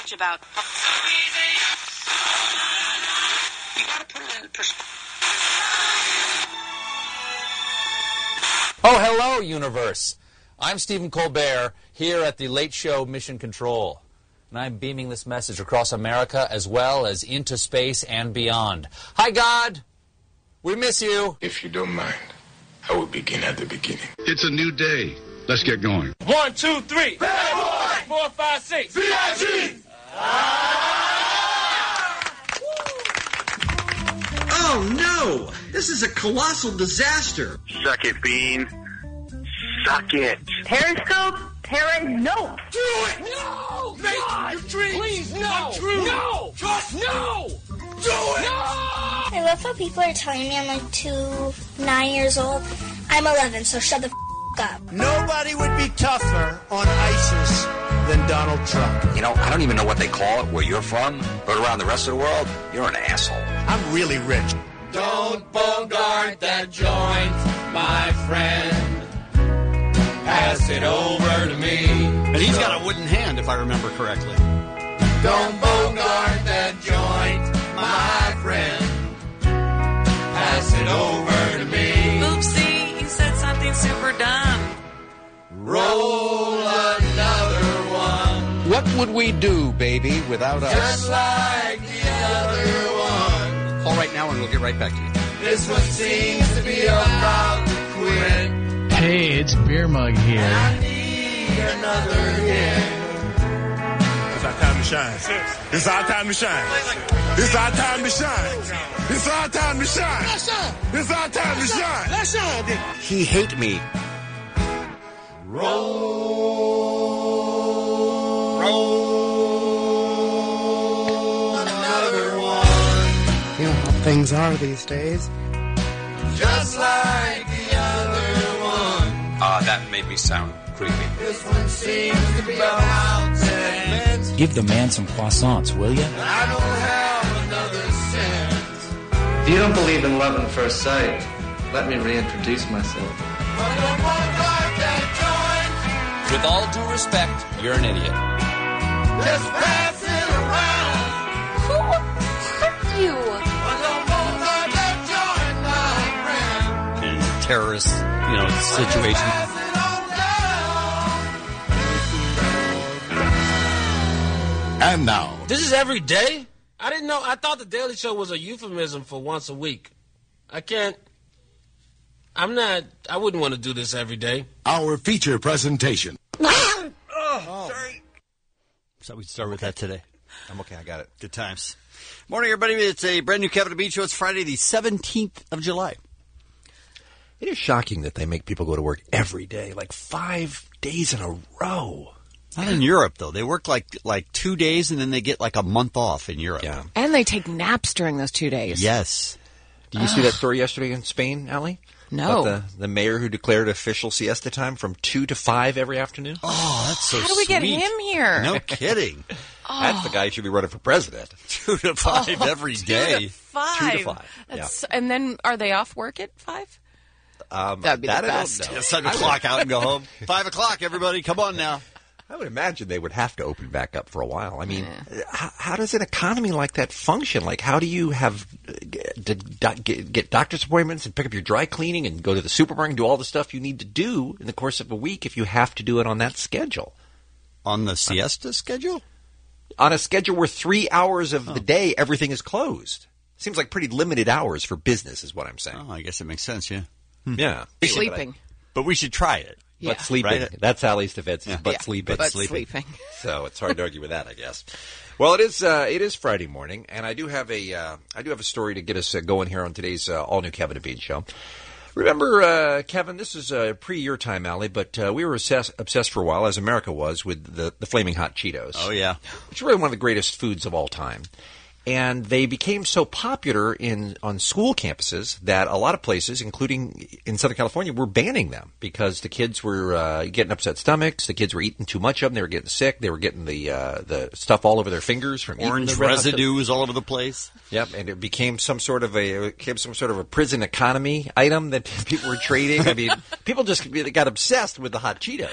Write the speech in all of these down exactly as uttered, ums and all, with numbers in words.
much about. You gotta put it in perspective. Oh, hello, universe. I'm Stephen Colbert here at the Late Show Mission Control. And I'm beaming this message across America as well as into space and beyond. Hi, God. We miss you. If you don't mind, I will begin at the beginning. It's a new day. Let's get going. One, two, three. Bad boy. Four, five, six. V I G. Oh, no. This is a colossal disaster. Suck it, Bean. Suck it. Periscope? Terra, no. Do it. No. Make God, your dreams please, no. True. No. Just no. Do it. No. I love how people are telling me I'm like two, nine years old. I'm eleven, so shut the f*** up. Nobody would be tougher on ISIS than Donald Trump. You know, I don't even know what they call it where you're from, but around the rest of the world, you're an asshole. I'm really rich. Don't bogart that joint, my friend. Pass it over to me. And he's got a wooden hand, if I remember correctly. Don't bogart that joint, my friend. Pass it over to me. Oopsie, you said something super dumb. Roll another one. What would we do, baby, without us? Just like the other one. Call right now and we'll get right back to you. This one seems to be about to quit. Hey, it's Beer Mug here. I need another hit. It's our time to shine. It's our time to shine. It's our time to shine. It's our time to shine. It's our time to shine. Let's shine. He hate me. Roll. Roll another one. You know how things are these days. Just like the other one. Ah, uh, that made me sound creepy. This one seems to be about ten. Give the man some croissants, will you? I don't have another cent. If you don't believe in love at first sight, let me reintroduce myself. With all due respect, you're an idiot. Just pass it around. Who hurt you? In terrorist, you know, situation. And now. This is every day? I didn't know. I thought the Daily Show was a euphemism for once a week. I can't. I'm not. I wouldn't want to do this every day. Our feature presentation. Oh, oh. Sorry. So we start with okay. that today. I'm okay. I got it. Good times. Morning, everybody. It's a brand new Kevin and Bean Show. It's Friday, the seventeenth of July. It is shocking that they make people go to work every day, like five days in a row. Not in Europe, though. They work like like two days, and then they get like a month off in Europe. Yeah. And they take naps during those two days. Yes. Did you see that story yesterday in Spain, Allie? No. About the, the mayor who declared official siesta time from two to five every afternoon? Oh, that's so How do we sweet. get him here? No kidding. Oh. That's the guy who should be running for president. Two to five oh, every two day. To five. Two to five. That's, yeah. And then are they off work at five? Um, That'd be that the best. I don't know. Set the clock out and go home. Five o'clock, everybody. Come on now. I would imagine they would have to open back up for a while. I mean, yeah. how, how does an economy like that function? Like, how do you have get, get, get doctor's appointments and pick up your dry cleaning and go to the supermarket and do all the stuff you need to do in the course of a week if you have to do it on that schedule? On the siesta on, schedule? On a schedule where three hours of oh. the day everything is closed. Seems like pretty limited hours for business is what I'm saying. Oh, I guess it makes sense, yeah. Hmm. Yeah. Sleeping. But, I, but we should try it. Yeah. But sleeping. Right? That's Allie's defense. Yeah. But yeah. sleeping. But sleeping. sleeping. So it's hard to argue with that, I guess. Well, it is. Uh, it is Friday morning, and I do have a. Uh, I do have a story to get us uh, going here on today's uh, all new Kevin and Bean show. Remember, uh, Kevin? This is uh, pre your time, Allie, but uh, we were obsessed, obsessed for a while, as America was, with the the flaming hot Cheetos. Oh yeah, which are really one of the greatest foods of all time. And they became so popular in on school campuses that a lot of places, including in Southern California, were banning them because the kids were uh, getting upset stomachs. The kids were eating too much of them. They were getting sick. They were getting the uh, the stuff all over their fingers from orange eating the residue was all over the place. Yep, and it became some sort of a it became some sort of a prison economy item that people were trading. I mean, people just got obsessed with the hot Cheetos.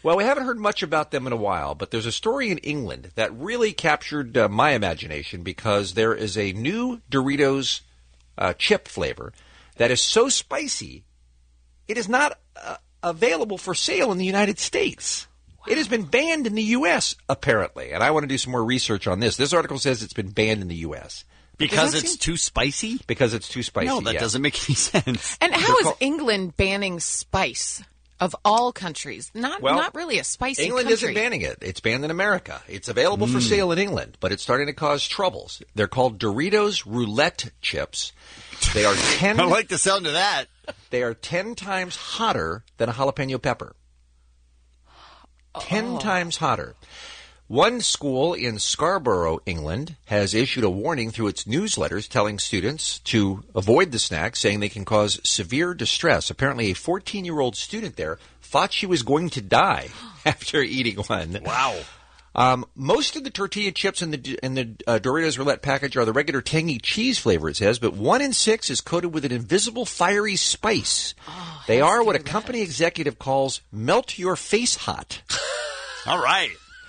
Well, we haven't heard much about them in a while, but there's a story in England that really captured uh, my imagination because there is a new Doritos uh, chip flavor that is so spicy, it is not uh, available for sale in the United States. Wow. It has been banned in the U S, apparently, and I want to do some more research on this. This article says it's been banned in the U S. Because it's seem... too spicy? Because it's too spicy, No, that yeah. doesn't make any sense. And how is England banning spice of all countries? Not well, not really a spicy England country. isn't banning it. It's banned in America. It's available mm. for sale in England, but it's starting to cause troubles. They're called Doritos Roulette Chips. They are ten... I like the sound of that. They are ten times hotter than a jalapeno pepper. Ten oh. times hotter. One school in Scarborough, England, has issued a warning through its newsletters telling students to avoid the snack, saying they can cause severe distress. Apparently, a fourteen-year-old student there thought she was going to die after eating one. Wow. Um, most of the tortilla chips in the in the uh, Doritos Roulette package are the regular tangy cheese flavor, it says, but one in six is coated with an invisible fiery spice. Oh, they are what a company that. executive calls melt-your-face hot. All right.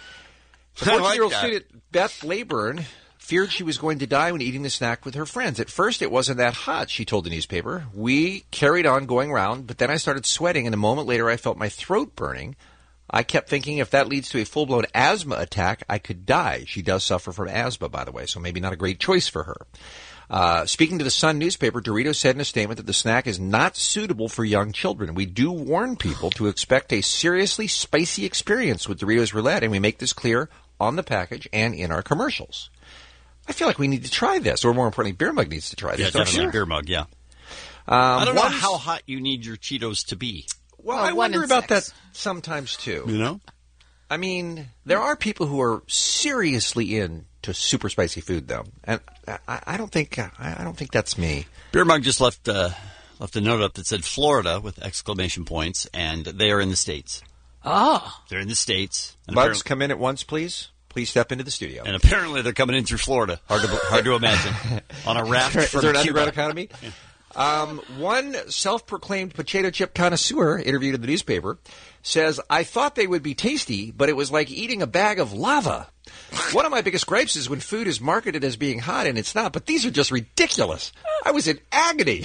The fourteen-year-old like student, Beth Layburn, feared she was going to die when eating the snack with her friends. At first, it wasn't that hot, she told the newspaper. We carried on going around, but then I started sweating, and a moment later I felt my throat burning. I kept thinking if that leads to a full-blown asthma attack, I could die. She does suffer from asthma, by the way, so maybe not a great choice for her. Uh, speaking to the Sun newspaper, Doritos said in a statement that the snack is not suitable for young children. We do warn people to expect a seriously spicy experience with Doritos Roulette, and we make this clear on the package and in our commercials. I feel like we need to try this, or more importantly, Beer Mug needs to try this. Yeah, definitely sure. Beer Mug, yeah. Um, I don't know how hot you need your Cheetos to be. Well, well I wonder about six. that sometimes, too. You know? I mean, there are people who are seriously into super spicy food, though, and I, I don't think I don't think that's me. Beer Mug just left uh, left a note up that said Florida with exclamation points, and they are in the States. Oh, they're in the States. And Mugs, come in at once, please. Please step into the studio. And apparently, they're coming in through Florida. Hard to hard to imagine on a raft Is from there an Cuba. underground economy? Yeah. Um, one self-proclaimed potato chip connoisseur interviewed in the newspaper says, I thought they would be tasty, but it was like eating a bag of lava. One of my biggest gripes is when food is marketed as being hot and it's not, but these are just ridiculous. I was in agony.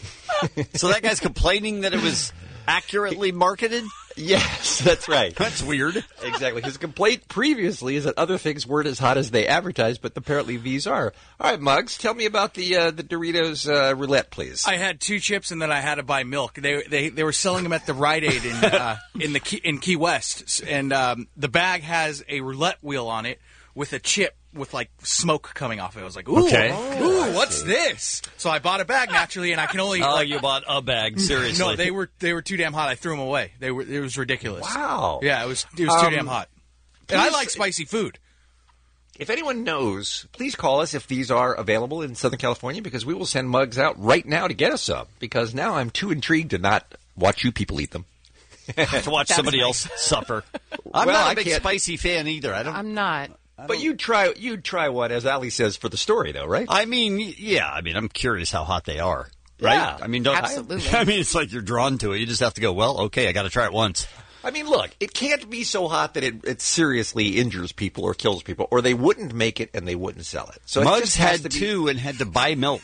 So that guy's complaining that it was accurately marketed? Yes, that's right. That's weird. Exactly. His complaint previously is that other things weren't as hot as they advertised, but apparently these are. All right, Muggs, tell me about the uh, the Doritos uh, Roulette, please. I had two chips and then I had to buy milk. They they they were selling them at the Rite Aid in uh, in the Key, in Key West, and um, the bag has a roulette wheel on it with a chip with like smoke coming off it. I was like, ooh, okay. ooh, what's this? So I bought a bag naturally, and I can only. Oh, like, you bought a bag? Seriously? No, they were they were too damn hot. I threw them away. They were it was ridiculous. Wow. Yeah, it was it was too Um, damn hot. And I like spicy food. If anyone knows, please call us if these are available in Southern California, because we will send Mugs out right now to get us some, because now I'm too intrigued to not watch you people eat them. To watch somebody else suffer. I'm Well, not a I big can't- spicy fan either. I don't. I'm not. But you'd try, you'd try one, as Ali says, for the story, though, right? I mean, yeah. I mean, I'm curious how hot they are. Right? Yeah. I mean, don't. Absolutely. I, I mean, it's like you're drawn to it. You just have to go, well, okay, I got to try it once. I mean, look, it can't be so hot that it, it seriously injures people or kills people, or they wouldn't make it and they wouldn't sell it. So it Muggs just has had to be- two and had to buy milk.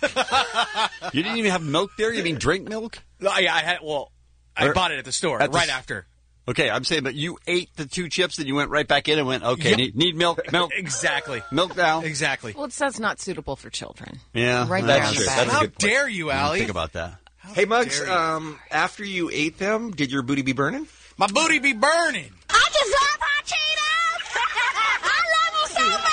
You didn't even have milk there? You mean drink milk? No, I, I had well, I Or- bought it at the store at the right s- after. Okay, I'm saying, but you ate the two chips and you went right back in and went, okay, Yep. need, need milk, milk, Exactly. milk now. Exactly. Well, it says not suitable for children. Yeah, Right that's there on the true. bag. That's a How good point. dare you, I didn't Allie? think about that. Hey, Muggs, dare you. um, after you ate them, did your booty be burning? My booty be burning. I just love hot Cheetos. I love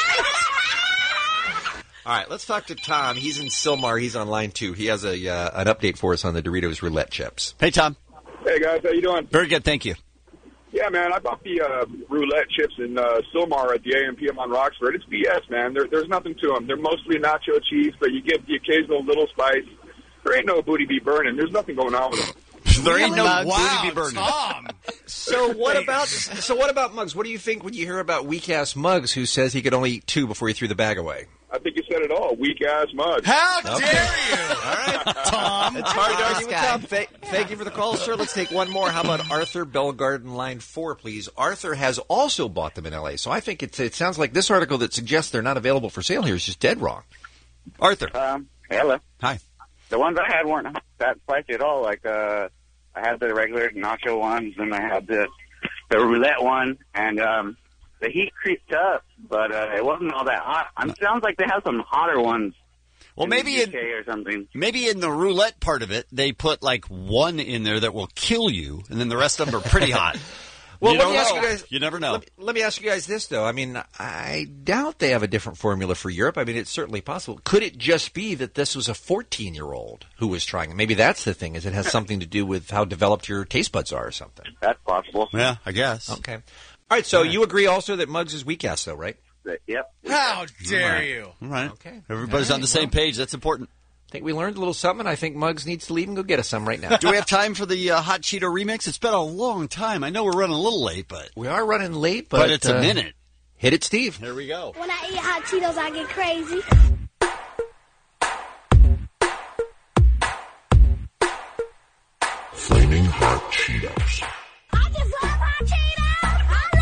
them so much. All right, let's talk to Tom. He's in Silmar. He's on line two. He has a uh, an update for us on the Doritos Roulette chips. Hey, Tom. Hey, guys. How you doing? Very good, thank you. Yeah, man. I bought the uh, roulette chips in uh, Silmar at the A M P M on Roxford. It's B S, man. There, there's nothing to them. They're mostly nacho cheese, but you get the occasional little spice. There ain't no booty be burning. There's nothing going on with them. There ain't no Wow, booty be burning. Tom. So what about so what about Muggs? What do you think when you hear about weak ass Muggs who says he could only eat two before he threw the bag away? I think you said said it all. Weak ass mug. How Okay. dare you? All right, Tom. It's hard to argue with Tom. Thank, thank you for the call, sir. Let's take one more. How about Arthur Bellgarden, line four, please? Arthur has also bought them in L A, so I think it's, it sounds like this article that suggests they're not available for sale here is just dead wrong. Arthur. Um, hello. Hi. The ones I had weren't that spicy at all. Like, uh, I had the regular nacho ones, and I had the the roulette one, and um, the heat creeped up, but uh, it wasn't all that hot. It sounds like they have some hotter ones. Well, in maybe the in U K or something. Maybe in the roulette part of it, they put like one in there that will kill you, and then the rest of them are pretty hot. Well, you let don't me ask know. you guys. You never know. Let me, let me ask you guys this, though. I mean, I doubt they have a different formula for Europe. I mean, it's certainly possible. Could it just be that this was a fourteen-year-old who was trying it? Maybe that's the thing, is it has something to do with how developed your taste buds are or something. That's possible. Yeah, I guess. Okay. All right, so you agree also that Muggs is weak ass, though, right? Yep. How dare All right. you? All right. Okay. Everybody's All on the right, same well. page. That's important. I think we learned a little something. I think Muggs needs to leave and go get us some right now. Do we have time for the uh, Hot Cheeto remix? It's been a long time. I know we're running a little late, but We are running late, but, but it's uh, a minute. Hit it, Steve. Here we go. When I eat hot Cheetos, I get crazy. Flaming Hot Cheetos. I just love hot Cheetos.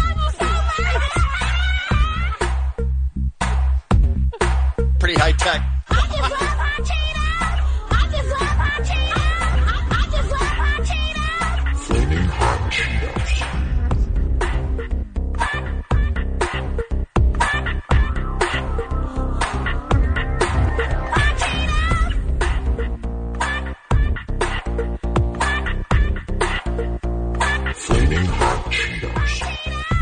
I love them so much. Pretty high tech. I just love hot Cheetos. I just love hot Cheetos. I just love hot Cheetos. Flaming Hot Cheetos. Flaming Hot Cheetos.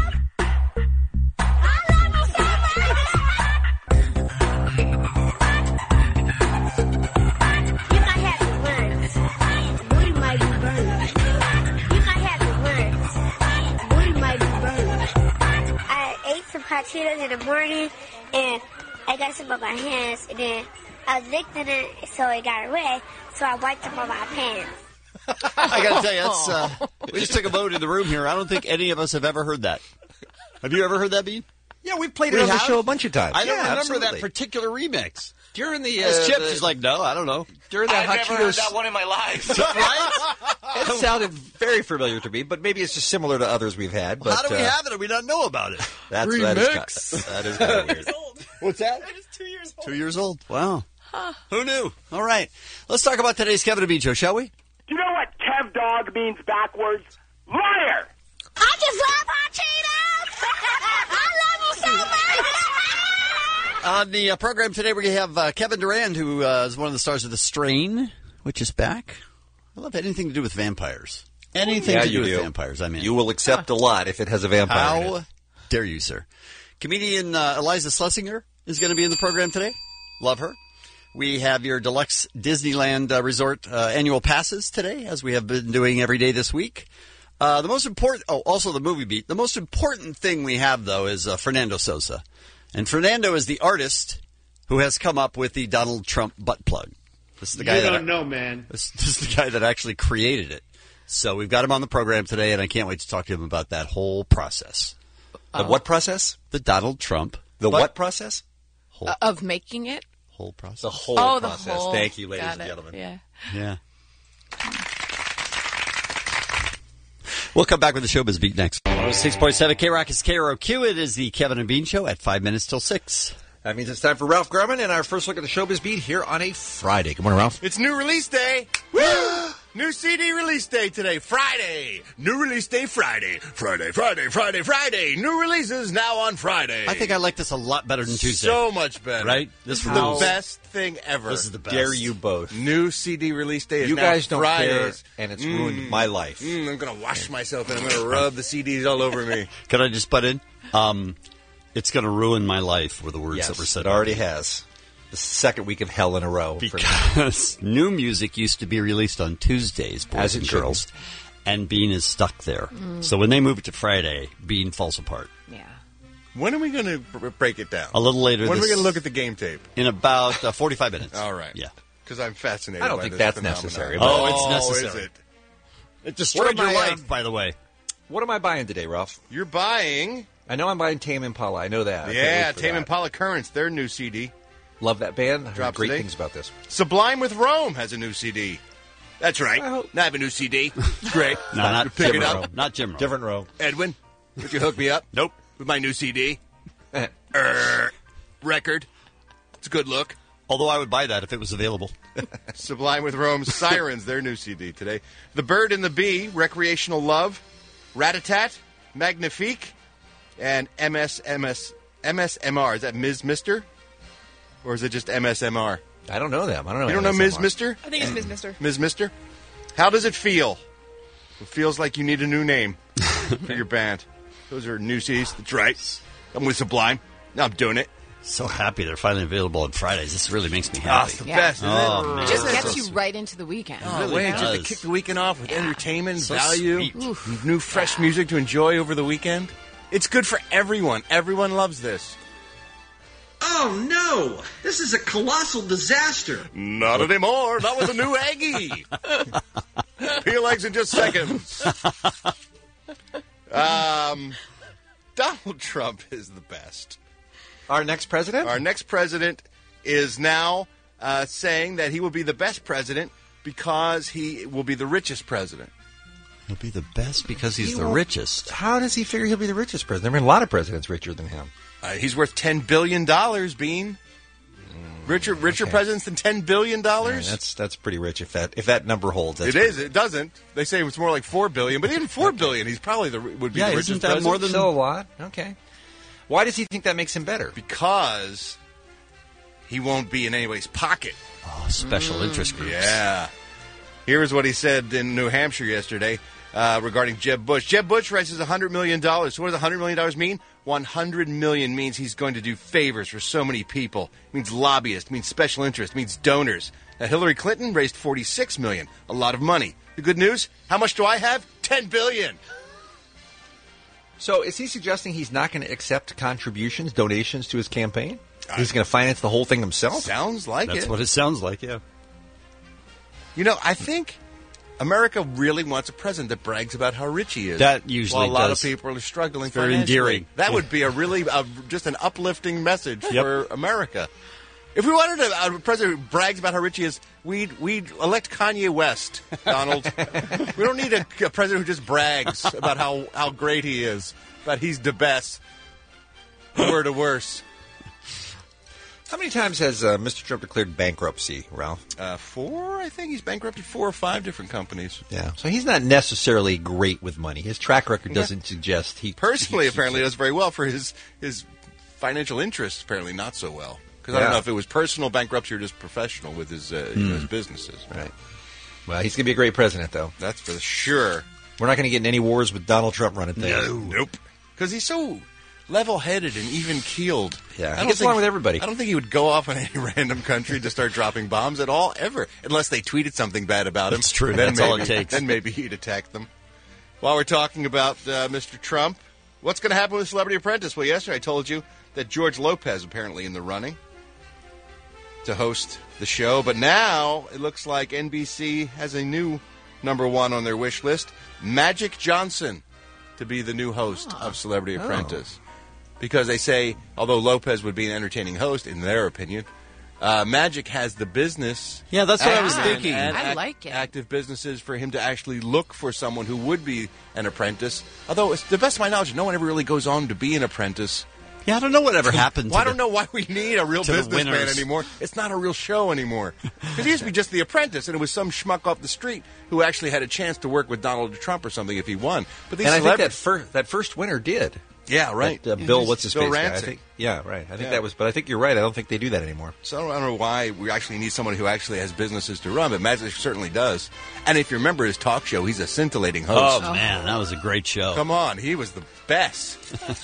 You might have the words. Booty might be burned. You might have the words. Booty might be burned. I ate some hot Cheetos in the morning, and I got some on my hands, and then I was licking it, so it got red, so I wiped them on my pants. I got to tell you, that's, uh, we just took a vote in the room here. I don't think any of us have ever heard that. Have you ever heard that, Bean? Yeah, we've played it We on the have? show a bunch of times. I don't Yeah, remember absolutely. that particular remix. During the, uh, As Chip, the- she's like, no, I don't know. during that Hot Cheetos, one in my life. Right? it sounded very familiar to me, but maybe it's just similar to others we've had. But, How do we uh, have it and we don't know about it? That's that is, kind, that is kind of weird. What's that? I'm just two years old. Two years old. Wow. Who knew? All right. Let's talk about today's Kevin and Bean show, shall we? Do you know what Kev Dog means backwards? Liar! I just love hot Cheetos. I love them so much. On the uh, program today, we're going to have uh, Kevin Durand, who uh, is one of the stars of The Strain, which is back. I love anything to do with vampires. Anything Yeah, to do you with do. vampires, I mean. You will accept a lot if it has a vampire in How it. dare you, sir? Comedian uh, Eliza Schlesinger is going to be in the program today. Love her. We have your deluxe Disneyland uh, Resort uh, annual passes today, as we have been doing every day this week. Uh, the most important, oh, also the movie beat. The most important thing we have, though, is uh, Fernando Sosa. And Fernando is the artist who has come up with the Donald Trump butt plug. This is the guy You that don't know, man. This, this is the guy that actually created it. So we've got him on the program today, and I can't wait to talk to him about that whole process. The what process? The Donald Trump. The butt- what process? Whole, Uh, of making it? whole process. The whole oh, the process. whole. Thank you, ladies Got and it. gentlemen. Yeah. Yeah. We'll come back with the Showbiz Beat next. oh six point seven K Rock is K R O Q. It is the Kevin and Bean Show at five minutes till six. That means it's time for Ralph Garman and our first look at the Showbiz Beat here on a Friday. Good morning, Ralph. It's new release day. Woo! New C D release day today, Friday. New release day Friday. Friday, Friday, Friday, Friday. New releases now on Friday. I think I like this a lot better than Tuesday. So much better. Right? This is rules. the best thing ever. This is the best. Dare you both. New C D release day is You now guys don't Fridays. care, and it's ruined my life. Mm, I'm going to wash myself and I'm going to rub the C Ds all over me. Can I just butt in? Um, it's going to ruin my life were the words Yes, that were said. it already has. The second week of hell in a row. for me. Because new music used to be released on Tuesdays, boys As it and should girls, and Bean is stuck there. So when they move it to Friday, Bean falls apart. Yeah. When are we going to b- break it down? A little later When are we this- going to look at the game tape? In about uh, forty-five minutes. All right. Yeah. Because I'm fascinated I don't by think this that's phenomenon. necessary, Oh, it's Oh, necessary. is it? It destroyed What am your I, life, um, by the way. What am I buying today, Ralph? You're buying... I know I'm buying Tame Impala. I know that. I can't Yeah, wait for Tame that. Impala Currents, their new C D. Love that band. I heard Drops great today. things about this. Sublime with Rome has a new C D. That's right. Now I have a new C D. It's great. No, not Pick Jim it Rome. up. Not Jim Rome. Different row. Edwin, would you hook me up? Nope. With my new C D. er, record. It's a good look. Although I would buy that if it was available. Sublime with Rome, Sirens, their new C D today. The Bird and the Bee, Recreational Love, Rat-a-tat, Magnifique, and M S M S M S M R. Is that Miz Mister? Or is it just M S M R? I don't know them. I don't know. You don't know Miz Mister? I think it's Miz Mister. Miz Mister? How does it feel? It feels like you need a new name for your band. Those are new C Ds. That's right. I'm with Sublime. Now I'm doing it. So happy they're finally available on Fridays. This really makes me Oh, happy. it's the Yeah. best. Isn't Oh, it? man. It just Yeah. gets you right into the weekend. Oh, really wait, just to does. kick the weekend off with entertainment, So value, sweet. new fresh music to enjoy over the weekend. It's good for everyone. Everyone loves this. Oh no! This is a colossal disaster. Not anymore. Not with the new Aggie. Peel eggs in just seconds. Um, Donald Trump is the best. Our next president? Our next president is now uh, saying that he will be the best president because he will be the richest president. He'll be the best because he's He the won't- richest. How does he figure he'll be the richest president? There have been a lot of presidents richer than him. Uh, he's worth ten billion dollars, Bean. Richer, richer okay. presidents than ten billion dollars. Yeah, that's that's pretty rich if that if that number holds. That's It is. It doesn't. They say it's more like four billion, but even four billion, he's probably the would be Yeah, the isn't richest that president. more than- still a lot. Okay. Why does he think that makes him better? Because he won't be in anybody's pocket. Oh, special interest groups. Yeah. Here's what he said in New Hampshire yesterday uh, regarding Jeb Bush. Jeb Bush raises one hundred million dollars. So what does one hundred million dollars mean? one hundred million dollars means he's going to do favors for so many people. It means lobbyists, means special interests, means donors. Now, Hillary Clinton raised forty-six million dollars. A lot of money. The good news? How much do I have? ten billion dollars. So is he suggesting he's not going to accept contributions, donations to his campaign? He's going to finance the whole thing himself? Sounds like That's it. what it sounds like, yeah. You know, I think America really wants a president that brags about how rich he is. That usually While a lot does. of people are struggling It's very financially. endearing. That would be a really, uh, just an uplifting message Yep. for America. If we wanted a, a president who brags about how rich he is, we'd, we'd elect Kanye West, Donald. We don't need a, a president who just brags about how, how great he is, about he's the best. Word to worse. How many times has uh, Mister Trump declared bankruptcy, Ralph? Uh, four, I think. He's bankrupted four or five different companies. Yeah. So he's not necessarily great with money. His track record doesn't suggest he... Personally, he- apparently, does very well for his his financial interests. Apparently, not so well because I don't Yeah. know if it was personal bankruptcy or just professional with his uh, you know, his businesses. Right. Well, he's going to be a great president, though. That's for sure. We're not going to get in any wars with Donald Trump running things. Nope. Because he's so level-headed and even-keeled. Yeah, I he don't gets think- along with everybody. I don't think he would go off on any random country to start dropping bombs at all, ever, unless they tweeted something bad about him. That's true. Then That's maybe, all it takes. Then maybe he'd attack them. While we're talking about uh, Mister Trump, what's going to happen with Celebrity Apprentice? Well, yesterday I told you that George Lopez apparently in the running to host the show, but now it looks like N B C has a new number one on their wish list, Magic Johnson, to be the new host of Celebrity Oh. Apprentice. Because they say, although Lopez would be an entertaining host, in their opinion, uh, Magic has the business. Yeah, that's what I was and- thinking. and I act- like it. Active businesses for him to actually look for someone who would be an apprentice. Although, it's, to the best of my knowledge, no one ever really goes on to be an apprentice. Yeah, I don't know whatever happened to Well, I the- don't know why we need a real to the businessman winners. anymore. It's not a real show anymore. Because it used to be just The Apprentice, and it was some schmuck off the street who actually had a chance to work with Donald Trump or something if he won. But these And I think that, celebrities- fir- that first winner did. Yeah, right. That, uh, Bill, what's his Bill face guy? I Rancic. think. Yeah, right. I think Yeah. that was. But I think you're right. I don't think they do that anymore. So I don't, I don't know why we actually need someone who actually has businesses to run, but Magic certainly does. And if you remember his talk show, he's a scintillating Oh, host. man, that was a great show. Come on, he was the best.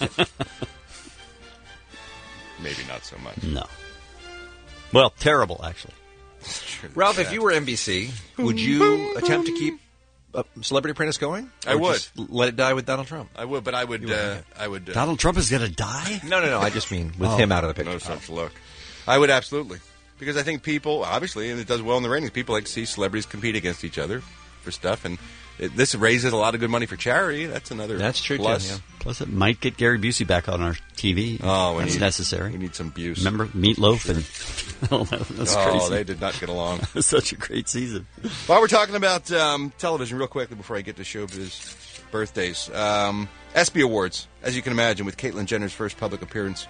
Maybe not so much. No. Well, terrible, actually. Ralph, if you were N B C, would you attempt to keep uh, Celebrity Apprentice going? I Or would. just let it die with Donald Trump. I would, but I would. Uh, I would. Uh, Donald Trump is going to die? No, no, no. I just mean with Oh. him out of the picture. No such luck. I would absolutely. Because I think people, obviously, and it does well in the ratings, people like to see celebrities compete against each other for stuff. And it, this raises a lot of good money for charity. That's another That's true, plus. too, yeah. Plus, it might get Gary Busey back on our T V. Oh, we that's need, necessary. We need some Busey. Remember Meatloaf and oh, that, that's oh, crazy. they did not get along. Such a great season. While we're talking about um, television, real quickly before I get to showbiz birthdays, um, ESPY Awards, as you can imagine, with Caitlyn Jenner's first public appearance,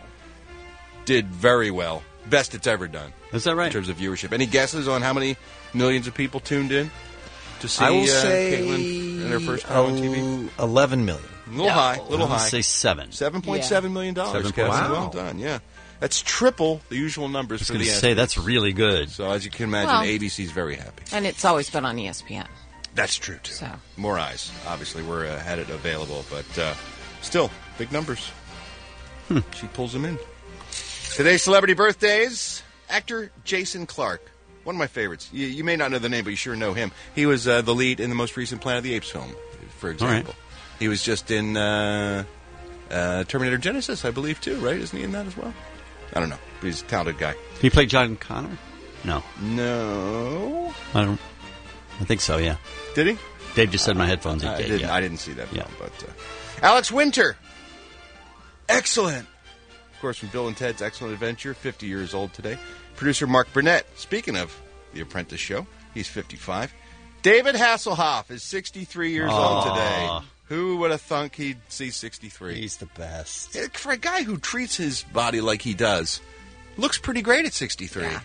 did very well. Best it's ever done. Is that right? In terms of viewership. Any guesses on how many millions of people tuned in to see I will uh, say Caitlyn in her first time on T V? eleven million. A little high, a little I'll high. say seven. Seven point seven million dollars. Seven point- Kevin. Wow. Well done. Yeah, that's triple the usual numbers I was for going the to ESPY. say that's really good. So as you can imagine, Well- A B C's very happy. And it's always been on E S P N. That's true too. So. More eyes. Obviously, we're uh, had it available, but uh, still big numbers. Hmm. She pulls them in. Today's celebrity birthdays: actor Jason Clarke, one of my favorites. You, you may not know the name, but you sure know him. He was uh, the lead in the most recent Planet of the Apes film, for example. He was just in uh, uh, Terminator Genesis, I believe, too. Right? Isn't he in that as well? I don't know. But he's a talented guy. He played John Connor? No. No. I don't. I think so. Yeah. Did he? Dave just said my headphones. He I did. didn't, yeah. I didn't see that film, Yeah. but uh, Alex Winter, excellent. Of course, from Bill and Ted's Excellent Adventure, fifty years old today. Producer Mark Burnett. Speaking of The Apprentice show, he's fifty-five. David Hasselhoff is sixty-three years old today. Who would have thunk he'd see sixty-three? He's the best. Yeah, for a guy who treats his body like he does, looks pretty great at sixty-three. Yeah.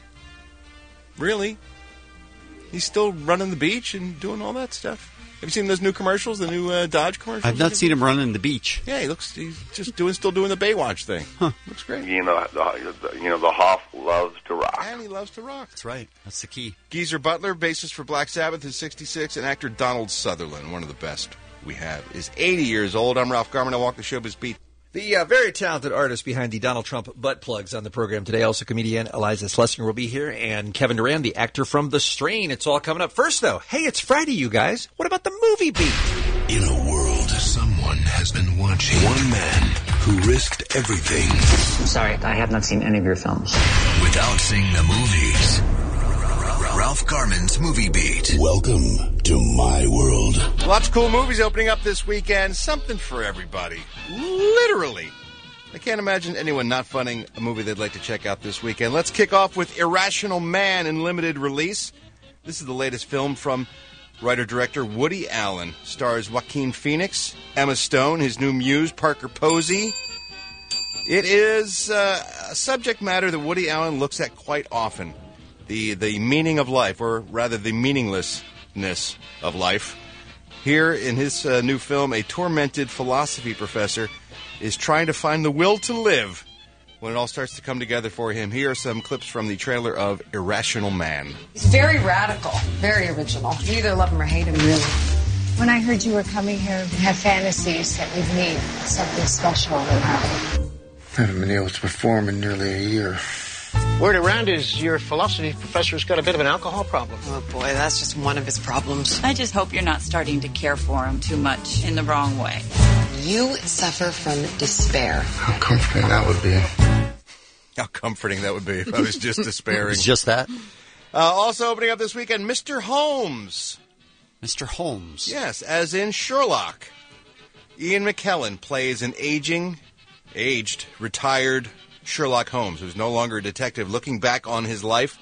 Really? He's still running the beach and doing all that stuff. Have you seen those new commercials, the new uh, Dodge commercials? I've not seen him running the beach. Yeah, he looks. He's just doing, still doing the Baywatch thing. Huh. Looks great. You know, the, you know, the Hoff loves to rock. And he loves to rock. That's right. That's the key. Geezer Butler, bassist for Black Sabbath, is sixty-six, and actor Donald Sutherland, one of the best we have, is eighty years old. I'm Ralph Garman. I walk the showbiz beat. The uh, very talented artist behind the Donald Trump butt plugs on the program today, also comedian Eliza Schlesinger will be here, and Kevin Durand, the actor from The Strain. It's all coming up. First, though, hey, it's Friday, you guys. What about the movie beat? In a world, someone has been watching. One man who risked everything. I'm sorry, I have not seen any of your films. Without seeing the movies. Ralph Garman's Movie Beat. Welcome to my world. Lots of cool movies opening up this weekend. Something for everybody. Literally. I can't imagine anyone not funding a movie they'd like to check out this weekend. Let's kick off with Irrational Man in limited release. This is the latest film from writer-director Woody Allen. Stars Joaquin Phoenix, Emma Stone, his new muse, Parker Posey. It is uh, a subject matter that Woody Allen looks at quite often. The the meaning of life, or rather the meaninglessness of life. Here in his uh, new film, a tormented philosophy professor is trying to find the will to live when it all starts to come together for him. Here are some clips from the trailer of Irrational Man. He's very radical, very original. You either love him or hate him, really. When I heard you were coming here, I had fantasies that we'd meet. Something special would happen. I haven't been able to perform in nearly a year. Word around is your philosophy professor's got a bit of an alcohol problem. Oh, boy, that's just one of his problems. I just hope you're not starting to care for him too much in the wrong way. You suffer from despair. How comforting that would be. How comforting that would be if I was just despairing. It's just that. Uh, also opening up this weekend, Mister Holmes. Mister Holmes. Yes, as in Sherlock. Ian McKellen plays an aging, aged, retired Sherlock Holmes, who's no longer a detective, looking back on his life,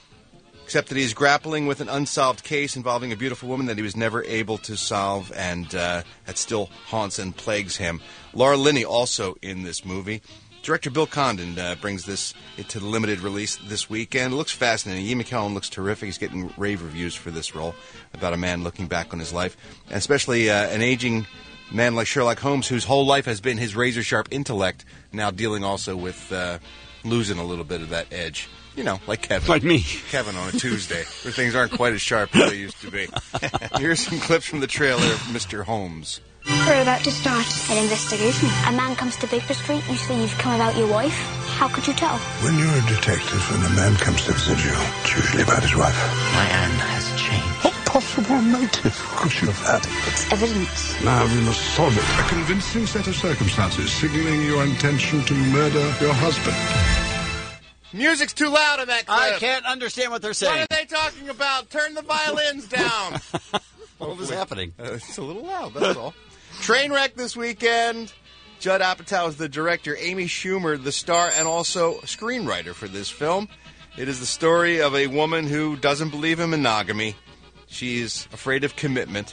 except that he's grappling with an unsolved case involving a beautiful woman that he was never able to solve, and uh, that still haunts and plagues him. Laura Linney also in this movie. Director Bill Condon uh, brings this into the limited release this weekend. It looks fascinating. Ian McKellen looks terrific. He's getting rave reviews for this role about a man looking back on his life, and especially uh, an aging man like Sherlock Holmes, whose whole life has been his razor-sharp intellect, now dealing also with uh, losing a little bit of that edge. You know, like Kevin. Like me. Kevin on a Tuesday, where things aren't quite as sharp as they used to be. Here's some clips from the trailer of Mister Holmes. We're about to start an investigation. A man comes to Baker Street. You say you've come about your wife. How could you tell? When you're a detective and a man comes to visit you, it's usually about his wife. My Anne has changed. What possible motive could you have had? It's evidence. Now we must solve it. A convincing set of circumstances signaling your intention to murder your husband. Music's too loud in that clip. I can't understand what they're saying. What are they talking about? Turn the violins down. What was happening? Uh, it's a little loud, that's all. Trainwreck this weekend. Judd Apatow is the director. Amy Schumer, the star and also screenwriter for this film. It is the story of a woman who doesn't believe in monogamy. She's afraid of commitment.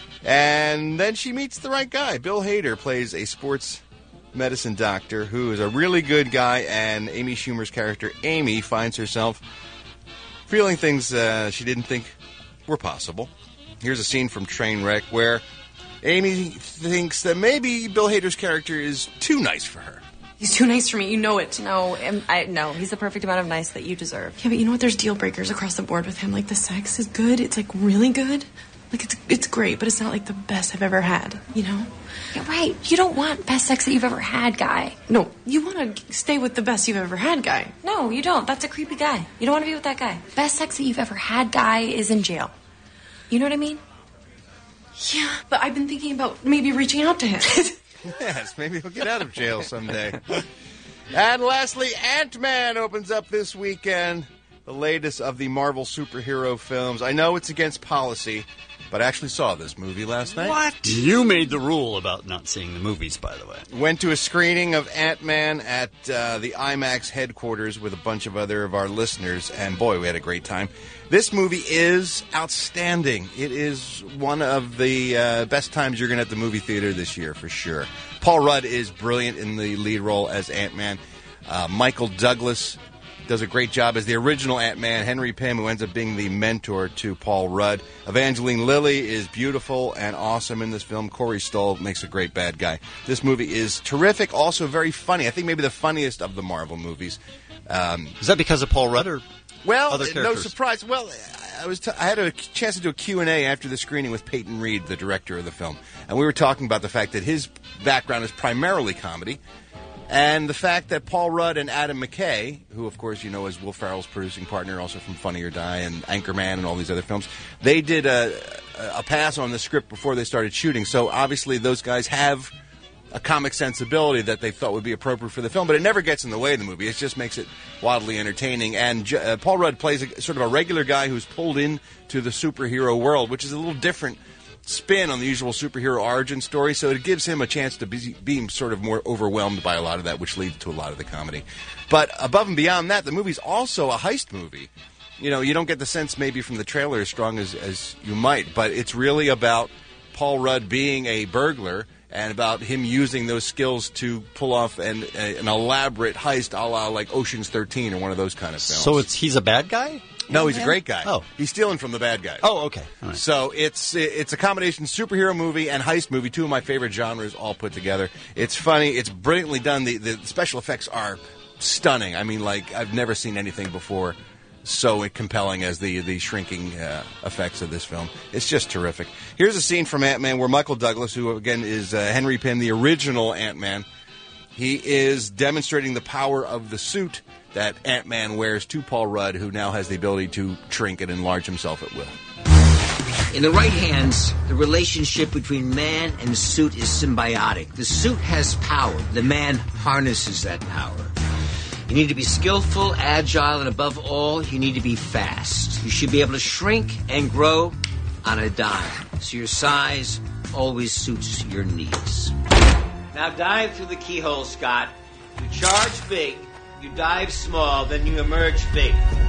And then she meets the right guy. Bill Hader plays a sports medicine doctor who is a really good guy, and Amy Schumer's character, Amy, finds herself feeling things uh, she didn't think were possible. Here's a scene from Trainwreck where Amy thinks that maybe Bill Hader's character is too nice for her. He's too nice for me. You know it. No, um, I, no, he's the perfect amount of nice that you deserve. Yeah, but you know what? There's deal breakers across the board with him. Like, the sex is good. It's, like, really good. Like, it's it's great, but it's not, like, the best I've ever had, you know? You're right. You don't want best sex that you've ever had, guy. No, you want to stay with the best you've ever had, guy. No, you don't. That's a creepy guy. You don't want to be with that guy. Best sex that you've ever had, guy, is in jail. You know what I mean? Yeah, but I've been thinking about maybe reaching out to him. Yes, maybe he'll get out of jail someday. And lastly, Ant-Man opens up this weekend, the latest of the Marvel superhero films. I know it's against policy, but I actually saw this movie last night. What? You made the rule about not seeing the movies, by the way. Went to a screening of Ant-Man at uh, the IMAX headquarters with a bunch of other of our listeners, and boy, we had a great time. This movie is outstanding. It is one of the uh, best times you're going to at the movie theater this year, for sure. Paul Rudd is brilliant in the lead role as Ant-Man. Uh, Michael Douglas does a great job as the original Ant-Man. Henry Pym, who ends up being the mentor to Paul Rudd. Evangeline Lilly is beautiful and awesome in this film. Corey Stoll makes a great bad guy. This movie is terrific, also very funny. I think maybe the funniest of the Marvel movies. Um, is that because of Paul Rudd or well, other characters? No surprise. Well, I was t- I had a chance to do a Q and A after the screening with Peyton Reed, the director of the film, and we were talking about the fact that his background is primarily comedy. And the fact that Paul Rudd and Adam McKay, who, of course, you know, is Will Ferrell's producing partner, also from Funny or Die and Anchorman and all these other films, they did a, a pass on the script before they started shooting. So, obviously, those guys have a comic sensibility that they thought would be appropriate for the film, but it never gets in the way of the movie. It just makes it wildly entertaining. And uh, Paul Rudd plays a, sort of a regular guy who's pulled into the superhero world, which is a little different spin on the usual superhero origin story, so it gives him a chance to be, be sort of more overwhelmed by a lot of that, which leads to a lot of the comedy. But above and beyond that, the movie's also a heist movie. You know, you don't get the sense maybe from the trailer as strong as, as you might, but it's really about Paul Rudd being a burglar and about him using those skills to pull off an, a, an elaborate heist a la like Ocean's thirteen or one of those kind of films. So it's he's a bad guy? No, he's a great guy. Oh. He's stealing from the bad guys. Oh, okay. All right. So it's it's a combination superhero movie and heist movie, two of my favorite genres all put together. It's funny. It's brilliantly done. The, the special effects are stunning. I mean, like, I've never seen anything before so compelling as the, the shrinking uh, effects of this film. It's just terrific. Here's a scene from Ant-Man where Michael Douglas, who, again, is uh, Henry Pym, the original Ant-Man, he is demonstrating the power of the suit that Ant-Man wears to Paul Rudd, who now has the ability to shrink and enlarge himself at will. In the right hands, the relationship between man and the suit is symbiotic. The suit has power. The man harnesses that power. You need to be skillful, agile, and above all, you need to be fast. You should be able to shrink and grow on a dime, so your size always suits your needs. Now dive through the keyhole, Scott. You charge big. You dive small, then you emerge big.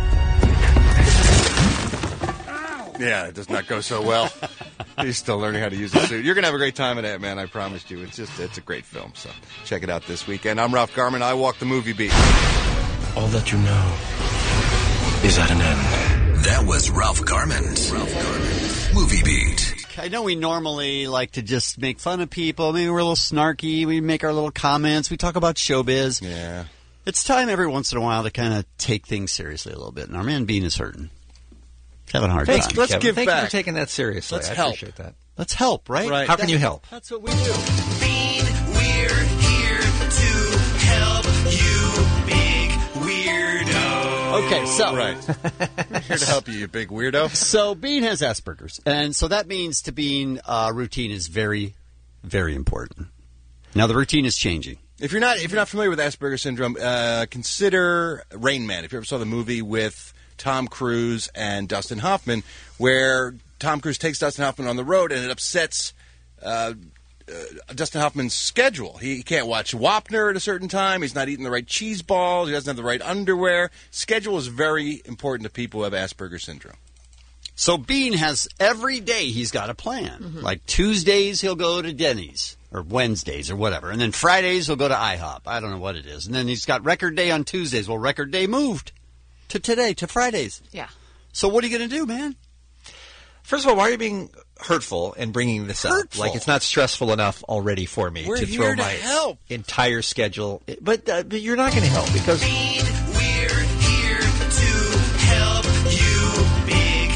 Yeah, it does not go so well. He's still learning how to use a suit. You're going to have a great time at it, man. I promised you. It's just, it's a great film. So check it out this weekend. I'm Ralph Garman. I walk the movie beat. All that you know is at an end. That was Ralph Garman's Ralph Garman Movie Beat. I know we normally like to just make fun of people. Maybe we're a little snarky. We make our little comments. We talk about showbiz. Yeah. It's time every once in a while to kind of take things seriously a little bit. And our man Bean is hurting. He's having a hard Thanks, time. Let's Kevin. give Thank back. you for taking that seriously. Let's I help. appreciate that. Let's help, right? right. How can that, you help? That's what we do. Bean, we're here to help you, big weirdo. Okay, so. Right. We're here to help you, you big weirdo. So Bean has Asperger's. And so that means to Bean, uh, routine is very, very important. Now the routine is changing. If you're not if you're not familiar with Asperger's syndrome, uh, consider Rain Man. If you ever saw the movie with Tom Cruise and Dustin Hoffman, where Tom Cruise takes Dustin Hoffman on the road, and it upsets uh, uh, Dustin Hoffman's schedule. He, he can't watch Wapner at a certain time. He's not eating the right cheese balls. He doesn't have the right underwear. Schedule is very important to people who have Asperger's syndrome. So Bean has every day he's got a plan. Mm-hmm. Like Tuesdays he'll go to Denny's, or Wednesdays or whatever. And then Fridays he'll go to IHOP. I don't know what it is. And then he's got record day on Tuesdays. Well, record day moved to today, to Fridays. Yeah. So what are you going to do, man? First of all, why are you being hurtful and bringing this hurtful. up? Like, it's not stressful enough already for me We're to here throw to my help. entire schedule. But, uh, but you're not going to help because... Bean, we're here to help you, big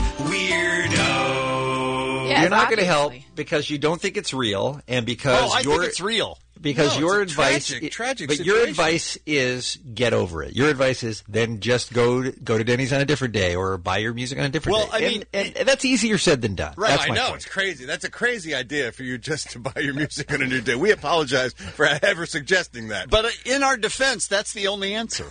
weirdo. Yes, you're not going to help obviously. because you don't think it's real and because Oh, I you're... think it's real. Because No, your it's a advice, tragic, tragic but your situation. advice is get over it. Your advice is then just go to, go to Denny's on a different day or buy your music on a different Well, day. I and, mean- and, and that's easier said than done. Right, That's I my know, point. it's crazy. That's a crazy idea for you just to buy your music on a new day. We apologize for ever suggesting that. But uh, in our defense, that's the only answer.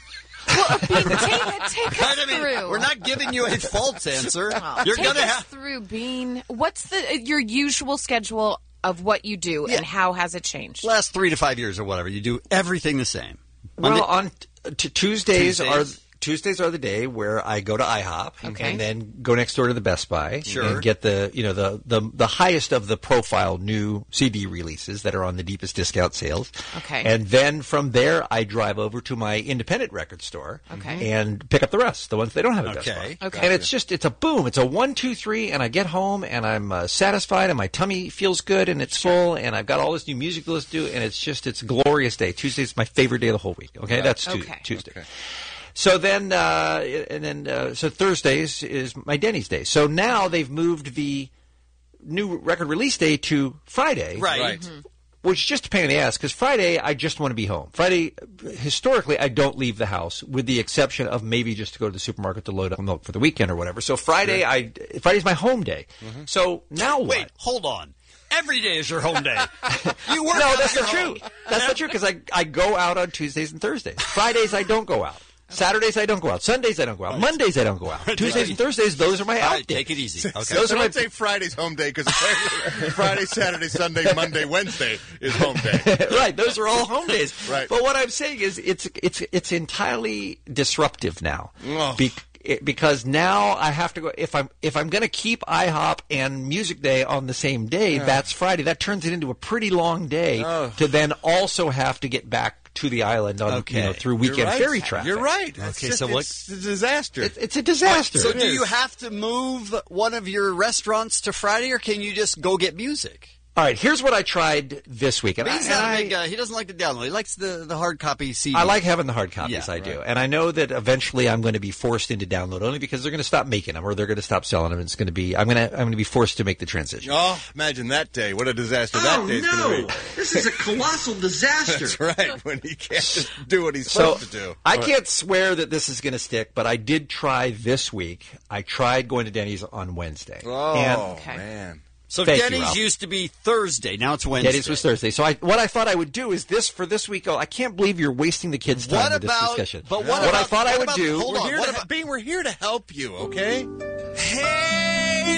Well, Bean, take, take us I mean, through. we're not giving you a false answer. Oh, You're take going to us have... through, Bean. What's the your usual schedule of what you do, Yeah. and how has it changed? Last three to five years or whatever, you do everything the same. Well, Monday- on t- Tuesdays, Tuesdays. are Tuesdays are the day where I go to IHOP Okay. and then go next door to the Best Buy Sure. and get the you know the, the the highest of the profile new C D releases that are on the deepest discount sales. Okay. And then from there, I drive over to my independent record store Okay. and pick up the rest, the ones they don't have at Best Okay. Buy. Okay. And it's just it's a boom. It's a one, two, three, and I get home and I'm uh, satisfied and my tummy feels good and it's full and I've got all this new music to listen to and it's just it's a glorious day. Tuesday's my favorite day of the whole week. Okay, that's Tu- Okay. Tuesday. Okay. So then, uh, and then, uh, so Thursdays is my Denny's day. So now they've moved the new record release day to Friday, Right. Right. Mm-hmm. which is just a pain in the ass because Friday I just want to be home. Friday, historically, I don't leave the house with the exception of maybe just to go to the supermarket to load up milk for the weekend or whatever. So Friday, I Friday's my home day. So now what? Wait, hold on. Every day is your home day. You work No, out that's at not your true. home. That's not true because I, I go out on Tuesdays and Thursdays. Fridays I don't go out. Saturdays I don't go out. Sundays I don't go out. Mondays I don't go out. Tuesdays and Thursdays, those are my All out right, days. take it easy. Okay. So Those are don't my- say Friday's home day because Friday, Saturday, Sunday, Monday, Wednesday is home day. Right, those are all home days. Right. But what I'm saying is it's it's it's entirely disruptive now. Ugh. Be- it- because now I have to go if I'm if I'm going to keep IHOP and Music Day on the same day, that's Friday. That turns it into a pretty long day Ugh. to then also have to get back to the island on Okay. you know through You're weekend right. ferry traffic. You're right. It's Okay, just- so what- It's a disaster. It, it's a disaster. So It do is. you have to move one of your restaurants to Friday, or can you just go get music? All right, here's what I tried this week. And I, He's and not a I- big, uh, he doesn't like the download. He likes the, the hard copy C D. I like having the hard copies. Yeah, I do, and I know that eventually I'm going to be forced into download only because they're going to stop making them or they're going to stop selling them. And it's going to be I'm going to I'm going to be forced to make the transition. Oh, imagine that day. What a disaster that Oh, day's no. going to be. This is a colossal disaster. That's right, when he can't just do what he's So supposed to do. I can't swear that this is going to stick, but I did try this week. I tried going to Denny's on Wednesday. Oh, and Okay. man. So Thank you, Denny's Ralph. used to be Thursday. Now it's Wednesday. Denny's was Thursday. So I, what I thought I would do is this for this week. Oh, I can't believe you're wasting the kids' time What with this about- discussion. but what I about- thought I what would about- do. hold We're on, here what to, about- Bean, we're here to help you, okay? Hey,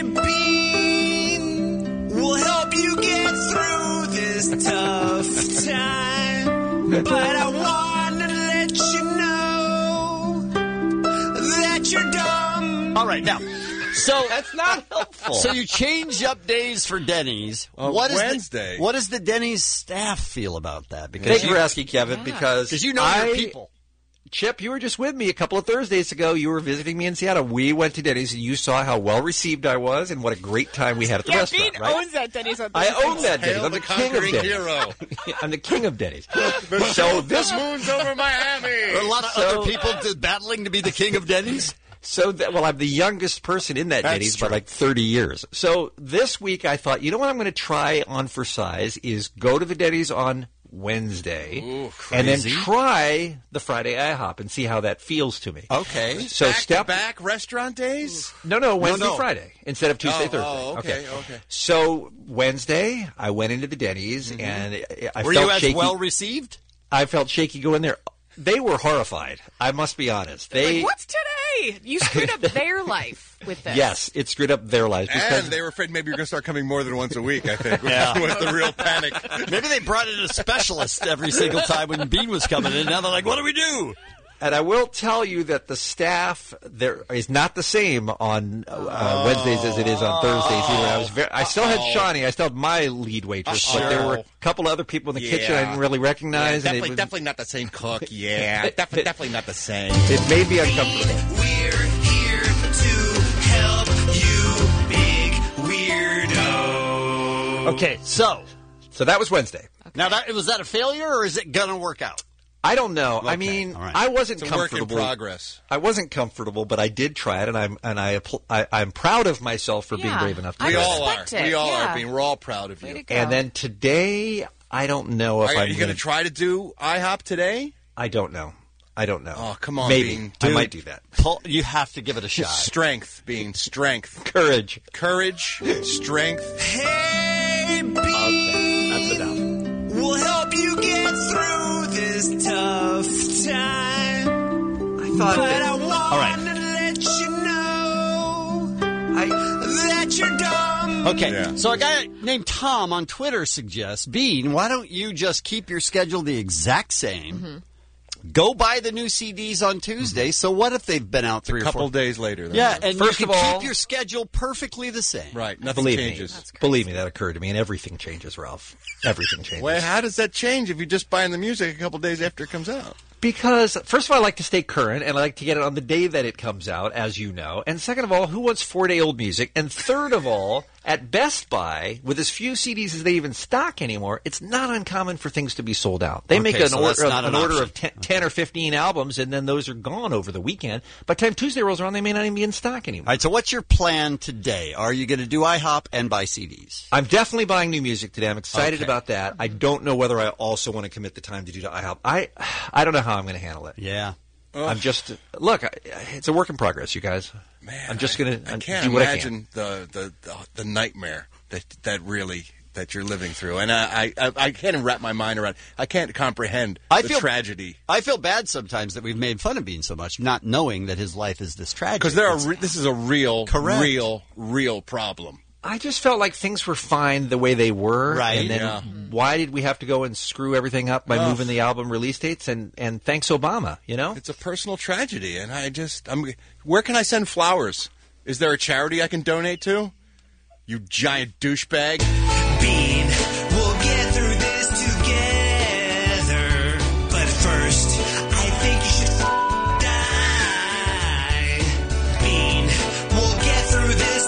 Bean, we'll help you get through this tough time. But I want to let you know that you're dumb. All right, now. So that's not helpful. So you change up days for Denny's. Uh, what is Wednesday. The, what does the Denny's staff feel about that? Because Thank you you, for asking, Kevin, because because you know I, your people. Chip, you were just with me a couple of Thursdays ago. You were visiting me in Seattle. We went to Denny's, and you saw how well received I was, and what a great time we had at the Yeah, restaurant. Bean right? owns that Denny's on I Thursdays. own that Denny's. Hail I'm the the king of conquering Denny's. hero. I'm the king of Denny's. The, So the this, moon's over Miami. There are a lot of So- other people to, battling to be the king of Denny's. so that, well, I'm the youngest person in that That's Denny's true. by like thirty years. So this week I thought, you know what I'm going to try on for size is go to the Denny's on Wednesday Ooh, and then crazy. try the Friday IHOP and see how that feels to me. Okay. So back step to back restaurant days? No, no, Wednesday, no. Friday instead of Tuesday, Oh, Thursday. oh, okay, okay. So Wednesday, I went into the Denny's and I I Were felt you as shaky. well received? I felt shaky going there. They were horrified. I must be honest. They Like, what's today? Why? You screwed up their life with this. Yes, it screwed up their lives. Because And they were afraid maybe you're going to start coming more than once a week, I think, Yeah. was the real panic. Maybe they brought in a specialist every single time when Bean was coming in. Now they're like, what do we do? And I will tell you that the staff there is not the same on uh, Wednesdays as it is on Thursdays either. I was very, I still had Shawnee. I still had my lead waitress, but there were a couple other people in the Yeah. kitchen I didn't really recognize. Yeah, and definitely, it was, definitely not the same cook. Yeah, definitely, definitely not the same. It made me uncomfortable. We're here to help you, big weirdo. Okay, so. So that was Wednesday. Now, that was that a failure, or is it going to work out? I don't know. Okay, I mean, all right. I wasn't It's a work in comfortable. progress. I wasn't comfortable, but I did try it, and I'm and I, appl- I I'm proud of myself for being Yeah, brave enough to I We do all are. respect it, We all yeah. are being. We're all proud of Way you. to go. And then today, I don't know if Are, I'm you going to try to do IHOP today? I don't know. I don't know. Oh, come on, Maybe Bean. I Dude. might do that. Pull, you have to give it a shot. Strength, being strength, Courage. courage, strength. Hey, Bean. That's enough. We'll help you get through this tough time. I thought But that- I want All right. to let you know I, that you're dumb. Okay, Yeah. so a guy named Tom on Twitter suggests, Bean, why don't you just keep your schedule the exact same? Mm-hmm. Go buy the new C Ds on Tuesday. So what if they've been out three A or couple four days later. then. Yeah, and First you of can all- keep your schedule perfectly the same. Right. Nothing believe changes. me, believe me, that occurred to me, and everything changes, Ralph. Everything changes. Well, how does that change if you're just buying the music a couple days after it comes out? Because, first of all, I like to stay current, and I like to get it on the day that it comes out, as you know. And second of all, who wants four-day-old music? And third of all, at Best Buy, with as few C Ds as they even stock anymore, it's not uncommon for things to be sold out. They Okay, make an, so order, that's of, not an an order option. of ten, ten or fifteen albums, and then those are gone over the weekend. By the time Tuesday rolls around, they may not even be in stock anymore. All right, so what's your plan today? Are you going to do IHOP and buy C Ds? I'm definitely buying new music today. I'm excited Okay. about that. I don't know whether I also want to commit the time to do the IHOP. I, I don't know how I'm going to handle it. Yeah. I'm just look. I- It's a work in progress, you guys. Man, I'm just I- gonna I uh, can't do what imagine the, the, the the nightmare that that really that you're living through, and I I, I can't even wrap my mind around. I can't comprehend I the feel- tragedy I feel bad sometimes that we've made fun of Bean so much, not knowing that his life is this tragic. because there are It's- re- this is a real, Correct. real, real problem. I just felt like things were fine the way they were, Right. and then Yeah. why did we have to go and screw everything up by Ugh. moving the album release dates? And and thanks Obama, you know. It's a personal tragedy, and I just I'm. Where can I send flowers? Is there a charity I can donate to? You giant douchebag. Bean, we'll get through this together. But first, I think you should f- die. Bean, we'll get through this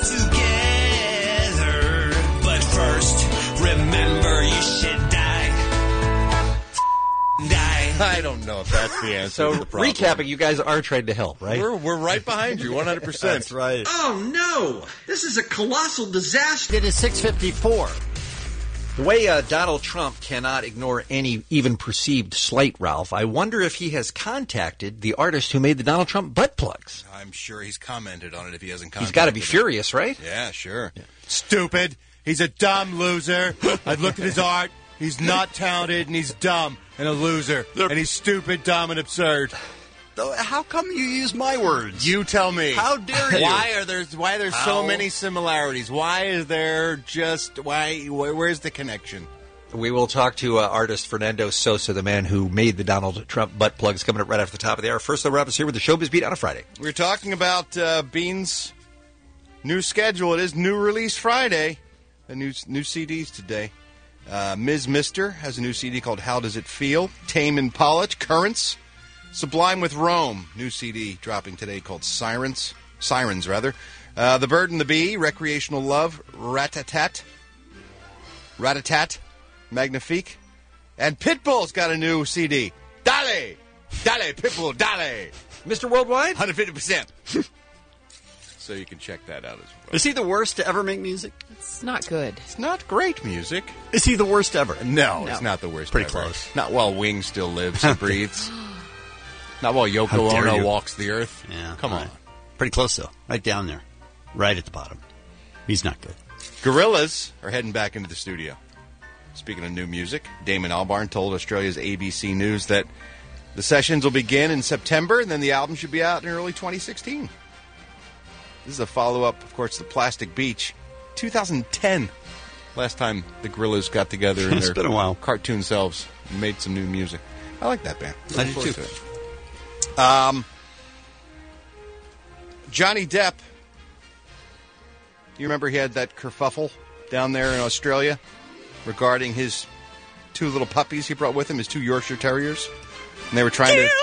together. But first, remember you should die. F- die. I don't know if that's the answer. So to the problem. recapping, you guys are trying to help, right? We're we're right behind you, one hundred percent. That's right. Oh no! This is a colossal disaster. It is six fifty-four. The way uh, Donald Trump cannot ignore any even perceived slight, Ralph, I wonder if he has contacted the artist who made the Donald Trump butt plugs. I'm sure he's commented on it if he hasn't He's commented. got to be furious, right? Yeah, sure. Stupid. He's a dumb loser. I've looked at his art. He's not talented, and he's dumb and a loser. And he's stupid, dumb, and absurd. Though, how come you use my words? You tell me. How dare you? Why are there why are there so How? many similarities? Why is there just why where, where's the connection? We will talk to uh, artist Fernando Sosa, the man who made the Donald Trump butt plugs, coming up right after the top of the hour. First, they'll wrap us here with the Showbiz Beat on a Friday. We're talking about uh, Bean's new schedule. It is New Release Friday. The new new C Ds today. Uh, Miz Mister has a new C D called How Does It Feel? Tame and Polished, Currents. Sublime with Rome, new C D dropping today called Sirens. Sirens, rather. Uh, the Bird and the Bee, Recreational Love, Ratatat. Ratatat, Magnifique. And Pitbull's got a new C D. Dale! Dale, Pitbull, dale! Mister Worldwide? one hundred fifty percent. So you can check that out as well. Is he the worst to ever make music? It's not good. It's not great music. Is he the worst ever? No, No. it's not the worst. Pretty ever. close. Not while Wing still lives and breathes. Not while Yoko How dare Ono you. walks the earth. Yeah. Come all on. right. Pretty close, though. Right down there. Right at the bottom. He's not good. Gorillas are heading back into the studio. Speaking of new music, Damon Albarn told Australia's A B C News that The sessions will begin in September, and then the album should be out in early twenty sixteen. This is a follow-up, of course, to Plastic Beach, two thousand ten. Last time the Gorillaz got together in It's their been a while. cartoon selves and made some new music. I like that band. I do, Look forward too. to it. Um, Johnny Depp, you remember he had that kerfuffle down there in Australia regarding his two little puppies he brought with him, his two Yorkshire Terriers? And they were trying to...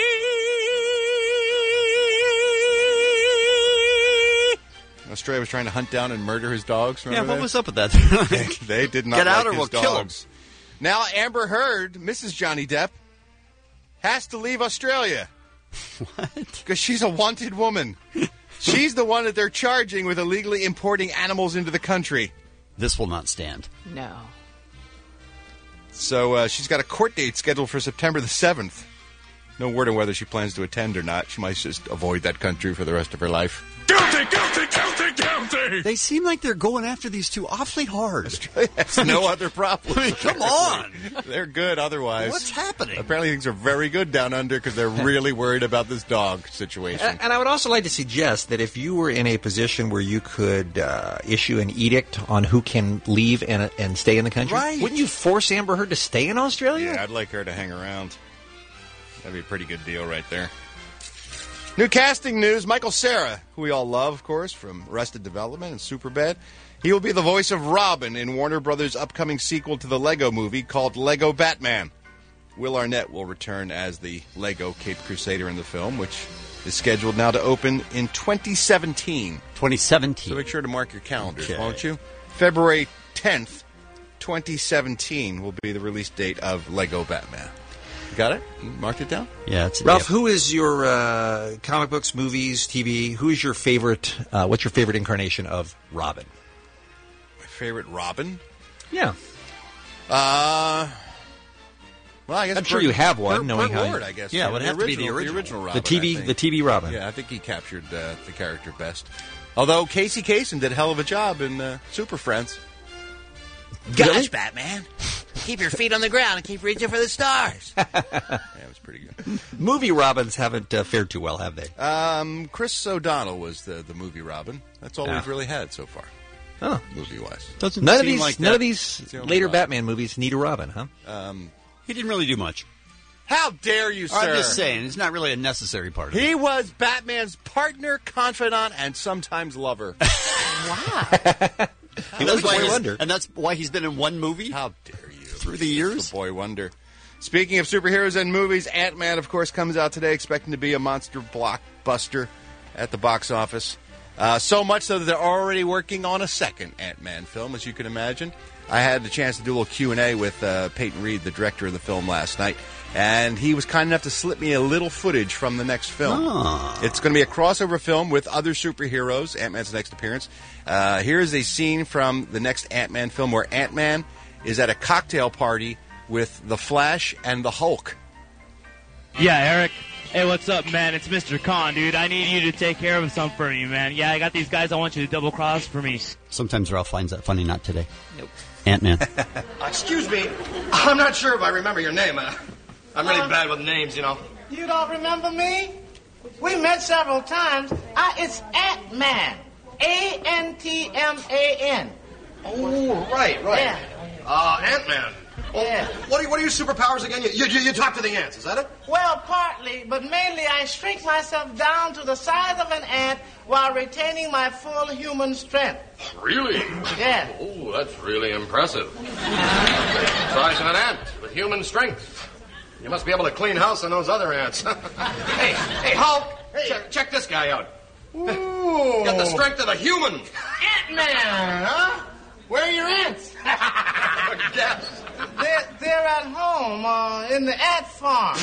Australia was trying to hunt down and murder his dogs. Yeah, Remember what that? was up with that? they, they did not Get out like or his we'll kill 'em. dogs. Now Amber Heard, Missus Johnny Depp, has to leave Australia. What? Because she's a wanted woman. She's the one that they're charging with illegally importing animals into the country. This will not stand. No. So uh, she's got a court date scheduled for September the seventh. No word on whether she plans to attend or not. She might just avoid that country for the rest of her life. Guilty, guilty, guilty, guilty! They seem like they're going after these two awfully hard. Australia has no other problem. I mean, come on. They're good otherwise. What's happening? Apparently things are very good down under because they're really worried about this dog situation. And, and I would also like to suggest that if you were in a position where you could uh, issue an edict on who can leave and, and stay in the country, Right. wouldn't you force Amber Heard to stay in Australia? Yeah, I'd like her to hang around. That'd be a pretty good deal right there. New casting news. Michael Cera, who we all love, of course, from Arrested Development and Superbad. He will be the voice of Robin in Warner Brothers' upcoming sequel to the Lego movie called Lego Batman. Will Arnett will return as the Lego Caped Crusader in the film, which is scheduled now to open in twenty seventeen. twenty seventeen. So make sure to mark your calendars, Okay. won't you? February tenth, twenty seventeen will be the release date of Lego Batman. Got it? You marked it down? Yeah, it's Ralph, who is your uh, comic books, movies, T V? Who is your favorite? Uh, what's your favorite incarnation of Robin? My favorite Robin? Yeah. Uh, well, I guess I'm sure Burt- you have one, Burt- knowing Burt how you- Ward, I guess. Yeah, it the would have to be the original. the original The Robin. T V I think. the T V Robin. Yeah, I think he captured uh, the character best. Although Casey Kasem did a hell of a job in uh, Super Friends. Gosh, Batman. Keep your feet on the ground and keep reaching for the stars. Yeah, it was pretty good. Movie Robins haven't uh, fared too well, have they? Um, Chris O'Donnell was the, the movie Robin. That's all Yeah. we've really had so far, Oh, movie-wise. Doesn't none of seem these like none that. of these It's the only later Robin. Batman movies need a Robin, huh? Um, He didn't really do much. how dare you, sir? I'm just saying, it's not really a necessary part of it. He was Batman's partner, confidant, and sometimes lover. And was that's, why Boy he's, Wonder. and that's why he's been in one movie How dare you? through the years. The Boy Wonder. Speaking of superheroes and movies, Ant-Man, of course, comes out today, expecting to be a monster blockbuster at the box office. Uh, so much so that they're already working on a second Ant-Man film, as you can imagine. I had the chance to do a little Q and A with uh, Peyton Reed, the director of the film, last night, and he was kind enough to slip me a little footage from the next film. Ah. It's going to be a crossover film with other superheroes, Ant-Man's next appearance. Uh, here's a scene from the next Ant-Man film where Ant-Man is at a cocktail party with the Flash and the Hulk. Yeah, Eric. Hey, what's up, man? It's Mister Khan, dude. I need you to take care of something for me, man. Yeah, I got these guys I want you to double cross for me. Sometimes Ralph finds that funny. Not today. Nope. Ant-Man. Excuse me, I'm not sure if I remember your name. Uh, I'm really bad with names, you know. You don't remember me? We met several times. I, it's Ant-Man. A N T M A N. Oh, right, right. Yeah. Uh, Ant-Man. Oh, Yeah. What are, what are your superpowers again? You, you, you talk to the ants, is that it? Well, partly, but mainly I shrink myself down to the size of an ant while retaining my full human strength. Really? Yeah. Oh, that's really impressive. Size of an ant with human strength. You must be able to clean house on those other ants. hey, hey, Hulk, check, check this guy out. Ooh. Got the strength of a human. Ant-Man, huh? Where are your ants? Guess. They're, they're at home, uh, in the ant farm.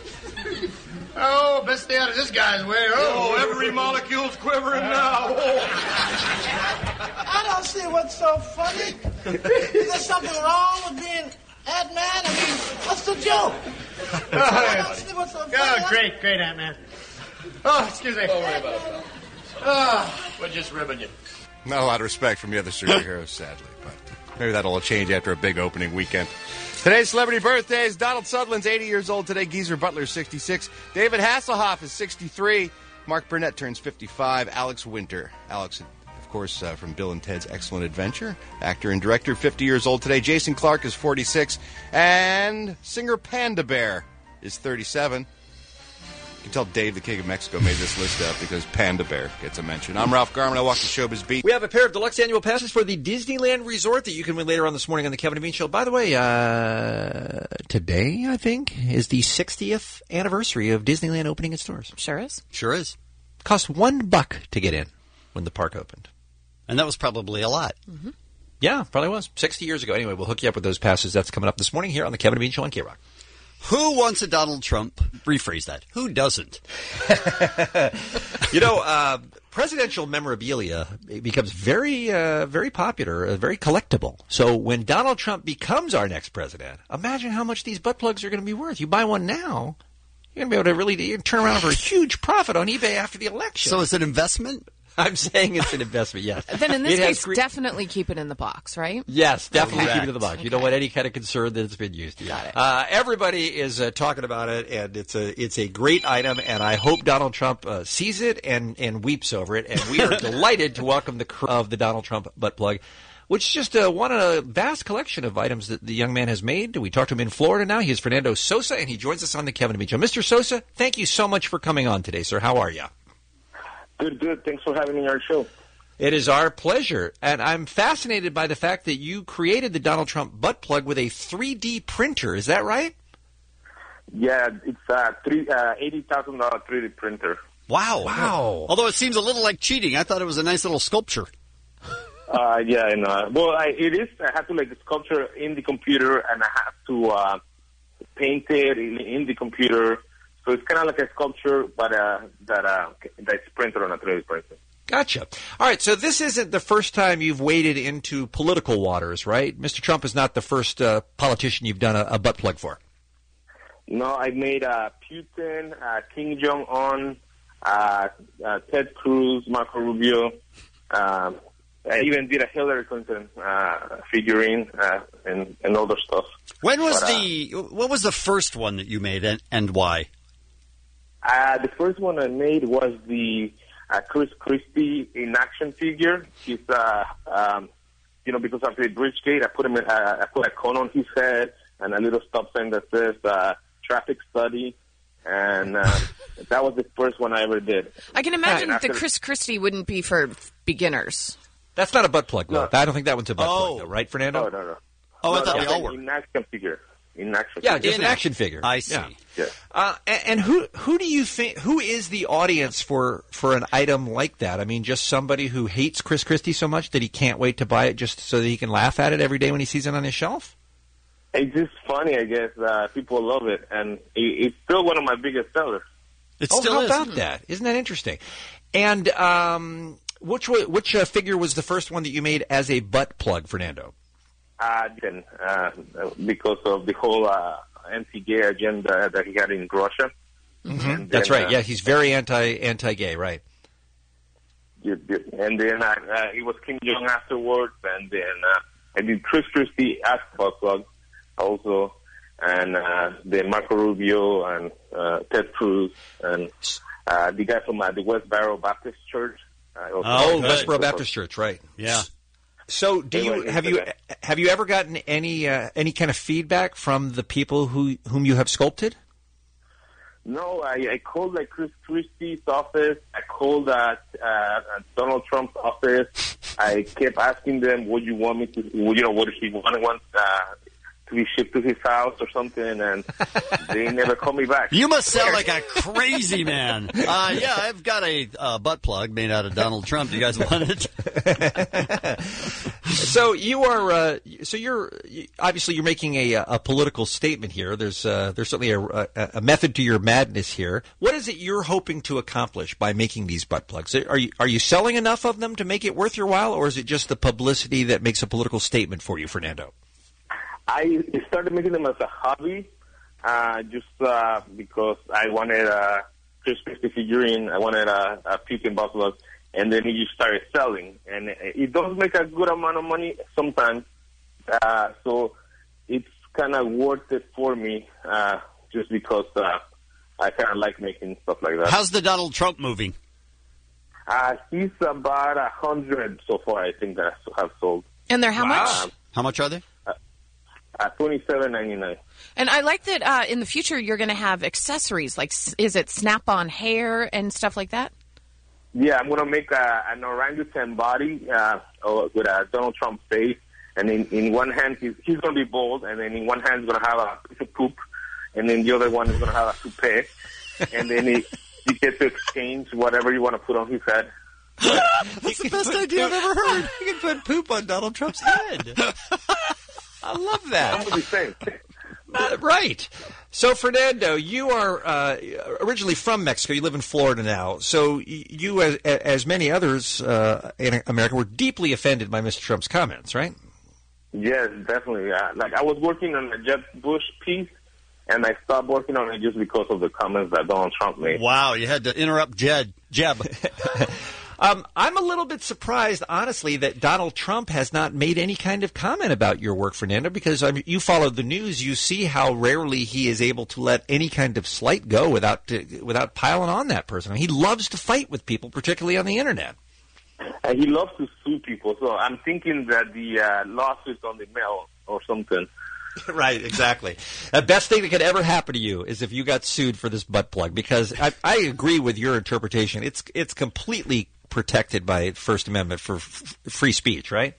Oh, best stay out of this guy's way. Oh, every molecule's quivering now. Oh. I don't see what's so funny. Is there something wrong with being Ant-Man? I mean, what's the joke? I don't see what's so funny. Oh, great, great, Ant-Man. Oh, excuse me. Don't worry about it, pal. Oh, we're just ribbing you. Not a lot of respect from the other superheroes, sadly, but maybe that'll change after a big opening weekend. Today's celebrity birthdays. Donald Sutherland's eighty years old today. Geezer Butler's sixty-six. David Hasselhoff is sixty-three. Mark Burnett turns fifty-five. Alex Winter. Alex, of course, uh, from Bill and Ted's Excellent Adventure. Actor and director, fifty years old today. Jason Clarke is forty-six. And singer Panda Bear is thirty-seven. You can tell Dave, the King of Mexico, made this list up because Panda Bear gets a mention. I'm Ralph Garman. I walk the Showbiz Beat. We have a pair of deluxe annual passes for the Disneyland Resort that you can win later on this morning on the Kevin and Bean Show. By the way, uh, today, I think, is the sixtieth anniversary of Disneyland opening its doors. Sure is. Sure is. Cost one buck to get in when the park opened. And that was probably a lot. Mm-hmm. Yeah, probably was. sixty years ago. Anyway, we'll hook you up with those passes. That's coming up this morning here on the Kevin and Bean Show on K-Rock. Who wants a Donald Trump? Rephrase that. Who doesn't? You know, uh, presidential memorabilia becomes very, uh, very popular, uh, very collectible. So when Donald Trump becomes our next president, imagine how much these butt plugs are going to be worth. You buy one now, you're going to be able to really you can turn around for a huge profit on eBay after the election. So it's an investment? I'm saying it's an investment, yes. Then in this It has case, gre- definitely keep it in the box, right? Yes, definitely Okay. keep it in the box. You don't want any kind of concern that it's been used. Got it. Uh, everybody is uh, talking about it, and it's a it's a great item, and I hope Donald Trump uh, sees it and, and weeps over it. And we are delighted to welcome the crew of the Donald Trump butt plug, which is just uh, one of a vast collection of items that the young man has made. We talked to him in Florida now. He is Fernando Sosa, and he joins us on the Kevin and Bean Show. Mister Sosa, thank you so much for coming on today, sir. How are you? Good, good. Thanks for having me on our show. It is our pleasure, and I'm fascinated by the fact that you created the Donald Trump butt plug with a three D printer. Is that right? Yeah, it's a three uh, eighty thousand dollar three D printer. Wow. Wow. Although it seems a little like cheating. I thought it was a nice little sculpture. Uh, yeah, and uh, well, I, it is. I have to like the sculpture in the computer, and I have to uh, paint it in, in the computer. So it's kind of like a sculpture, but uh, that uh, that's printed on a three D printer. Gotcha. All right, so this isn't the first time you've waded into political waters, right? Mister Trump is not the first uh, politician you've done a, a butt plug for. No, I made uh, Putin, uh, Kim Jong-un, uh, uh, Ted Cruz, Marco Rubio. Um, I even did a Hillary Clinton uh, figurine uh, and, and other stuff. When was But, uh, the what was the first one that you made, and, and why? Uh, the first one I made was the uh, Chris Christie in action figure. He's, uh, um, you know, because after the Bridgegate, I put him in, uh, I put a cone on his head and a little stop sign that says uh, traffic study. And uh, that was the first one I ever did. I can imagine And after- the Chris Christie wouldn't be for beginners. That's not a butt plug, though. I don't think that one's a butt Oh. plug, though, right, Fernando? No, no, no. Oh, I No, thought no, they all in- were. In action figure. In action Yeah, figure. just an action figure. I see. Yeah. Yeah. Uh, and, and who who do you think who is the audience for for an item like that? I mean, just somebody who hates Chris Christie so much that he can't wait to buy it just so that he can laugh at it every day when he sees it on his shelf? It's just funny, I guess. Uh, people love it. And it, it's still one of my biggest sellers. It oh, still how is. about that? Isn't that interesting? And um, which wa- which uh, figure was the first one that you made as a butt plug, Fernando? Uh, then, uh, because of the whole uh, anti-gay agenda that he had in Russia. Mm-hmm. That's right. uh, Yeah, he's very anti anti gay, right? you- you- And then uh, uh, it was Kim Jong afterwards, and then uh, I did Chris Christie as butt plug also, and uh, then Marco Rubio and uh, Ted Cruz and uh, the guy from uh, the West Barrow Baptist Church. Uh, also- Oh, Westboro Baptist Church, right? Yeah. So, do you have you have you ever gotten any uh, any kind of feedback from the people who whom you have sculpted? No, I, I called like Chris Christie's office. I called uh, uh, Donald Trump's office. I kept asking them, "Would you want me to? You know, would he want want uh, to be shipped to his house or something?" And they never called me back. You must sound like a crazy man. Uh, yeah, I've got a uh, butt plug made out of Donald Trump. Do you guys want it? So you are uh, so you're obviously you're making a a political statement here. There's uh, there's certainly a, a, a method to your madness here. What is it you're hoping to accomplish by making these butt plugs? Are you are you selling enough of them to make it worth your while, or is it just the publicity that makes a political statement for you, Fernando? I started making them as a hobby, uh, just uh, because I wanted a Chris Christie figurine. I wanted a, a Putin buffalo, and then it just started selling. And it does make a good amount of money sometimes. Uh, so it's kind of worth it for me, uh, just because uh, I kind of like making stuff like that. How's the Donald Trump moving? Uh, he's about a hundred so far, I think, that I have sold. And they're how Wow. much? How much are they? Uh, uh, twenty-seven ninety-nine. And I like that uh, in the future you're going to have accessories, like s- is it snap-on hair and stuff like that? Yeah, I'm gonna make a, an orangutan body uh, uh, with a Donald Trump face, and in, in one hand he's, he's gonna be bald, and then in one hand he's gonna have a piece of poop, and then the other one is gonna have a toupee, and then he, you get to exchange whatever you want to put on his head. That's the best idea I've ever heard. You can put poop on Donald Trump's head. I love that. That's what he's saying. Uh, right. So, Fernando, you are uh, originally from Mexico. You live in Florida now. So y- you, as, as many others uh, in America, were deeply offended by Mister Trump's comments, right? Yes, definitely. Uh, like I was working on a Jeb Bush piece, and I stopped working on it just because of the comments that Donald Trump made. Wow, you had to interrupt Jed. Jeb. Um, I'm a little bit surprised, honestly, that Donald Trump has not made any kind of comment about your work, Fernando, because I mean, you follow the news. You see how rarely he is able to let any kind of slight go without uh, without piling on that person. I mean, he loves to fight with people, particularly on the Internet. And he loves to sue people, so I'm thinking that the uh, lawsuit's on the mail or something. Right, exactly. The best thing that could ever happen to you is if you got sued for this butt plug, because I, I agree with your interpretation. It's it's completely protected by First Amendment for f- free speech, right?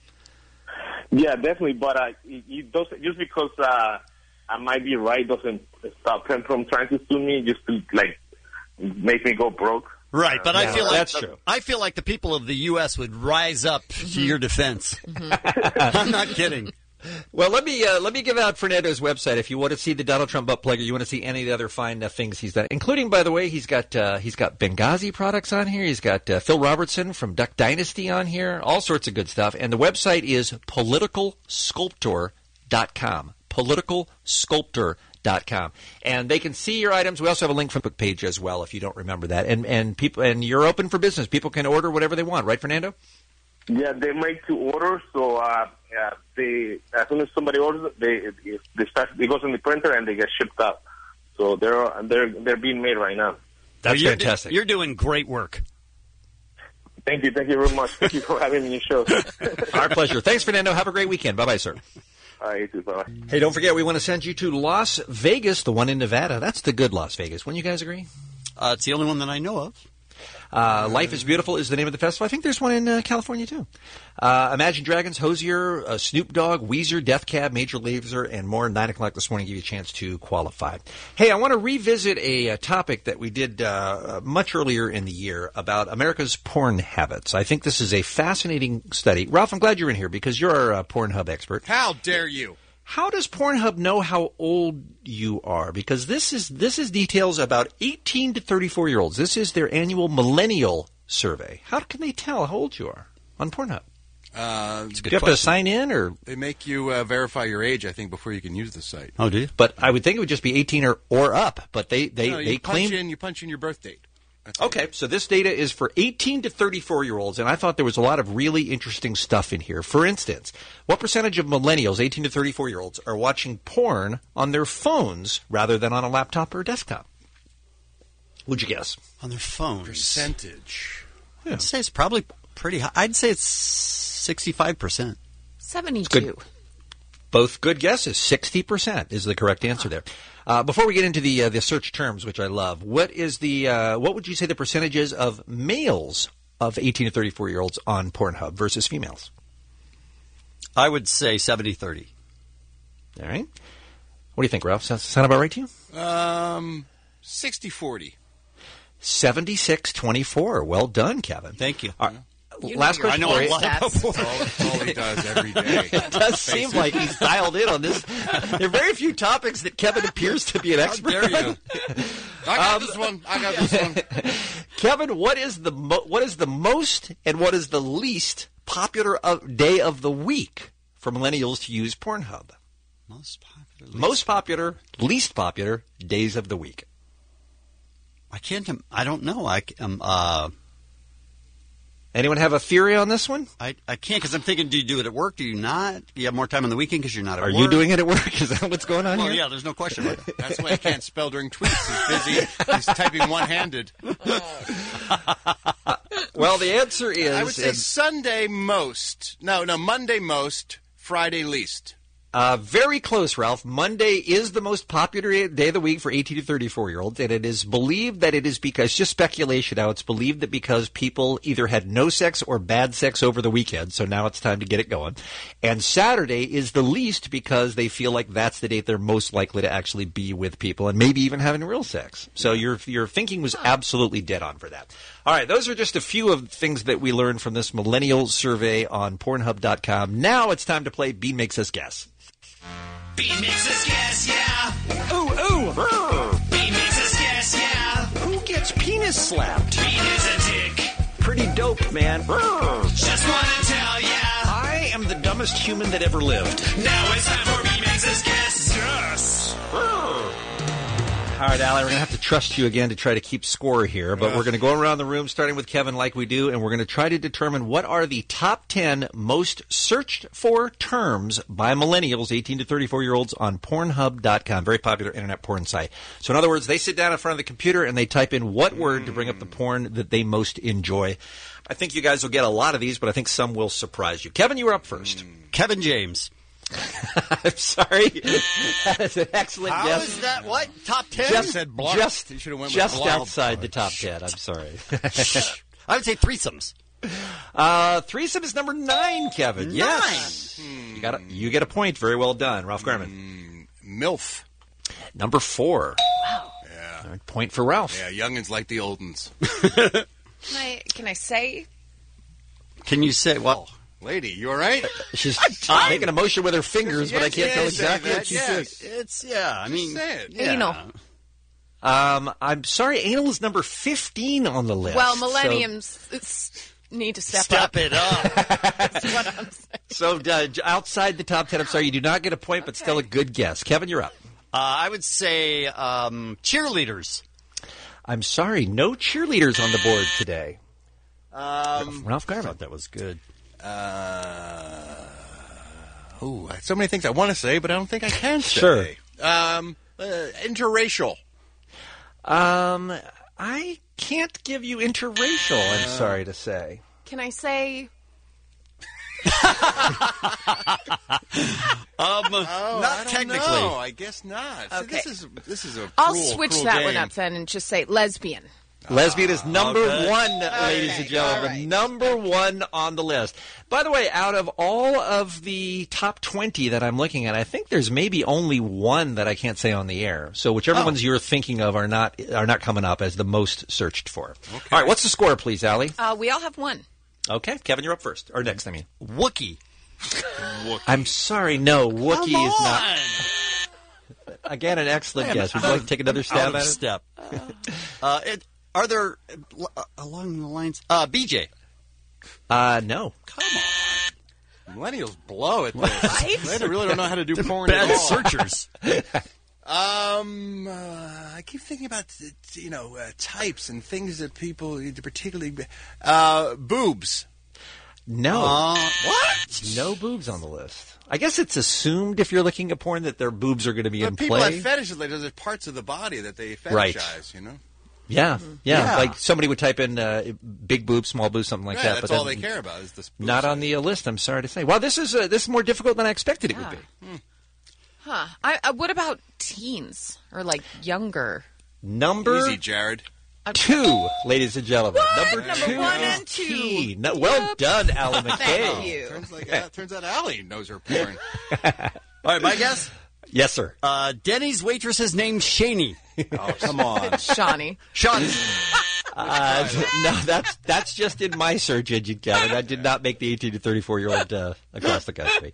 Yeah, definitely. But uh, you doesn't, just because uh, I might be right doesn't stop him from trying to sue me, just to like make me go broke. Right, but I Yeah, feel like that's true. I feel like the people of the U S would rise up to your defense. I'm not kidding. Well, let me uh, let me give out Fernando's website if you want to see the Donald Trump butt plug, or you want to see any of the other fine uh, things he's done, including, by the way, he's got uh, he's got Benghazi products on here. He's got uh, Phil Robertson from Duck Dynasty on here, all sorts of good stuff. And the website is political sculptor dot com. political sculptor dot com. And they can see your items. We also have a link from the book page as well, if you don't remember that. And and people and you're open for business. People can order whatever they want, right, Fernando? Yeah, they make to order, so uh, yeah, they as soon as somebody orders it, they they start it goes in the printer and they get shipped out. So they're they're they're being made right now. That's you're, fantastic. You're doing great work. Thank you, thank you very much. Thank you for having me on your show. Our pleasure. Thanks, Fernando. Have a great weekend. Bye bye, sir. All right, you too. Bye. Hey, don't forget, we want to send you to Las Vegas, the one in Nevada. That's the good Las Vegas. Wouldn't you guys agree? Uh, it's the only one that I know of. Uh, Life is Beautiful is the name of the festival. I think there's one in uh, California, too. Uh, Imagine Dragons, Hozier, uh, Snoop Dogg, Weezer, Death Cab, Major Lazer, and more. nine o'clock this morning give you a chance to qualify. Hey, I want to revisit a, a topic that we did uh, much earlier in the year about America's porn habits. I think this is a fascinating study. Ralph, I'm glad you're in here because you're our uh, Pornhub expert. How dare you? How does Pornhub know how old you are? Because this is this is details about eighteen to thirty-four year olds. This is their annual millennial survey. How can they tell how old you are on Pornhub? Uh, Do you have to sign in, or they make you uh, verify your age, I think, before you can use the site. Oh, do you? But I would think it would just be eighteen or, or up. But they they, No, they you claim punch in, you punch in your birth date. That's Okay, so this data is for eighteen to thirty-four year olds, and I thought there was a lot of really interesting stuff in here. For instance, what percentage of millennials, eighteen to thirty-four year olds, are watching porn on their phones rather than on a laptop or desktop? Would you guess? On their phones. Percentage. Yeah. I'd say it's probably pretty high. I'd say it's sixty-five percent. seventy-two. Both good guesses. sixty percent is the correct answer there. Uh, before we get into the uh, the search terms, which I love, what is the uh, what would you say the percentages of males of eighteen to thirty-four year olds on Pornhub versus females? I would say seventy thirty. All right. What do you think, Ralph? Sound, sound about right to you? Um, sixty forty. seventy-six twenty-four. Well done, Kevin. Thank you. All right. Last question I know for a you. lot about porn. That's all he does every day. It does seem like he's dialed in on this. There are very few topics that Kevin appears to be an expert How dare you? on. I got Um, this one. I got this one. Kevin, what is the mo- what is the most and what is the least popular of, day of the week for millennials to use Pornhub? Most popular. Most popular, least popular days of the week. I can't. I don't know. I um. Uh, Anyone have a theory on this one? I, I can't because I'm thinking, do you do it at work? Do you not? Do you have more time on the weekend because you're not at Are work? you doing it at work? Is that what's going on Well, here? yeah, there's no question about it. That's why he can't spell during tweets. He's busy. He's typing one-handed. Well, the answer is... I would say and- Sunday most. No, no, Monday most, Friday least. Uh, very close, Ralph. Monday is the most popular day of the week for eighteen to thirty-four-year-olds, and it is believed that it is because, just speculation now, it's believed that because people either had no sex or bad sex over the weekend, so now it's time to get it going. And Saturday is the least because they feel like that's the date they're most likely to actually be with people and maybe even having real sex. So your your thinking was absolutely dead on for that. All right, those are just a few of the things that we learned from this millennial survey on Pornhub dot com. Now it's time to play B Makes Us Guess. B makes us guess, yeah. Ooh, ooh. B makes us guess, yeah. Who gets penis slapped? Bean is a dick. Pretty dope, man. Just wanna tell ya. I am the dumbest human that ever lived. Now it's time for B makes us guess. Yes. All right, Allie, we're going to have to trust you again to try to keep score here, but we're going to go around the room, starting with Kevin like we do, and we're going to try to determine what are the top ten most searched for terms by millennials, eighteen to thirty-four-year-olds, on Pornhub dot com, very popular internet porn site. So in other words, they sit down in front of the computer and they type in what word to bring up the porn that they most enjoy. I think you guys will get a lot of these, but I think some will surprise you. Kevin, you were up first. Kevin James. I'm sorry. That is an excellent How guess. is that? What? Top ten? Just, said blood. just, You should have went with just blood. outside the top ten. I'm sorry. I would say threesomes. Uh, threesome is number nine, Kevin. Nine. Yes. You got a, you get a point. Very well done, Ralph Garman. MILF. Number four. Wow. Yeah. All right, point for Ralph. Yeah, youngins like the old uns. Can I, can I say? Can you say what? Lady, you all right? She's making a motion with her fingers, but I can't Yes, tell yes, exactly say what she that, said. yes. It's, yeah, I mean. say it. Yeah. Anal. Um, I'm sorry, anal is number fifteen on the list. Well, So- millenniums s- need to step, Step up. it up. That's what I'm saying. So, uh, outside the top ten, I'm sorry, you do not get a point, but still a good guess. Kevin, you're up. Uh, I would say um, cheerleaders. I'm sorry, no cheerleaders on the board today. Um, Ralph I Garman. thought that was good. uh, ooh, I have so many things I want to say, but I don't think I can say. Sure. Um, uh, interracial. Um, I can't give you interracial, I'm sorry to say. Can I say? Um, Oh, not I don't technically. know. I guess not. See, Okay. this is this is a I'll cruel, switch cruel that game. one up then and just say lesbian. Lesbian is number okay. one, ladies and gentlemen. all right. Number one on the list. By the way, out of all of the top twenty that I'm looking at, I think there's maybe only one that I can't say on the air. So whichever Oh. ones you're thinking of are not are not coming up as the most searched for. All right, what's the score, please, Allie? Uh, we all have one. Okay, Kevin, you're up first. Or next, I mean. Wookie. I'm sorry, no, Wookiee Come is not. on. Again, an excellent I am guess. Would you like to take another Out stab of at it? step. uh, it, are there uh, along the lines? Uh, B J. Uh, no. Come on. Millennials blow at this. Right? They really don't know how to do porn at Bad all. searchers. Um, uh, I keep thinking about uh, you know uh, types and things that people particularly uh, boobs. No. Uh, what? No boobs on the list. I guess it's assumed if you're looking at porn that their boobs are going to be But in people play. have fetishes. Like there's parts of the body that they fetishize. Right. You know. Yeah, yeah, Yeah. Like somebody would type in uh, big boobs, small boobs, something like Right, that. that's but all then they care about is the boobs. Not on the uh, list. I'm sorry to say. Well, this is uh, this is more difficult than I expected it would be. Huh. I, uh, what about teens or like younger? Number Easy, Jared. two, ladies and gentlemen. Number, Number two one is and two. teen. No, well Yep. done, Alan McKay. Thank you. Turns like uh, turns out Allie knows her porn. All right, my guess. Yes, sir. Uh, Denny's waitress is named Shaney. Oh, come on. Shawnee. Shawnee. Uh, no, that's that's just in my search engine, Kevin. That did not make the eighteen to thirty-four year old uh, across the country.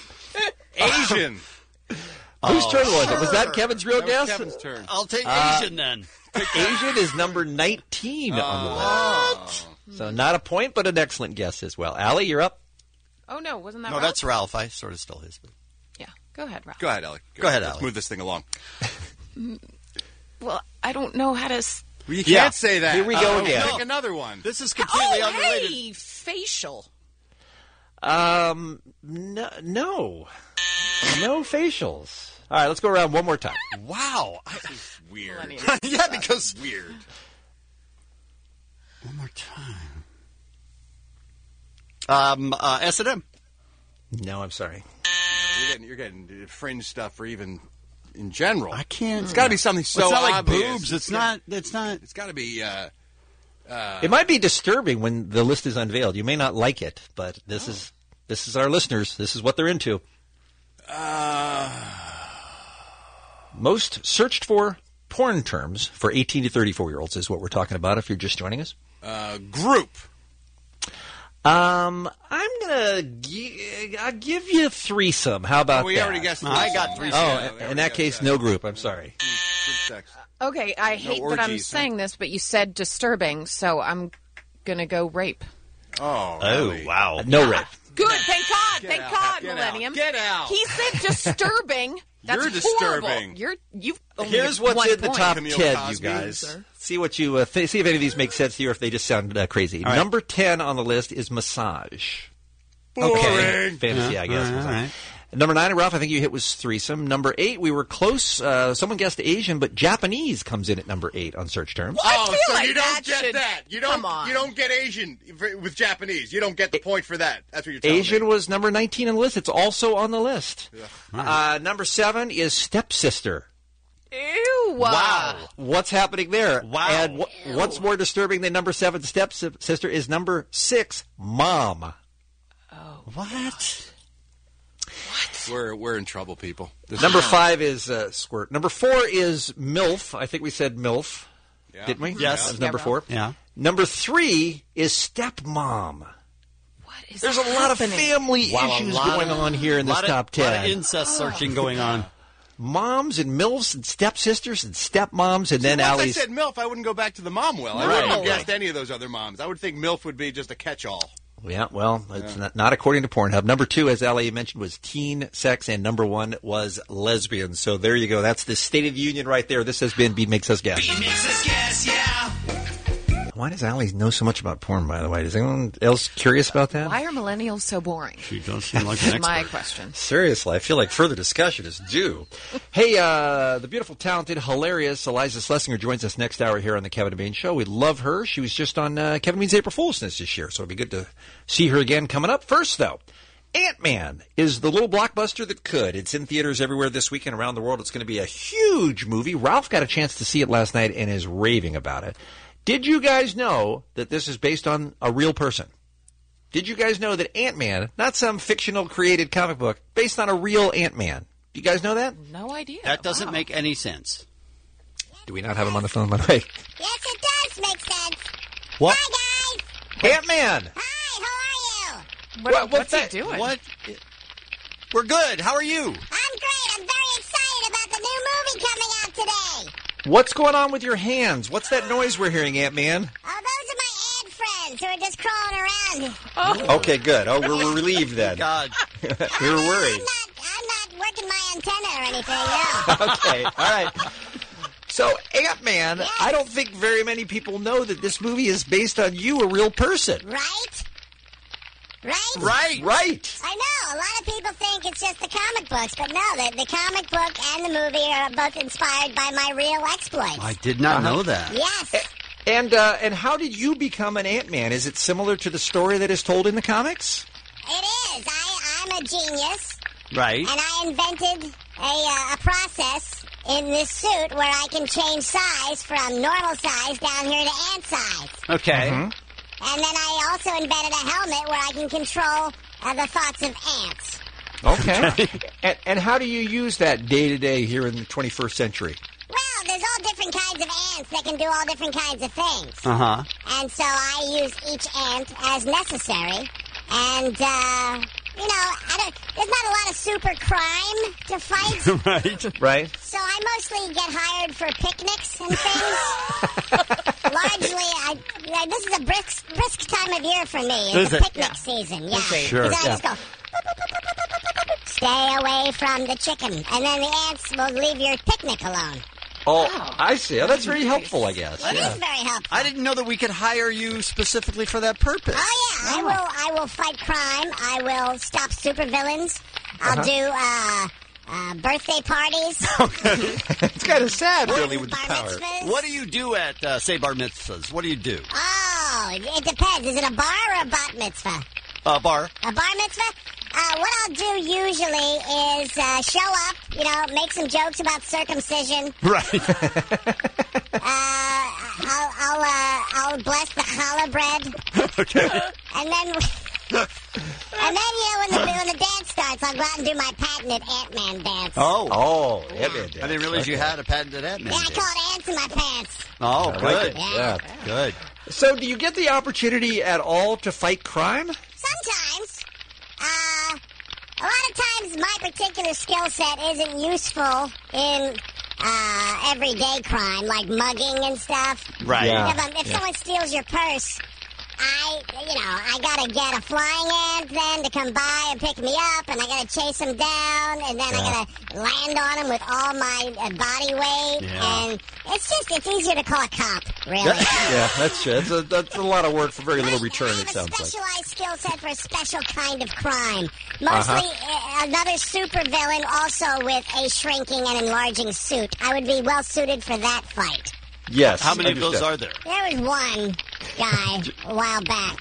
Asian. Whose turn was it? Was that Kevin's real That was guess? Kevin's turn. I'll take Uh, Asian then. Asian is number nineteen on the list. So not a point, but an excellent guess as well. Allie, you're up. Oh no, wasn't that No, Ralph? that's Ralph. I sort of stole his. But... Yeah, go ahead, Ralph. Go ahead, Allie. Go ahead, Let's Allie. move this thing along. Well, I don't know how to s- You can't Yeah. say that. Here we go Uh, again. Pick another one. This is completely oh, unrelated. hey, facial. Um, no, no, no facials. All right, let's go around one more time. Wow. Weird. yeah, because weird. One more time. Um, uh, S and M. No, I'm sorry. You're getting, you're getting fringe stuff for even in general. I can't. It's got to be something so It's not like obvious. boobs. It's not. It's not. It's got to be. Uh, uh, It might be disturbing when the list is unveiled. You may not like it, but this is this is our listeners. This is what they're into. Uh, Most searched for porn terms for eighteen to thirty-four year olds is what we're talking about. If you're just joining us, uh, group. um, I'm gonna gi- I'll give you threesome. How about Oh, we that? already guessed I threesome. got threesome. Oh, Yeah, we in already that guessed case, that. no group. I'm sorry. Group sex. Okay, I hate that I'm orgies, huh? saying this, but you said disturbing, so I'm going to go rape. Oh, Oh, really? wow. No rape. Good, thank God, Get thank out, God, get out, Millennium. get out. He said disturbing. That's You're horrible. disturbing. You're you've only Here's one what's in the point. top Camille ten, Cosby, you guys. sir. See what you uh, th- see if any of these make sense to you, or if they just sound uh, crazy. All right. Number ten on the list is massage. Boring. Fantasy, Yeah, I guess. all right, all right. Number nine, Ralph, I think you hit was threesome. Number eight, we were close. Uh, someone guessed Asian, but Japanese comes in at number eight on search terms. I Oh, feel so like you don't that get should- that. You don't. Come on. You don't get Asian for- with Japanese. You don't get the point for that. That's what you're telling Asian me. was number nineteen on the list. It's also on the list. Uh, number seven is stepsister. Ew. Wow. What's happening there? Wow. And wh- what's more disturbing than number seven, stepsister, is number six, mom. What? We're we're in trouble, people. This Number is- five is uh, squirt. Number four is MILF. I think we said MILF, Yeah. didn't we? Yes. That was number Yeah, four. Yeah. Number three is stepmom. What is There's a lot of happening? family Wow, a issues lot going of- on here in this lot of- top lot of ten. incest searching going on. Moms and MILFs and stepsisters and stepmoms, and then Once I Allie's. said MILF, I wouldn't go back to the mom well. I Right. wouldn't have guessed any of those other moms. I would think MILF would be just a catch-all. Yeah, well, it's not, not according to Pornhub. Number two, as Allie mentioned, was teen sex, and number one was lesbian. So there you go. That's the State of the Union right there. This has been B Makes Us Guess. Makes us guess, yeah. Why does Allie know so much about porn, by the way? Is anyone else curious about that? Why are millennials so boring? She does seem like an Is my expert. question. Seriously, I feel like further discussion is due. Hey, uh, the beautiful, talented, hilarious Eliza Schlesinger joins us next hour here on the Kevin and Bean Show. We love her. She was just on uh, Kevin and Bean's April Foolsness this year, so it'll be good to see her again coming up. First, though, Ant-Man is the little blockbuster that could. It's in theaters everywhere this weekend around the world. It's going to be a huge movie. Ralph got a chance to see it last night and is raving about it. Did you guys know that this is based on a real person? Did you guys know that Ant-Man, not some fictional created comic book, based on a real Ant-Man? Do you guys know that? No idea. That doesn't Wow. make any sense. Do we not have him on the phone, by the way? Yes, it does make sense. What? Hi, guys. Ant-Man! Hi, how are you? What, What- what's what's he doing? What? We're good. How are you? I'm great. I'm very excited about the new movie coming out today. What's going on with your hands? What's that noise we're hearing, Ant-Man? Oh, those are my ant friends who are just crawling around. Okay, good. Oh, we're relieved then. God. we were I'm worried. not, I'm not working my antenna or anything, no. Okay, all right. So, Ant-Man, I don't think very many people know that this movie is based on you, a real person. Right? Right? Right. Right. I know. A lot of people think it's just the comic books, but no, the, the comic book and the movie are both inspired by my real exploits. I did not know that. Yes. And uh, and how did you become an Ant-Man? Is it similar to the story that is told in the comics? It is. I, I'm a genius, Right. and I invented a, uh, a process in this suit where I can change size from normal size down here to ant size. Okay. Mm-hmm. And then I also invented a helmet where I can control uh, the thoughts of ants. Okay. and, and how do you use that day to day here in the twenty-first century? Well, there's all different kinds of ants that can do all different kinds of things. Uh huh. And so I use each ant as necessary. And, uh, you know, I don't, there's not a lot of super crime to fight. Right. Right. So I mostly get hired for picnics and things. Largely, I, I, this is a brisk, brisk time of year for me. It's Is a it? picnic Yeah. season, yeah. Sure, Because I yeah. just go, stay away from the chicken. And then the ants will leave your picnic alone. Oh, I see. Oh, that's very helpful, I guess. That yeah. is very helpful. I didn't know that we could hire you specifically for that purpose. Oh yeah, I will. I will fight crime. I will stop supervillains. I'll Uh-huh. do uh, uh, birthday parties. It's kind of sad, really, with the Bar power. mitzvahs. What do you do at, uh, say, bar mitzvahs? What do you do? Oh, it, it depends. Is it a bar or a bat mitzvah? Uh, bar. A bar mitzvah? Uh, what I'll do usually is uh, show up, you know, make some jokes about circumcision. Right. Uh, I'll I'll, uh, I'll bless the challah bread. Okay. And then, and then you know, when the when the dance starts, I'll go out and do my patented Ant-Man dance. Oh. Oh, Ant-Man dance. I didn't realize you Okay. had a patented Ant-Man Yeah, I dance. call it ants in my pants. Oh, I like good. it. Yeah. Good. So, do you get the opportunity at all to fight crime? Sometimes, uh, a lot of times my particular skill set isn't useful in uh, everyday crime, like mugging and stuff. Right. Yeah. If, um, if Yeah. someone steals your purse, I, you know, I gotta get a flying ant then to come by and pick me up, and I gotta chase him down, and then I gotta land on him with all my uh, body weight, Yeah. and it's just, it's easier to call a cop, really. Yeah, that's true. That's a, that's a lot of work for very little return, I it have a sounds like. specialized skill set for a special kind of crime. Mostly uh, another supervillain also with a shrinking and enlarging suit. I would be well suited for that fight. Yes. How many of those understood. are there? There was one guy a while back.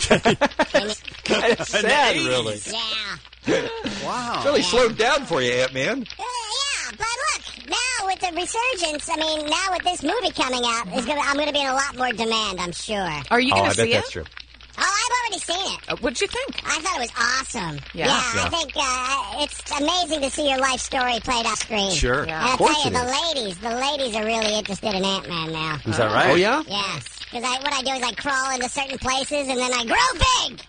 Kind of sad, really. Yeah. Wow. It's really slowed down for you, Ant-Man. Uh, yeah, but look, now with the resurgence, I mean, now with this movie coming out, is gonna, I'm going to be in a lot more demand, I'm sure. Are you Oh, going I to bet see that's it? true. Oh, I've already seen it. Uh, what'd you think? I thought it was awesome. Yeah. I Yeah. think uh, it's amazing to see your life story played off screen. Sure. Yeah. And I'll Of course tell you, it the ladies, the ladies are really interested in Ant-Man now. Is that right? Oh, yeah? Yes, because I, what I do is I crawl into certain places and then I grow big.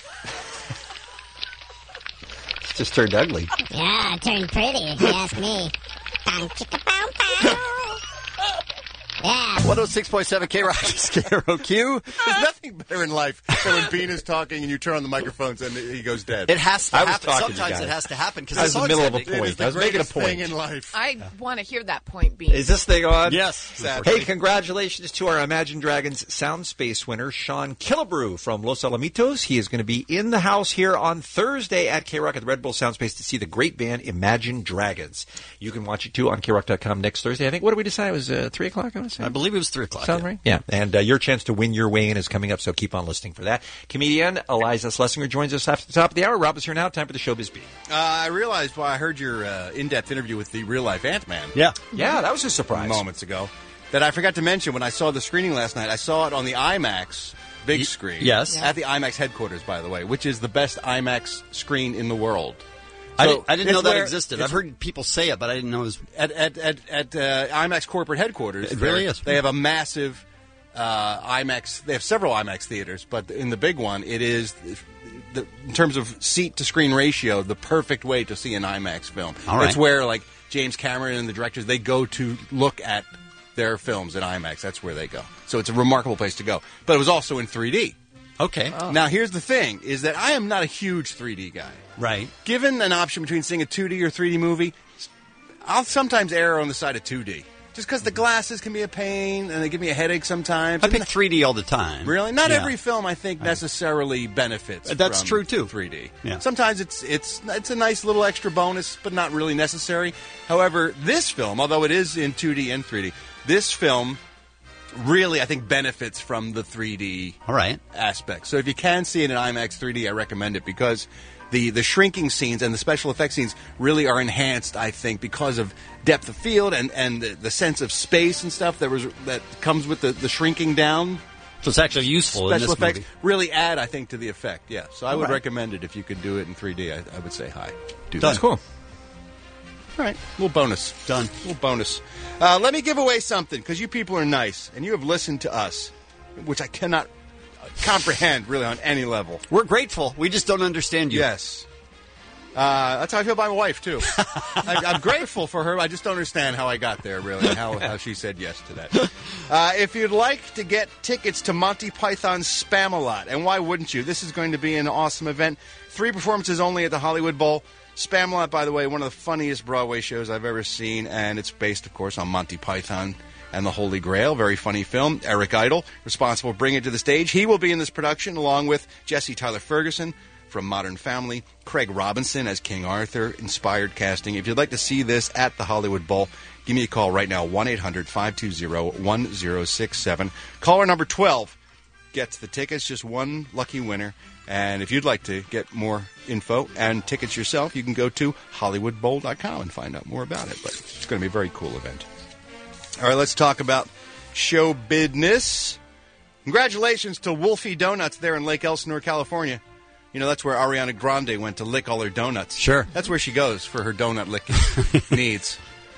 It's just turned ugly. Yeah, I turned pretty, if you ask me. Bang, chicka, bow, bow. Yeah. one oh six point seven K Rock is K R O Q. There's nothing better in life than when Bean is talking and you turn on the microphones and he goes dead. It has to I was happen. talking to Sometimes you it guys. has to happen because I was in the middle of a It is point. the I was making a greatest thing point. in life. I want to hear that point being. Is this thing on? Yes. Hey, congratulations to our Imagine Dragons Sound Space winner, Sean Killebrew from Los Alamitos. He is going to be in the house here on Thursday at K-Rock at the Red Bull Sound Space to see the great band Imagine Dragons. You can watch it, too, on K Rock dot com next Thursday. I think, what did we decide? It was uh, three o'clock, I want to say? I believe it was three o'clock. Sound yeah. right? Yeah. And uh, your chance to win your way in is coming up, so keep on listening for that. Comedian Eliza Schlesinger joins us after the top of the hour. Rob is here now. Time for the Showbiz Beat. Uh, I realized while I heard your uh, in-depth interview with the real-life Ant-Man Yeah. Yeah, that was a surprise. moments ago that I forgot to mention when I saw the screening last night. I saw it on the IMAX big screen. yes. At the IMAX headquarters, by the way, which is the best IMAX screen in the world. I, So didn't, I didn't it's know that where- existed. it's- I've heard people say it, but I didn't know it was. At at at, at uh, IMAX corporate headquarters. It really is. They have a massive uh, IMAX. They have several IMAX theaters, but in the big one, it is the, in terms of seat to screen ratio, the perfect way to see an IMAX film. All right. It's where like James Cameron and the directors they go to look at their films in IMAX. That's where they go. So it's a remarkable place to go. But it was also in three D. Okay. Now here's the thing: is that I am not a huge three D guy. Right. Given an option between seeing a two D or three D movie, I'll sometimes err on the side of two D. Just because the glasses can be a pain and they give me a headache sometimes. I pick three D all the time. Really? Not Yeah. every film, I think, necessarily benefits. That's from true, too. three D. Yeah. Sometimes it's it's it's a nice little extra bonus, but not really necessary. However, this film, although it is in two D and three D, this film really, I think, benefits from the three D All right. aspect. So if you can see it in IMAX three D, I recommend it because the, the shrinking scenes and the special effects scenes really are enhanced, I think, because of depth of field and, and the, the sense of space and stuff that was that comes with the, the shrinking down. So it's actually useful in Special this effects movie. really add, I think, to the effect. Yeah, so I All would right. recommend it if you could do it in three D. I, I would say hi. Do Done. that. Cool. All right, little bonus. Done. Little bonus. Uh, let me give away something because you people are nice and you have listened to us, which I cannot uh, comprehend really on any level. We're grateful. We just don't understand you. Yes. Uh, that's how I feel about my wife, too. I, I'm grateful for her. I just don't understand how I got there, really, and how, how she said yes to that. Uh, if you'd like to get tickets to Monty Python's Spam-A-Lot, and why wouldn't you? This is going to be an awesome event. Three performances only at the Hollywood Bowl. Spamalot, by the way, one of the funniest Broadway shows I've ever seen, and it's based, of course, on Monty Python and the Holy Grail. Very funny film. Eric Idle, responsible for bringing it to the stage. He will be in this production along with Jesse Tyler Ferguson from Modern Family, Craig Robinson as King Arthur, inspired casting. If you'd like to see this at the Hollywood Bowl, give me a call right now, one eight hundred five two zero one zero six seven. Caller number twelve gets the tickets, just one lucky winner. And if you'd like to get more info and tickets yourself, you can go to hollywood bowl dot com and find out more about it. But it's going to be a very cool event. All right, let's talk about show business. Congratulations to Wolfie Donuts there in Lake Elsinore, California. You know, that's where Ariana Grande went to lick all her donuts. Sure. That's where she goes for her donut licking needs.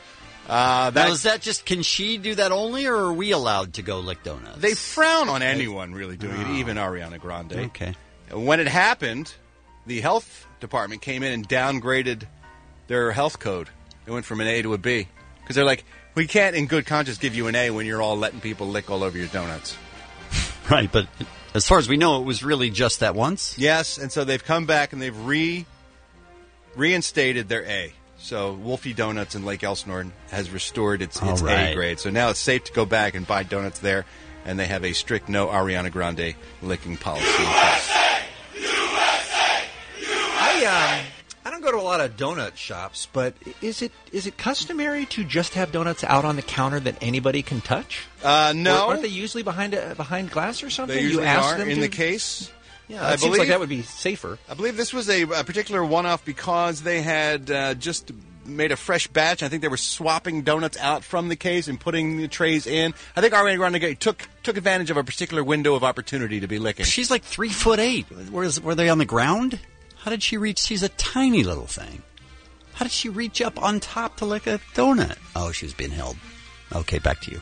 Uh, now, is that just, can she do that only, or are we allowed to go lick donuts? They frown on anyone really doing oh. it, even Ariana Grande. Okay. When it happened, the health department came in and downgraded their health code. It went from an A to a B. Because they're like, we can't in good conscience give you an A when you're all letting people lick all over your donuts. Right, but as far as we know, it was really just that once? Yes, and so they've come back and they've re reinstated their A. So Wolfie Donuts in Lake Elsinore has restored its, its right. A grade. So now it's safe to go back and buy donuts there, and they have a strict no Ariana Grande licking policy. U S A! U S A! U S A! I, um, I don't go to a lot of donut shops, but is it is it customary to just have donuts out on the counter that anybody can touch? Uh, no. Or aren't they usually behind a, behind glass or something? They usually you ask are them in to? the case. Yeah, I it seems believe, like that would be safer. I believe this was a, a particular one-off because they had uh, just made a fresh batch. I think they were swapping donuts out from the case and putting the trays in. I think Ariana Grande took took advantage of a particular window of opportunity to be licking. She's like three foot eight. Were, were they on the ground? How did she reach? She's a tiny little thing. How did she reach up on top to lick a donut? Oh, she was being held. Okay, back to you.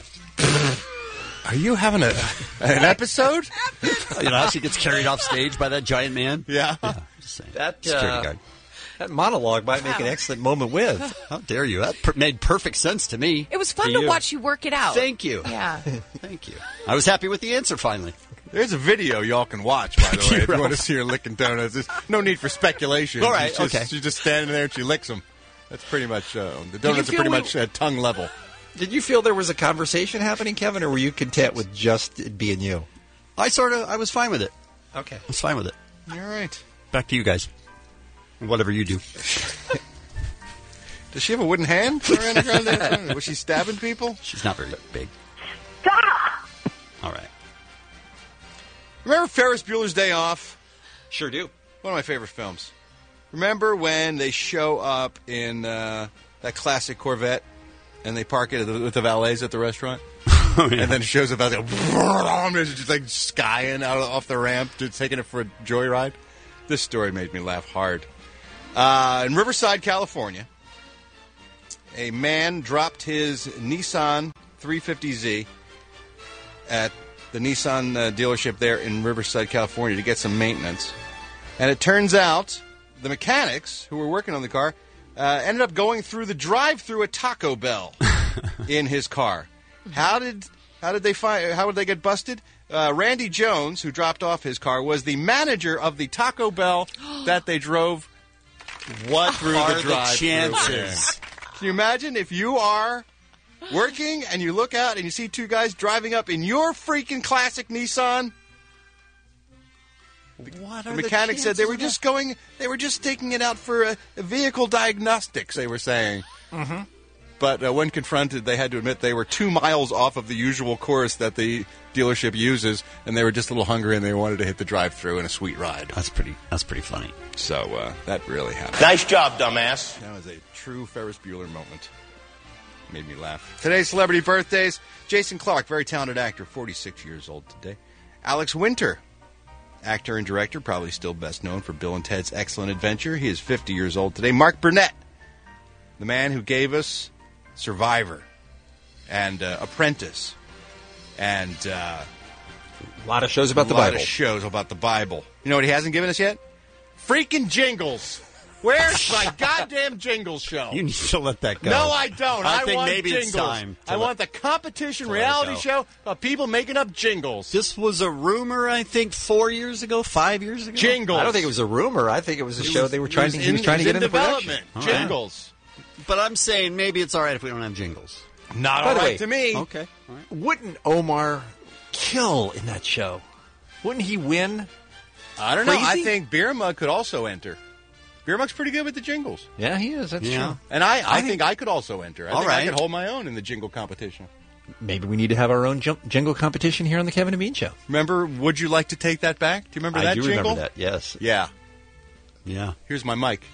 Are you having a an episode? You know how she gets carried off stage by that giant man? Yeah. yeah just saying. That, Security uh, guard. That monologue might make an excellent moment with. How dare you? That per- made perfect sense to me. It was fun to, to watch you work it out. Thank you. Yeah. Thank you. I was happy with the answer finally. There's a video y'all can watch, by the way, if you want to see her licking donuts. There's no need for speculation. All right, she's just, okay. She's just standing there and she licks them. That's pretty much, uh, the donuts are pretty we- much at tongue level. Did you feel there was a conversation happening, Kevin, or were you content with just it being you? I sort of, I was fine with it. Okay. I was fine with it. All right. Back to you guys. Whatever you do. Does she have a wooden hand? Miranda Grande? Was she stabbing people? She's not very big. Stop! All right. Remember Ferris Bueller's Day Off? Sure do. One of my favorite films. Remember when they show up in uh, that classic Corvette and they park it with the valets at the restaurant? Oh, yeah. And then it shows up as like, it's just like skying out off the ramp, just taking it for a joyride. This story made me laugh hard. Uh, in Riverside, California, a man dropped his Nissan three fifty Z at the Nissan uh, dealership there in Riverside, California, to get some maintenance. And it turns out the mechanics who were working on the car uh, ended up going through the drive-through at Taco Bell in his car. How did how did they find? How would they get busted? Uh, Randy Jones, who dropped off his car, was the manager of the Taco Bell that they drove. What through are the drive-through? the chances? Can you imagine if you are working and you look out and you see two guys driving up in your freaking classic Nissan? What The are mechanic the said they were chances just going. They were just taking it out for a, a vehicle diagnostics. They were saying. Mm-hmm. But uh, when confronted, they had to admit they were two miles off of the usual course that the dealership uses, and they were just a little hungry and they wanted to hit the drive-through in a sweet ride. That's pretty. That's pretty funny. So uh, that really happened. Nice job, dumbass. That was a true Ferris Bueller moment. Made me laugh. Today's celebrity birthdays: Jason Clarke, very talented actor, forty-six years old today. Alex Winter, actor and director, probably still best known for Bill and Ted's Excellent Adventure. He is fifty years old today. Mark Burnett, the man who gave us Survivor and uh, Apprentice and uh, a lot of shows about the A lot Bible. of shows about the Bible. You know what he hasn't given us yet? Freaking jingles. Where's my goddamn jingle show? You need to let that go. No, I don't. I, I think want maybe jingles. it's time. I let- want the competition to let it reality go. show of people making up jingles. This was a rumor, I think, four years ago, five years ago. Jingles. I don't think it was a rumor. I think it was a It show was- they were it trying was to. He in- was trying to it get was into in production. development. All right. Jingles. But I'm saying maybe it's all right if we don't have jingles. Not By all the right way, to me. Okay. Wouldn't Omar kill in that show? Wouldn't he win? I don't know. I Crazy? think Beer Mug could also enter. Beer Mug's pretty good with the jingles. Yeah, he is. That's Yeah. true. And I, I, I think, think- I could also enter. I All think I right. could hold my own in the jingle competition. Maybe we need to have our own jing- jingle competition here on the Kevin and Bean Show. Remember, would you like to take that back? Do you remember I that do jingle? remember that. Yes. Yeah. Yeah. Here's my mic.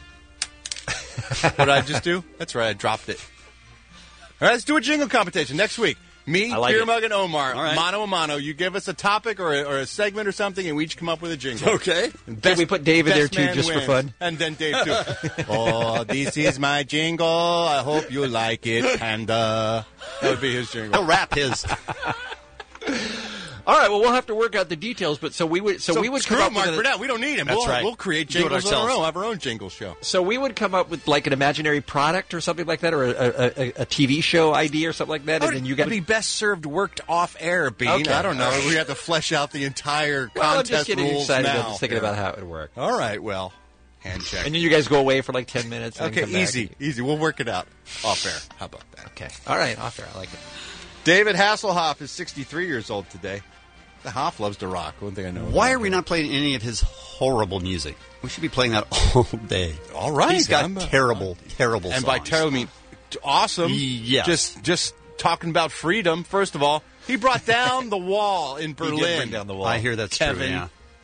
What did I just do? That's right, I dropped it. All right, let's do a jingle competition next week. Me, I like Beer it. Mug, and Omar. All right. Mano a mano. You give us a topic or a, or a segment or something, and we each come up with a jingle. Okay. And Can we put David there best too, man just for wins. fun? And then Dave too. Oh, this is my jingle. I hope you like it, Panda. That would be his jingle. He'll rap his. All right. Well, we'll have to work out the details. But so we would. So, So we would screw come up Mark with. a- Burnett. We don't need him. That's we'll, right. We'll create Do it jingles on our ourselves. own. Have our own jingle show. So we would come up with like an imaginary product or something like that, or a, a, a, a T V show idea or something like that, and then you got Would be best served worked off air, Bean. Okay. I don't know. We have to flesh out the entire Well, I'm contest just getting rules excited. now. I'm just thinking about how it would work. All right, well, hand check. And then you guys go away for like ten minutes. And Okay, then come back. easy, easy. We'll work it out off air. How about that? Okay. All right. Off air. I like it. David Hasselhoff is sixty-three years old today. The Hoff loves to rock. One thing I know. Why are we not playing any of his horrible music? We should be playing that all day. All right. He's got I'm, uh, terrible, terrible And songs. by terrible, I mean t- awesome. Yes. Just, just talking about freedom. First of all, he brought down the wall in He Berlin. did bring down the wall. I hear that's Kevin. true, yeah.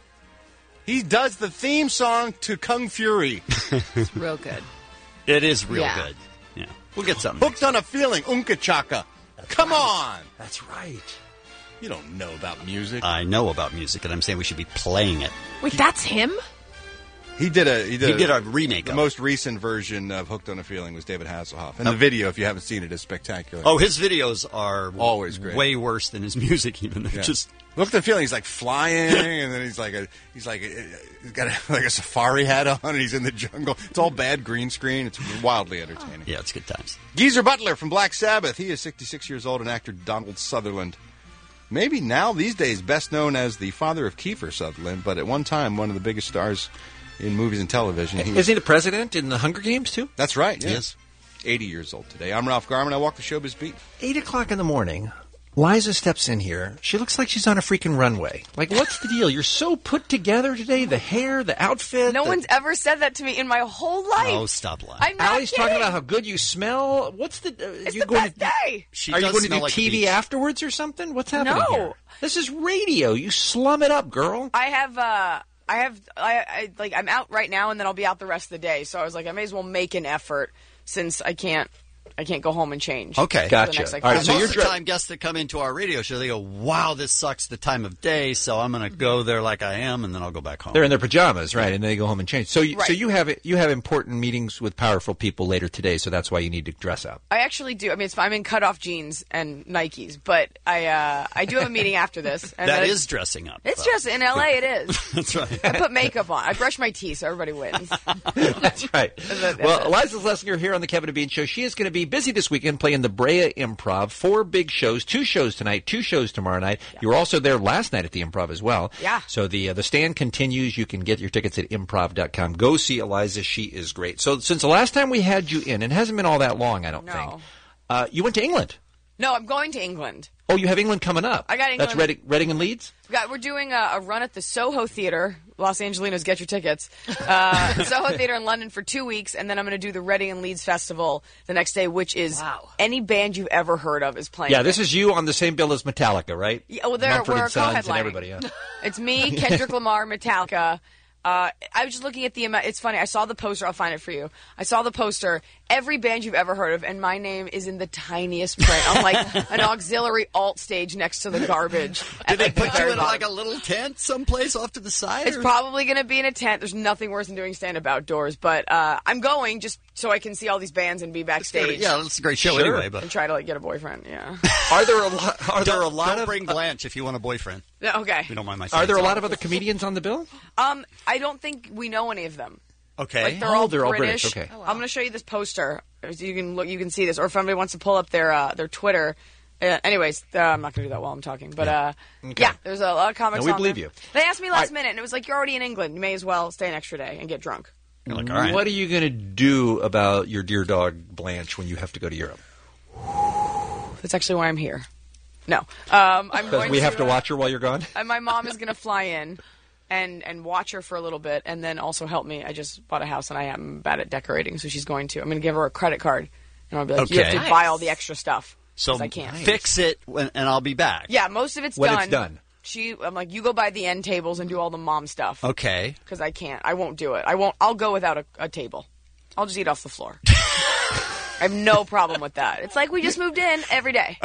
He does the theme song to Kung Fury. It's real good. It is real Yeah. good. Yeah. We'll get something. Hooked on a Feeling, Unka Chaka. Come on. That's right. You don't know about music. I know about music, and I'm saying we should be playing it. Wait, that's him? He did a he did, He did a remake The of it. most recent version of Hooked on a Feeling was David Hasselhoff, and the video, if you haven't seen it, is spectacular. Oh, his videos are Always great. way worse than his music. Even they're Yeah. just Look at the feeling. He's like flying, and then he's like a he's like a, he's got a, like a safari hat on, and he's in the jungle. It's all bad green screen. It's wildly entertaining. yeah, it's good times. Geezer Butler from Black Sabbath. He is sixty-six years old, and actor Donald Sutherland. Maybe now these days best known as the father of Kiefer Sutherland, but at one time one of the biggest stars in movies and television. He was- Isn't he the president in the Hunger Games too? That's right. Yes. Yes. eighty years old today. I'm Ralph Garman. I walk the showbiz beat. Eight o'clock in the morning. Liza steps in here. She looks like she's on a freaking runway. Like, what's the deal? You're so put together today. The hair, the outfit. No the- one's ever said that to me in my whole life. Oh, stop lying. I'm not Allie's kidding. talking about how good you smell. What's the? Uh, It's you the going best to, day. She Are you does going to smell do like the T V beach. afterwards or something? What's happening No. here? This is radio. You slum it up, girl. I have, uh, I have, I, I, like, I'm out right now, and then I'll be out the rest of the day. So I was like, I may as well make an effort since I can't, I can't go home and change. Okay. for the Gotcha. next, like, All right, five so Most you're minutes. of the dre- time, guests that come into our radio show, they go, "Wow, this sucks the time of day." So I'm going to go there like I am, and then I'll go back home. They're in their pajamas, right? And then they go home and change. So, you, so Right. you have you have important meetings with powerful people later today. So that's why you need to dress up. I actually do. I mean, it's, I'm in cutoff jeans and Nikes, but I, uh, I do have a meeting after this. And that then- is dressing up. It's though. just in L A. It is. That's right. I put makeup on. I brush my teeth, so everybody wins. That's right. That's Well, it. Eliza Schlesinger here on the Kevin and Bean Show. She is going to be busy this weekend playing the Brea Improv. Four big shows, two shows tonight, two shows tomorrow night. You were also there last night at the Improv as well. Yeah. So the uh, the stand continues. You can get your tickets at improv dot com. Go see Eliza. She is great. So since the last time we had you in, and it hasn't been all that long, I don't No. think, uh, you went to England. No, I'm going to England. Oh, you have England coming up. I got That's England. Reading, Reading and Leeds? We got, we're doing a, a run at the Soho Theater, Los Angelinos. Get your tickets. Uh, Soho Theater in London for two weeks, and then I'm going to do the Reading and Leeds Festival the next day, which is any band you've ever heard of is playing. Yeah, this is you on the same bill as Metallica, right? Yeah, well, they're, Mumford we're and Sons co-headlining. and everybody. Yeah. It's me, Kendrick Lamar, Metallica. Uh, I was just looking at the amount. It's funny. I saw the poster. I'll find it for you. I saw the poster. Every band you've ever heard of, and my name is in the tiniest print. I'm like an auxiliary alt stage next to the garbage. Did they At, like, put the you very in bottom. like a little tent someplace off to the side? It's or- probably going to be in a tent. There's nothing worse than doing stand-up outdoors. But uh, I'm going just so I can see all these bands and be backstage. Yeah, that's a great show Sure. anyway. But And try to like get a boyfriend. Yeah. Are there a lot? Are there a don't, lot don't of? bring Blanche if you want a boyfriend. Okay. We don't mind my. Are there a lot of other comedians on the bill? Um, I don't think we know any of them. Okay. Like they're Oh, all they're all British. British, okay. I'm going to show you this poster. So you can look. You can see this. Or if anybody wants to pull up their uh, their Twitter. Uh, anyways, uh, I'm not going to do that while I'm talking. But yeah, uh, Okay. yeah there's a lot of comics. No, we on believe there. you. They asked me last I- minute, and it was like, you're already in England. You may as well stay an extra day and get drunk. You're like, all right. What are you going to do about your dear dog Blanche when you have to go to Europe? That's actually why I'm here. No, um, I'm Because going we have to uh, watch her while you're gone? Uh, my mom is going to fly in and and watch her for a little bit, and then also help me. I just bought a house, and I am bad at decorating, so she's going to. I'm going to give her a credit card, and I'll be like, you have Okay. to Nice. buy all the extra stuff. So 'cause I can't. fix it, when, and I'll be back. Yeah, most of it's When done. it's done. She, I'm like, you go buy the end tables and do all the mom stuff. Okay. Because I can't. I won't do it. I won't. I'll go without a, a table. I'll just eat off the floor. I have no problem with that. It's like we just moved in every day.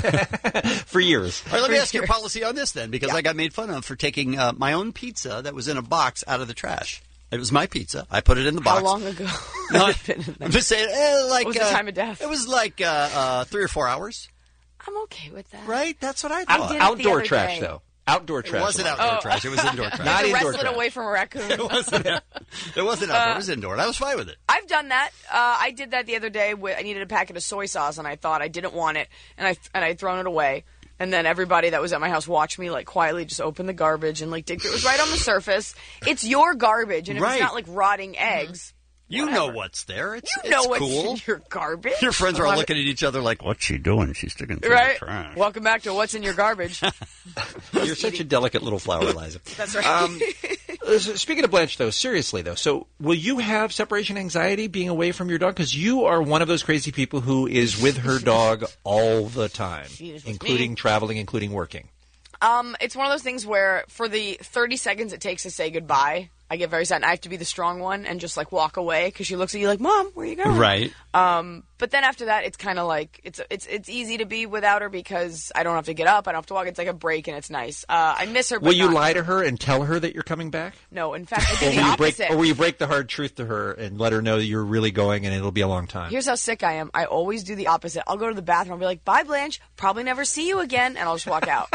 For years. All right, let me For ask your years. policy on this then, because I got made fun of for taking uh, my own pizza that was in a box out of the trash. It was my pizza. I put it in the box. How long ago? No, has it been in there? I'm just saying, eh, like What was the uh, time of death? It was like uh, uh, three or four hours. I'm okay with that. Right? That's what I I thought. did it the Outdoor other trash, day. though. Outdoor trash. It wasn't Eliza. outdoor Oh. trash. It was indoor trash. Not to indoor wrestle it trash. away from a raccoon. It wasn't. It wasn't outdoor. It was indoor. And I was fine with it. I've done that. Uh, I did that the other day. With, I needed a packet of soy sauce, and I thought I didn't want it, and I and I'd thrown it away. And then everybody that was at my house watched me like quietly just open the garbage and like dig through. It was right on the surface. It's your garbage, and if Right. it's not like rotting eggs, You whatever. know what's there. It's, you know it's what's cool. in your garbage. Your friends are all looking at each other like, "What's she doing? She's sticking through Right? the trash." Welcome back to What's in Your Garbage. You're such a delicate little flower, Eliza. That's right. Um, uh, speaking of Blanche, though, seriously, though, so will you have separation anxiety being away from your dog? Because you are one of those crazy people who is with her dog all the time, She is with including me. traveling, including working. Um, it's one of those things where for the thirty seconds it takes to say goodbye, I get very sad. And I have to be the strong one and just like walk away because she looks at you like, "Mom, where are you going?" Right. Um, but then after that, it's kind of like it's it's it's easy to be without her because I don't have to get up, I don't have to walk. It's like a break and it's nice. Uh, I miss her. But Will you not- lie to her and tell her that you're coming back? No, in fact, I Or do will, the you break, opposite. or will you break the hard truth to her and let her know that you're really going and it'll be a long time? Here's how sick I am. I always do the opposite. I'll go to the bathroom. I'll be like, "Bye, Blanche. Probably never see you again," and I'll just walk out.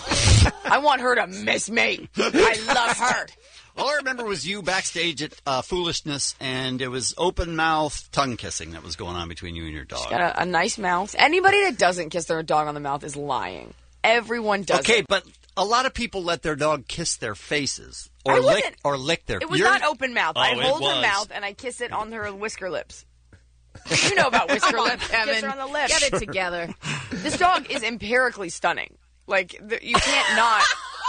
I want her to miss me. I love her. All I remember was you backstage at uh, Foolishness, and it was open mouth tongue kissing that was going on between you and your dog. She's got a, a nice mouth. Anybody that doesn't kiss their dog on the mouth is lying. Everyone does. Okay, it. but a lot of people let their dog kiss their faces I or lick wasn't- or lick their. It was You're- not open mouth. Oh, I it hold her was. mouth and I kiss it on her whisker lips. You know about whisker Come on, lips. Kevin. Kiss her on the lips. Get it together. This dog is empirically stunning. Like th- you can't not.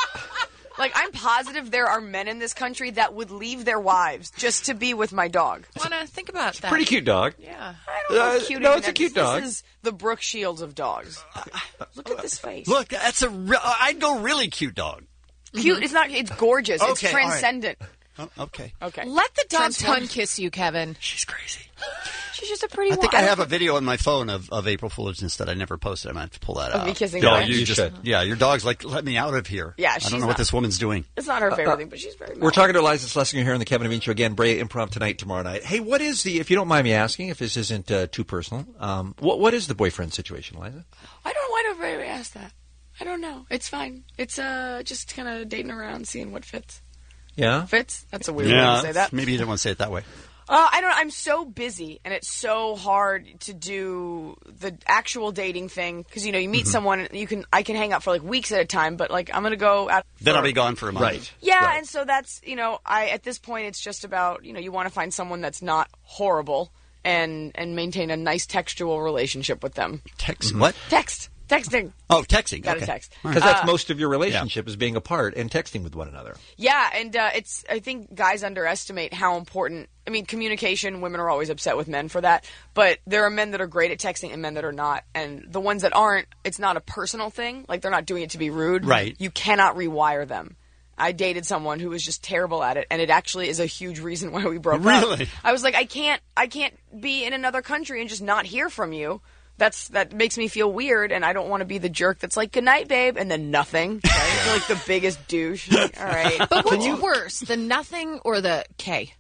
Like I'm positive there are men in this country that would leave their wives just to be with my dog. Want to think about that? Pretty cute dog. Yeah. I don't know Uh, if cute no, even it's a is. cute dog. This is the Brooke Shields of dogs. Look at this face. Look, that's a. Re- I'd go really cute dog. Cute. It's not. It's gorgeous. Okay, it's all right. transcendent. Oh, okay. Okay. Let the dog Transform- tongue kiss you, Kevin. She's crazy. She's just a pretty. I think one. I have a video on my phone of, of April Foolishness that I never posted. I might have to pull that Of out. me kissing No, Blanche? you You just. should. Yeah, your dog's like, let me out of here. Yeah, I she's don't know not- what this woman's doing. It's not her favorite Uh, thing, but she's very. We're mellow. talking to Eliza Schlesinger here on the Kevin and Bean Show again. Bray Improv tonight, tomorrow night. Hey, what is the? If you don't mind me asking, if this isn't uh, too personal, um, what what is the boyfriend situation, Eliza? I don't know why nobody asked that. I don't know. It's fine. It's uh just kind of dating around, seeing what fits. Yeah. Fits? That's a weird way Yeah, to say that. maybe you didn't want to say it that way. Uh, I don't know. I'm so busy, and it's so hard to do the actual dating thing because you know you meet Mhm. someone, and you can I can hang out for like weeks at a time, but like I'm gonna go out. Then for- I'll be gone for a month. Right. Yeah, Right. and so that's you know I at this point it's just about you know you want to find someone that's not horrible and and maintain a nice textual relationship with them. Text what? Text texting. Oh, texting. Got okay. a text Because that's Uh, most of your relationship is being apart and texting with one another. Yeah, and uh, it's I think guys underestimate how important. I mean, communication. Women are always upset with men for that, but there are men that are great at texting and men that are not. And the ones that aren't, it's not a personal thing. Like they're not doing it to be rude. Right. You cannot rewire them. I dated someone who was just terrible at it, and it actually is a huge reason why we broke up. Really? I was like, I can't, I can't be in another country and just not hear from you. That's that makes me feel weird, and I don't want to be the jerk that's like, "Good night, babe," and then nothing. Right? I feel like the biggest douche. Like, all right, But what's worse, the nothing or the K?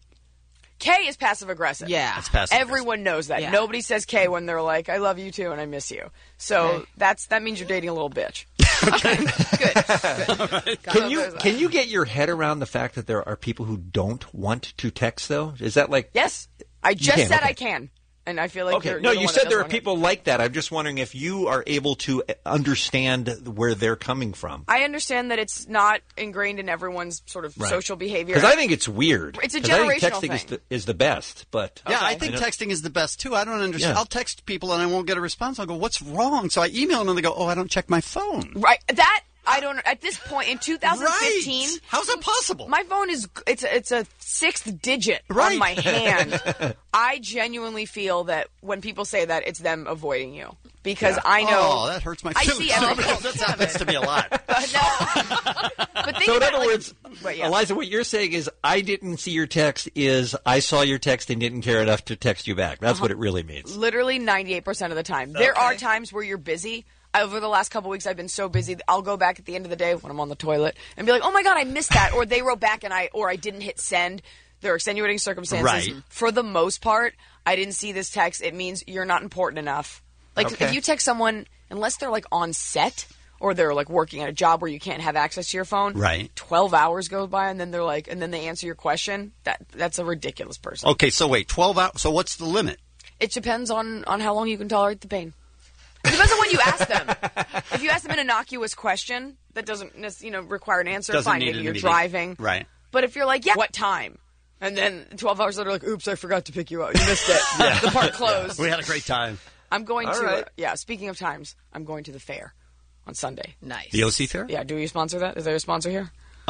K is passive aggressive. Yeah. That's passive Everyone knows that. Yeah. Nobody says K when they're like, "I love you too" and "I miss you." So Okay. that's that means you're dating a little bitch. Can you can you get your head around the fact that there are people who don't want to text though? Is that like yes? I You just can, said okay. I can, and I feel like Okay. you're, No, you're the you one said that there are doesn't want people like that. I'm just wondering if you are able to understand where they're coming from. I understand that it's not ingrained in everyone's sort of Right. social behavior. Because I think it's weird. It's a 'Cause I think generational texting Is thing. the, is the best, but Yeah, I Okay. think I know- texting is the best too. I don't understand. Yeah. I'll text people and I won't get a response. I'll go, "What's wrong?" So I email them and they go, "Oh, I don't check my phone." Right. That I don't. At this point in two thousand fifteen, Right. How's that possible? My phone is it's a, it's a sixth digit Right. on my hand. I genuinely feel that when people say that, it's them avoiding you because Yeah. I know. Oh, that hurts my I feelings. see everything. That happens to me a lot. But no. But think So in about, other like- words, Wait, yeah. Eliza, what you're saying is I didn't see your text is I saw your text and didn't care enough to text you back. That's what it really means. Literally ninety-eight percent of the time. There are times where you're busy. Over the last couple weeks, I've been so busy. I'll go back at the end of the day when I'm on the toilet and be like, "Oh my god, I missed that," or they wrote back and I, or I didn't hit send. There are extenuating circumstances. Right. For the most part, I didn't see this text. It means you're not important enough. Like Okay. if you text someone, unless they're like on set or they're like working at a job where you can't have access to your phone, Right. Twelve hours go by and then they're like, and then they answer your question. That that's a ridiculous person. Okay, so wait, twelve hours. So what's the limit? It depends on on how long you can tolerate the pain. It depends on when you ask them. If you ask them an innocuous question that doesn't nec- you know require an answer, Doesn't fine. need Maybe an you're immediate- driving, Right. But if you're like, yeah, what time? And then twelve hours later, like, oops, I forgot to pick you up. You missed it. The park closed. We had a great time. I'm going All to. right. Uh, yeah. Speaking of times, I'm going to the fair on Sunday. Nice. The O C Fair? Yeah. Do you sponsor that? Is there a sponsor here?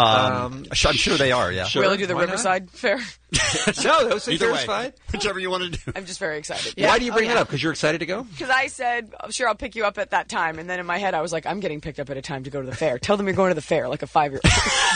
Um, sh- I'm sure they are. Yeah. Sure. Really do the why not? Riverside Fair? No, the O C Either Fair's way, fine. whichever you want to do. I'm just very excited. Why do you bring Oh, it yeah. up? Because you're excited to go? Because I said, oh, sure, I'll pick you up at that time. And then in my head, I was like, I'm getting picked up at a time to go to the fair. Tell them you're going to the fair, like a five-year-old.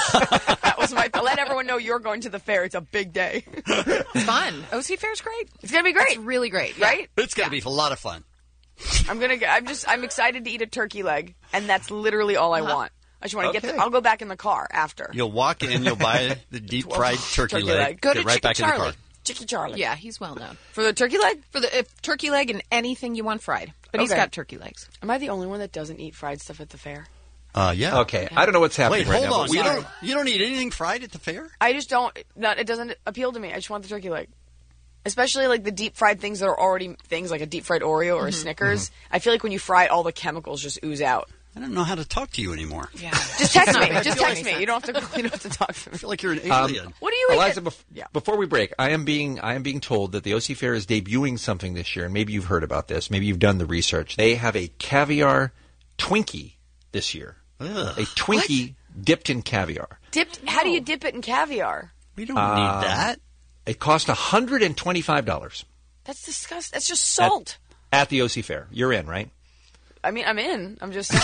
That was my Let everyone know you're going to the fair. It's a big day. It's fun. O C Fair's great. It's going to be great. It's really great. Yeah. Right? It's going to be a lot of fun. I'm going to I'm just, I'm excited to eat a turkey leg. And that's literally all I want. I just want to get Okay. the, I'll go back in the car after. You'll walk in, you'll buy the deep fried turkey, Turkey leg, leg. Go get to right Chicken back in the Charlie. car. Chicky Charlie. Yeah, he's well known. For the turkey leg? For the if, turkey leg and anything you want fried. But he's Okay. got turkey legs. Am I the only one that doesn't eat fried stuff at the fair? Uh, yeah. Okay, I don't know what's happening Wait, right hold now. on. but we You don't- don't, you don't eat anything fried at the fair? I just don't, not, it doesn't appeal to me. I just want the turkey leg. Especially like the deep fried things that are already things like a deep fried Oreo or a Snickers. I feel like when you fry it, all the chemicals just ooze out. I don't know how to talk to you anymore. Yeah. Just text Not me. gonna Just do text me. anything. You don't have to. You don't have to talk to me. I feel like you're an Um, alien. What do you eat? Eliza, at- bef- Yeah. before we break, I am being I am being told that the O C Fair is debuting something this year, and maybe you've heard about this. Maybe you've done the research. They have a caviar Twinkie this year. Ugh. A Twinkie dipped in caviar. Dipped. How do you dip it in caviar? We don't Um, need that. It cost one hundred twenty-five dollars That's disgusting. That's just salt. at the O C Fair. You're in, right? I mean, I'm in. I'm just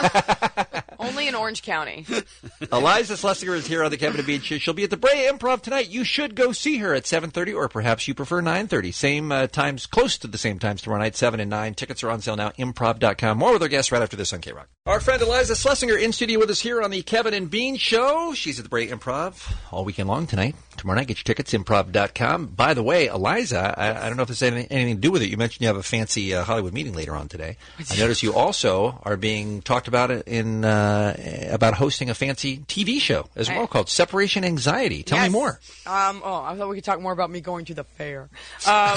only in Orange County. Eliza Schlesinger is here on the Kevin and Bean Show. She'll be at the Brea Improv tonight. You should go see her at seven thirty, or perhaps you prefer nine thirty. Same uh, times, close to the same times tomorrow night, seven and nine. Tickets are on sale now, improv dot com. More with our guests right after this on K-Rock. Our friend Eliza Schlesinger in studio with us here on the Kevin and Bean Show. She's at the Brea Improv all weekend long tonight. Tomorrow night, get your tickets, improv dot com. By the way, Eliza, I, I don't know if this has anything, anything to do with it. You mentioned you have a fancy uh, Hollywood meeting later on today. I notice you also are being talked about in uh, about hosting a fancy T V show as well I- called Separation Anxiety. Tell me Yes. more. Um, oh, I thought we could talk more about me going to the fair. Um,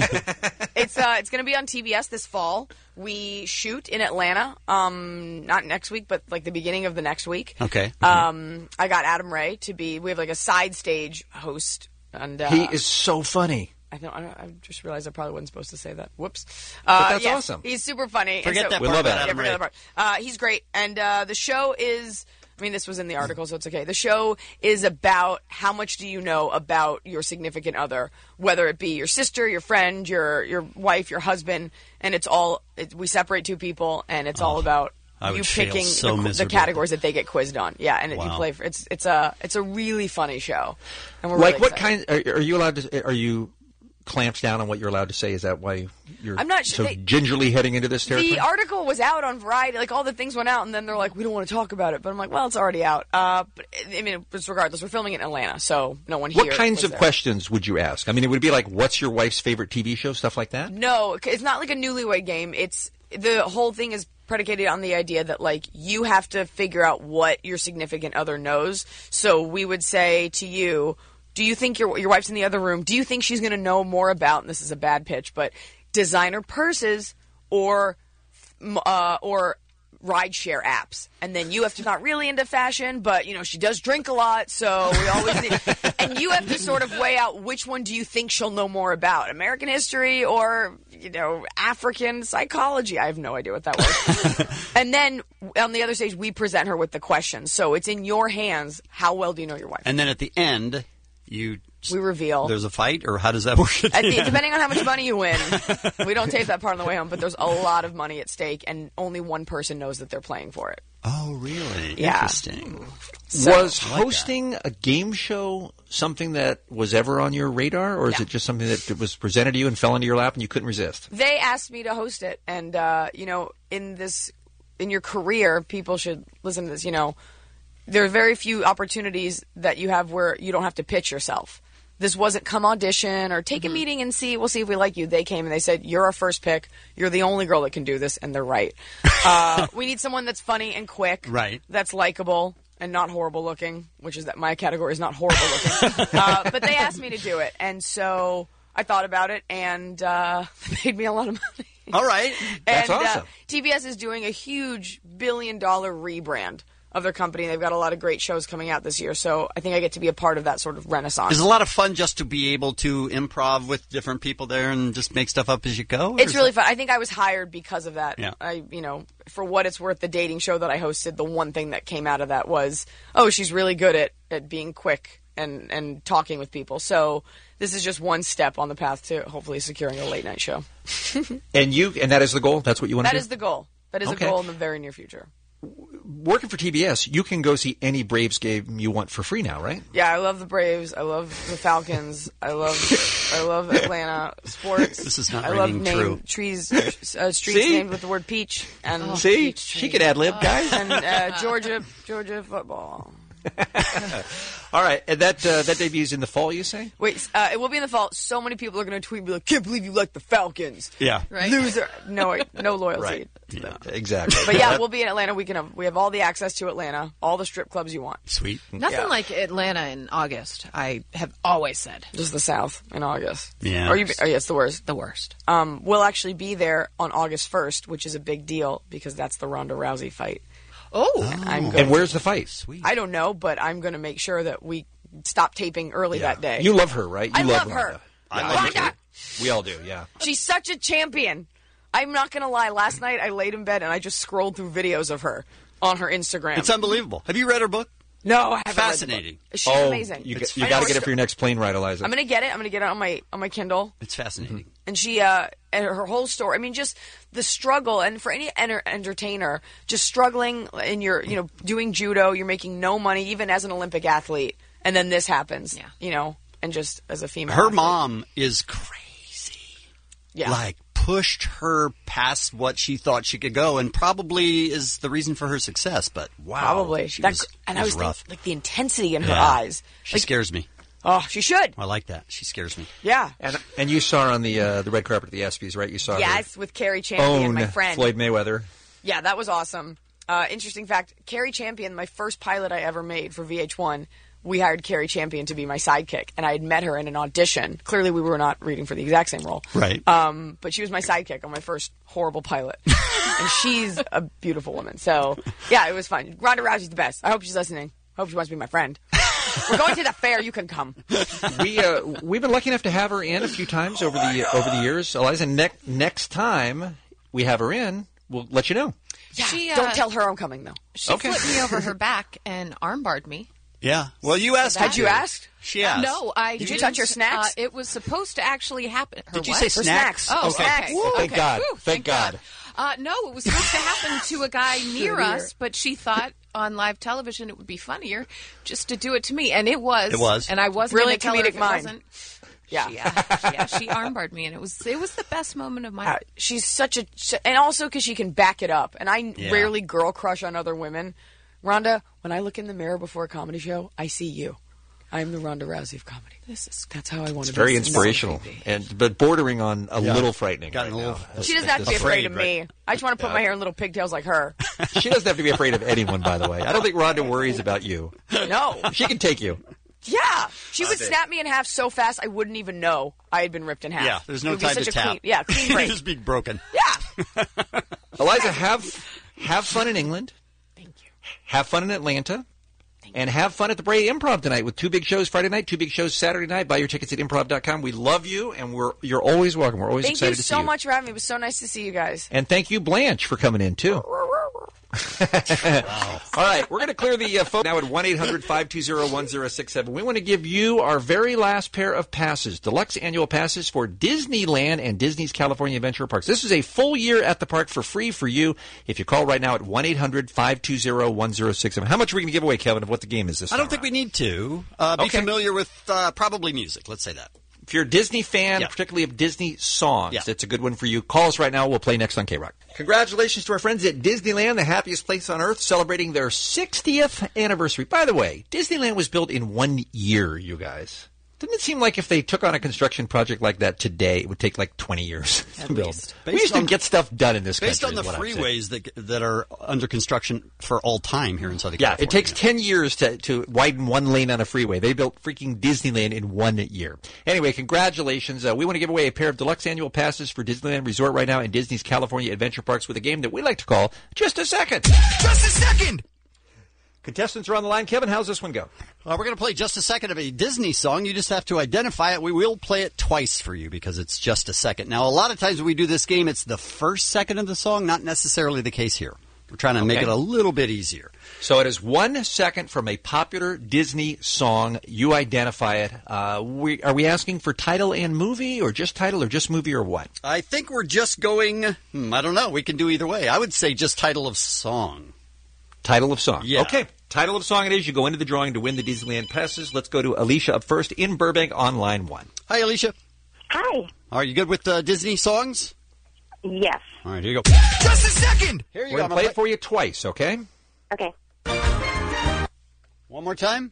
it's uh, it's going to be on T B S this fall. We shoot in Atlanta, um, not next week, but like the beginning of the next week. Okay. Um, I got Adam Ray to be. We have like a side stage host, and uh, He is so funny. I know. I, know, I just realized I probably wasn't supposed to say that. Whoops. But Uh, that's yes, awesome. He's super funny. Forget and that We part love about Adam. Yeah, Adam forget Ray. that part. Uh, he's great, and uh, the show is. I mean, this was in the article, so it's okay. The show is about how much do you know about your significant other, whether it be your sister, your friend, your your wife, your husband, and it's all. It, we separate two people, and it's all about I would you fail picking so the, the miserably. categories that they get quizzed on. Yeah, and it, you Wow. play for it's it's a it's a really funny show. And we're really Like what excited. kind? Are, are you allowed to? Are you clamps down on what you're allowed to say? Is that why you're I'm not so sure. They- gingerly heading into this territory? The article was out on Variety, like all the things went out, and then they're like, "We don't want to talk about it." But I'm like, "Well, it's already out." Uh, but I mean, it's regardless. We're filming it in Atlanta, so no one here. What kinds was of there. questions would you ask? I mean, it would be like, "What's your wife's favorite T V show?" Stuff like that. No, it's not like a newlywed game. It's the whole thing is predicated on the idea that, like, you have to figure out what your significant other knows. So we would say to you, do you think your your wife's in the other room? Do you think she's going to know more about, and this is a bad pitch, but designer purses or uh, or rideshare apps? And then you have to not really into fashion, but, you know, she does drink a lot, so we always need... And you have to sort of weigh out which one do you think she'll know more about, American history or, you know, African psychology. I have no idea what that was. And then on the other stage, we present her with the questions. So it's in your hands. How well do you know your wife? And then at the end, you... We reveal. There's a fight, or how does that work? At the, depending on how much money you win. We don't tape that part on the way home, but there's a lot of money at stake, and only one person knows that they're playing for it. Oh, really? Yeah. Interesting. So- was I like hosting a game show something that was ever on your radar, or is No. it just something that was presented to you and fell into your lap and you couldn't resist? They asked me to host it, and uh, you know, in this, in your career, people should listen to this. You know, there are very few opportunities that you have where you don't have to pitch yourself. This wasn't come audition or take a meeting and see. We'll see if we like you. They came and they said, "You're our first pick. You're the only girl that can do this," and they're right. Uh, we need someone that's funny and quick, Right. That's likable and not horrible looking, which is that my category is not horrible looking. uh, but they asked me to do it, and so I thought about it, and uh, they paid me a lot of money. All right. And That's awesome. uh, T B S is doing a huge billion dollar rebrand of their company. They've got a lot of great shows coming out this year, so I think I get to be a part of that sort of renaissance. Is it a lot of fun just to be able to improv with different people there and just make stuff up as you go? or It's is really it- fun. I think I was hired because of that. Yeah. I, you know, for what it's worth, the dating show that I hosted, the one thing that came out of that was, oh, she's really good at, at being quick and, and talking with people. So this is just one step on the path to hopefully securing a late night show. And you, and that is the goal? That's what you want to That do? is the goal. That is Okay. a goal in the very near future. Working for T B S, you can go see any Braves game you want for free now, right? Yeah, I love the Braves. I love the Falcons. I love I love Atlanta sports. This is not I love ringing name true. trees, uh, streets See? named with the word peach. And See? She could ad-lib, guys. And uh, Georgia, Georgia football. All right, and that uh, that debuts in the fall, you say? Wait, uh, it will be in the fall. So many people are going to tweet and be like, "Can't believe you like the Falcons." Yeah. Right. Loser. No, no loyalty. Right. Yeah, exactly. But yeah, we'll be in Atlanta. We can have we have all the access to Atlanta, all the strip clubs you want. Sweet. Nothing Yeah. like Atlanta in August, I have always said. Just the South in August. Yeah. Or you, oh, yeah, it's the worst. The worst. Um, we'll actually be there on August first, which is a big deal because that's the Ronda Rousey fight. Oh. I'm And going where's the fight? Sweet. I don't know, but I'm going to make sure that we stop taping early that day. You love her, right? You I love love her. Ronda. I Yeah, love do. her. We all do, yeah. She's such a champion. I'm not going to lie. Last night I laid in bed and I just scrolled through videos of her on her Instagram. It's unbelievable. Have you read her book? No, I haven't. Fascinating. Read the book. She's oh, amazing. You, It's- you I got know to get it it's- for your next plane ride, Eliza. I'm going to get it. I'm going to get it on my on my Kindle. It's fascinating. And she, uh, and her whole story. I mean, just the struggle, and for any enter- entertainer, just struggling in your, you know, doing judo, you're making no money, even as an Olympic athlete, and then this happens. Yeah. You know, and just as a female. Her athlete. mom is crazy. Yeah. Like, pushed her past what she thought she could go, and probably is the reason for her success. But wow, Probably. she That was, gr- and it I was was rough. thinking, like the intensity in her Yeah. eyes. She Like, scares me. oh, she should. I like that. She scares me. Yeah. And and you saw her on the uh, the red carpet at the ESPYs, right? You saw Yes, her with Carrie Champion, own my friend. Floyd Mayweather. Yeah, that was awesome. Uh, interesting fact: Carrie Champion, my first pilot I ever made for V H one. We hired Carrie Champion to be my sidekick, and I had met her in an audition. Clearly, we were not reading for the exact same role, Right. Um, but she was my sidekick on my first horrible pilot, and she's a beautiful woman. So, yeah, it was fun. Ronda Rousey's the best. I hope she's listening. I hope she wants to be my friend. We're going to the fair. You can come. we uh, we've been lucky enough to have her in a few times over the over the years, Eliza. Ne- next time we have her in, we'll let you know. Yeah, She, uh, don't tell her I'm coming though. She Okay. flipped me over her back and armbarred me. Yeah. Well, you asked. Had her you to. asked? She asked. No, I Did you didn't. touch your snacks? Uh, it was supposed to actually happen. Her Did you what? say Her snacks? snacks. Oh, Okay. okay. Woo, thank Okay. God. Whew, Thank God. Uh, no, it was supposed to happen to a guy near Good to us, hear. but she thought on live television it would be funnier just to do it to me, and it was. It was. and I wasn't Really gonna tell her comedic if it mind. wasn't. Yeah. She, uh, yeah, she armbarred me, and it was it was the best moment of my Uh, she's such a, and also because she can back it up. And I Yeah. rarely girl crush on other women. Rhonda, when I look in the mirror before a comedy show, I see you. I'm the Ronda Rousey of comedy. This is that's how I want It's to be. very seen. inspirational, and but bordering on a Yeah. little frightening. Gotten right a little- now. She doesn't have to be afraid, of me. right? I just want to put Yeah. my hair in little pigtails like her. She doesn't have to be afraid of anyone, by the way. I don't think Rhonda worries about you. No. She can take you. Yeah, she would Okay. snap me in half so fast I wouldn't even know I had been ripped in half. Yeah, there's no It would be time such to a tap. Clean, yeah, clean You'd break. just be broken. Yeah. Eliza, have have fun in England. Thank you. Have fun in Atlanta. And have fun at the Bray Improv tonight with two big shows Friday night, two big shows Saturday night. Buy your tickets at improv dot com. We love you, and we're you're always welcome. We're always Thank excited you to so see you. much for having me. It was so nice to see you guys. And thank you, Blanche, for coming in, too. All right, we're going to clear the uh, phone now at one eight hundred five two zero one zero six seven. We want to give you our very last pair of passes, deluxe annual passes for Disneyland and Disney's California Adventure Parks. This is a full year at the park for free for you if you call right now at one eight hundred five two zero one zero six seven. How much are we going to give away, Kevin, of what the game is this I don't time think we need to. Uh, be Okay. familiar with uh, probably music. Let's say that. If you're a Disney fan, Yeah. particularly of Disney songs, Yeah. that's a good one for you. Call us right now. We'll play next on K-Rock. Congratulations to our friends at Disneyland, the happiest place on earth, celebrating their sixtieth anniversary. By the way, Disneyland was built in one year, you guys. Doesn't it seem like if they took on a construction project like that today, it would take like twenty years to build? least. We Based used to on- get stuff done in this Based country. on the is what I'm saying. freeways that that are under construction for all time here in Southern Yeah, California. it takes ten years to, to widen one lane on a freeway. They built freaking Disneyland in one year. Anyway, congratulations. Uh, we want to give away a pair of deluxe annual passes for Disneyland Resort right now and Disney's California Adventure Parks with a game that we like to call Just a Second. Just a second! Contestants are on the line. Kevin, how's this one go? Uh, we're going to play just a second of a Disney song. You just have to identify it. We will play it twice for you because it's just a second. Now, a lot of times when we do this game, it's the first second of the song. Not necessarily the case here. We're trying to make Okay. it a little bit easier. So it is one second from a popular Disney song. You identify it. Uh, we, are we asking for title and movie, or just title, or just movie, or what? I think we're just going, hmm, I don't know. We can do either way. I would say just title of song. Title of song. Yeah. Okay. Title of song it is. You go into the drawing to win the Disneyland passes. Let's go to Alicia up first in Burbank on line one. Hi, Alicia. Hi. Are you good with uh, Disney songs? Yes. All right, here you go. Just a second! Here you We're go. going to play it for you twice, okay? Okay. One more time.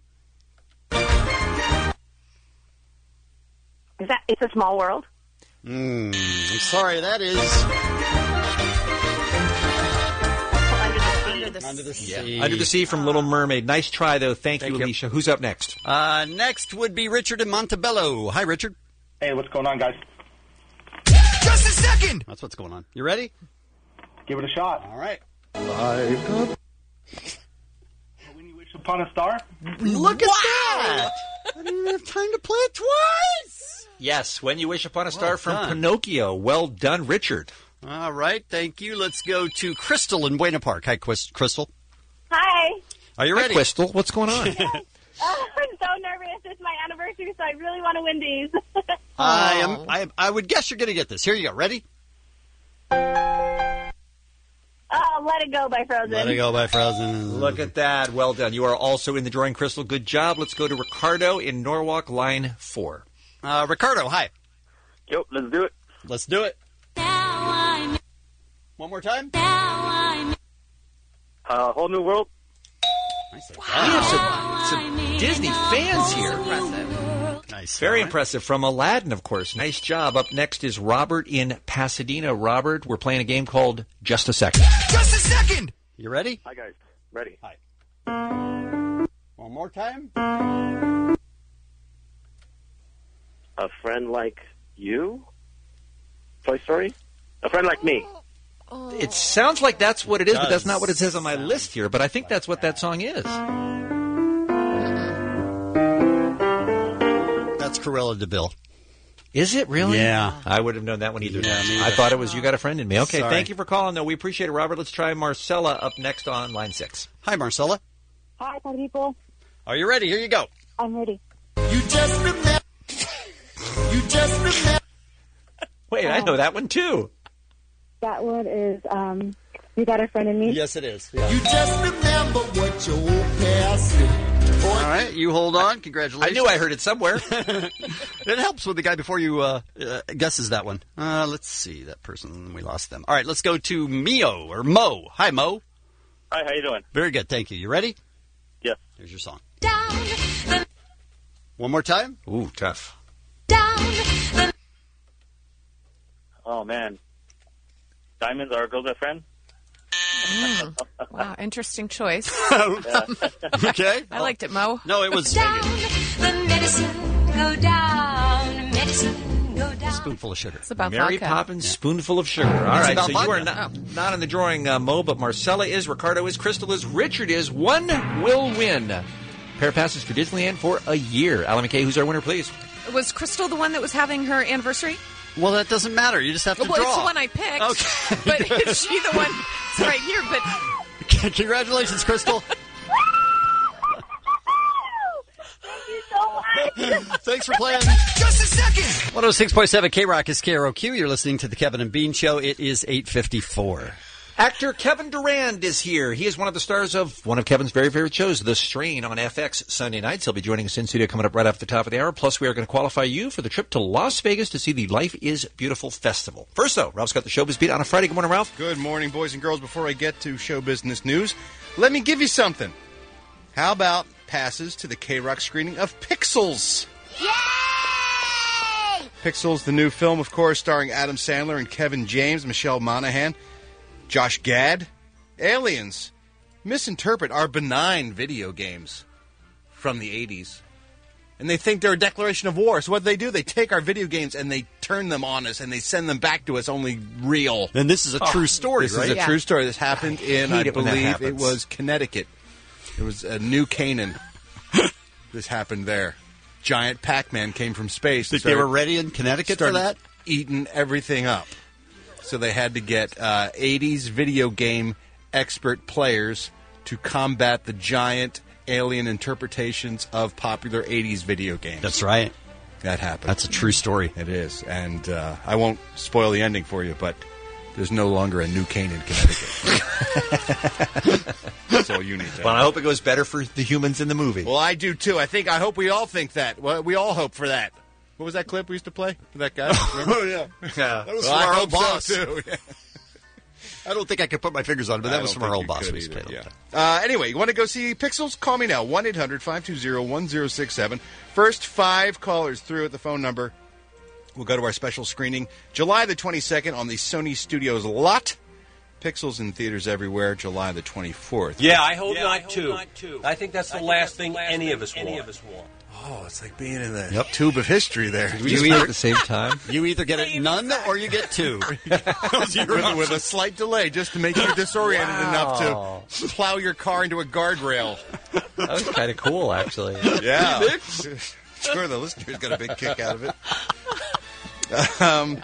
Is that? It's a small world. Mm, I'm sorry, that is Under the sea. Under the Sea. Under the Sea from Little Mermaid. Nice try, though. Thank, you, Alicia. Who's up next? Uh, next would be Richard in Montebello. Hi, Richard. Hey, what's going on, guys? Just a second! That's what's going on. You ready? Give it a shot. All right. When you wish upon a star? Look at that! I didn't even have time to play it twice! Yes, When You Wish Upon a Star Well from done. Pinocchio. Well done, Richard. All right, thank you. Let's go to Crystal in Buena Park. Hi, Quis- Crystal. Hi. Are you Hi, ready? Crystal. What's going on? Uh, I'm so nervous. It's my anniversary, so I really want to win these. I am. I, I would guess you're going to get this. Here you go. Ready? Oh, Let It Go by Frozen. Let It Go by Frozen. Look at that. Well done. You are also in the drawing, Crystal. Good job. Let's go to Ricardo in Norwalk, line four. Uh, Ricardo, hi. Yep, let's do it. Let's do it. One more time. Uh, whole new world. Nice. We have some, some Disney fans here. Nice. Very All right. impressive. From Aladdin, of course. Nice job. Up next is Robert in Pasadena. Robert, we're playing a game called Just a Second. Just a second. You ready? Hi, guys. Ready. Hi. One more time. A friend like you? Toy Story? A friend like me. It sounds like that's what it is, but Does that's not what it says on my list here. But I think that's what that song is. That's Cruella de Vil. Is it really? Yeah. I would have known that one either. Yeah, me I either. thought it was You Got a Friend in Me. Okay, Sorry. thank you for calling, though. We appreciate it, Robert. Let's try Marcella up next on line six. Hi, Marcella. Hi, party people. Are you ready? Here you go. I'm ready. You just remember. You just remember. Wait, I know that one, too. That one is um, You Got a Friend in Me. Yes, it is. You just remember what your old past said. All right, you hold on. Congratulations. I knew I heard it somewhere. It helps with the guy before you uh, uh, guesses that one. Uh, let's see. That person, we lost them. All right, let's go to Mio or Mo. Hi, Mo. Hi, how you doing? Very good. Thank you. You ready? Yes. Here's your song. One more time. Ooh, tough. Oh, man. Diamonds are a girl's best friend? Mm. Wow, interesting choice. Okay. I liked it, Mo. No, it was Down, the medicine go down, medicine go down. Spoonful of sugar. It's about Mary vodka. Poppins, spoonful of sugar. All It's right, about so you are vodka. not, not in the drawing, uh, Mo, but Marcella is, Ricardo is, Crystal is, Richard is. One will win. Pair of passes for Disneyland for a year. Alan McKay, who's our winner, please? Was Crystal the one that was having her anniversary? Well, that doesn't matter. You just have to well, draw. it's the one I picked. Okay. But is she the one that's right here? But Congratulations, Crystal. Thank you so much. Thanks for playing. Just a second. one oh six point seven K-Rock is K R O Q. You're listening to the Kevin and Bean Show. It is eight fifty-four. Actor Kevin Durand is here. He is one of the stars of one of Kevin's very favorite shows, The Strain, on F X Sunday nights. He'll be joining us in studio coming up right after the top of the hour. Plus, we are going to qualify you for the trip to Las Vegas to see the Life is Beautiful Festival. First, though, Ralph's got the showbiz beat on a Friday. Good morning, Ralph. Good morning, boys and girls. Before I get to show business news, let me give you something. How about passes to the K-Rock screening of Pixels? Yay! Pixels, the new film, of course, starring Adam Sandler and Kevin James, Michelle Monaghan, Josh Gad. Aliens misinterpret our benign video games from the eighties. And they think they're a declaration of war. So what do they do? They take our video games and they turn them on us and they send them back to us only real. And this is a true story, This right? is a Yeah. true story. This happened I in, hate I it when that believe, it happens. was Connecticut. It was a New Canaan. This happened there. Giant Pac-Man came from space. Think they were ready in Connecticut for started that? Eating everything up. So they had to get uh, eighties video game expert players to combat the giant alien interpretations of popular eighties video games. That's right. That happened. That's a true story. It is. And uh, I won't spoil the ending for you, but there's no longer a New Canaan, Connecticut. That's all you need to know. Well, I hope it goes better for the humans in the movie. Well, I do, too. I think, I hope we all think that. Well, we all hope for that. What was that clip we used to play? That guy? Oh, yeah. Yeah. That was Well, from I our hope old boss. so, too. Yeah. I don't think I could put my fingers on it, but that I was don't from our think old you boss. could We used to either, play all the yeah. time. Uh, anyway, you want to go see Pixels? Call me now. one eight hundred five two zero one zero six seven. First five callers through at the phone number. We'll go to our special screening July the twenty-second on the Sony Studios lot. Pixels in theaters everywhere, July the twenty-fourth. Yeah, I hope, not, too. I think that's the last thing any of us want. Oh, it's like being in the Yep. tube of history there. we just play at the same time? You either get it none or you get two. with, with a slight delay just to make you disoriented Wow. enough to plow your car into a guardrail. That was kind of cool, actually. Yeah. Sure, the listeners got a big kick out of it. Um,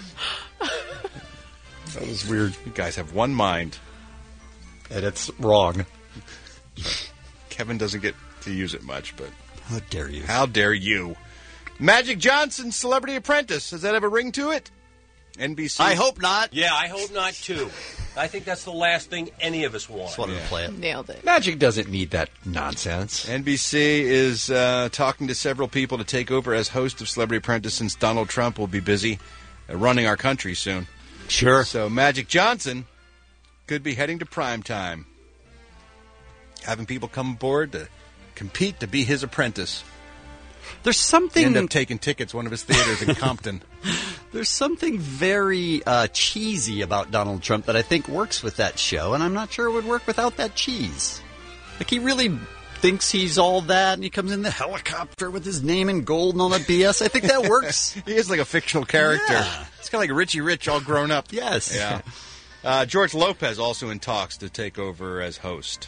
That was weird. You guys have one mind. And it's wrong. Kevin doesn't get to use it much, but... How dare you? How dare you? Magic Johnson, Celebrity Apprentice. Does that have a ring to it? N B C. I hope not. Yeah, I hope not, too. I think that's the last thing any of us want. Just wanted to play it. Nailed it. Magic doesn't need that nonsense. N B C is uh, talking to several people to take over as host of Celebrity Apprentice since Donald Trump will be busy uh, running our country soon. Sure. So Magic Johnson could be heading to prime time. Having people come aboard to compete to be his apprentice. There's something... End up taking tickets one of his theaters in Compton. There's something very uh, cheesy about Donald Trump that I think works with that show, and I'm not sure it would work without that cheese. Like, he really thinks he's all that, and he comes in the helicopter with his name in gold and all that B S. I think that works. He is like a fictional character. Yeah. It's kind of like Richie Rich all grown up. Yes. Yeah. Uh, George Lopez also in talks to take over as host.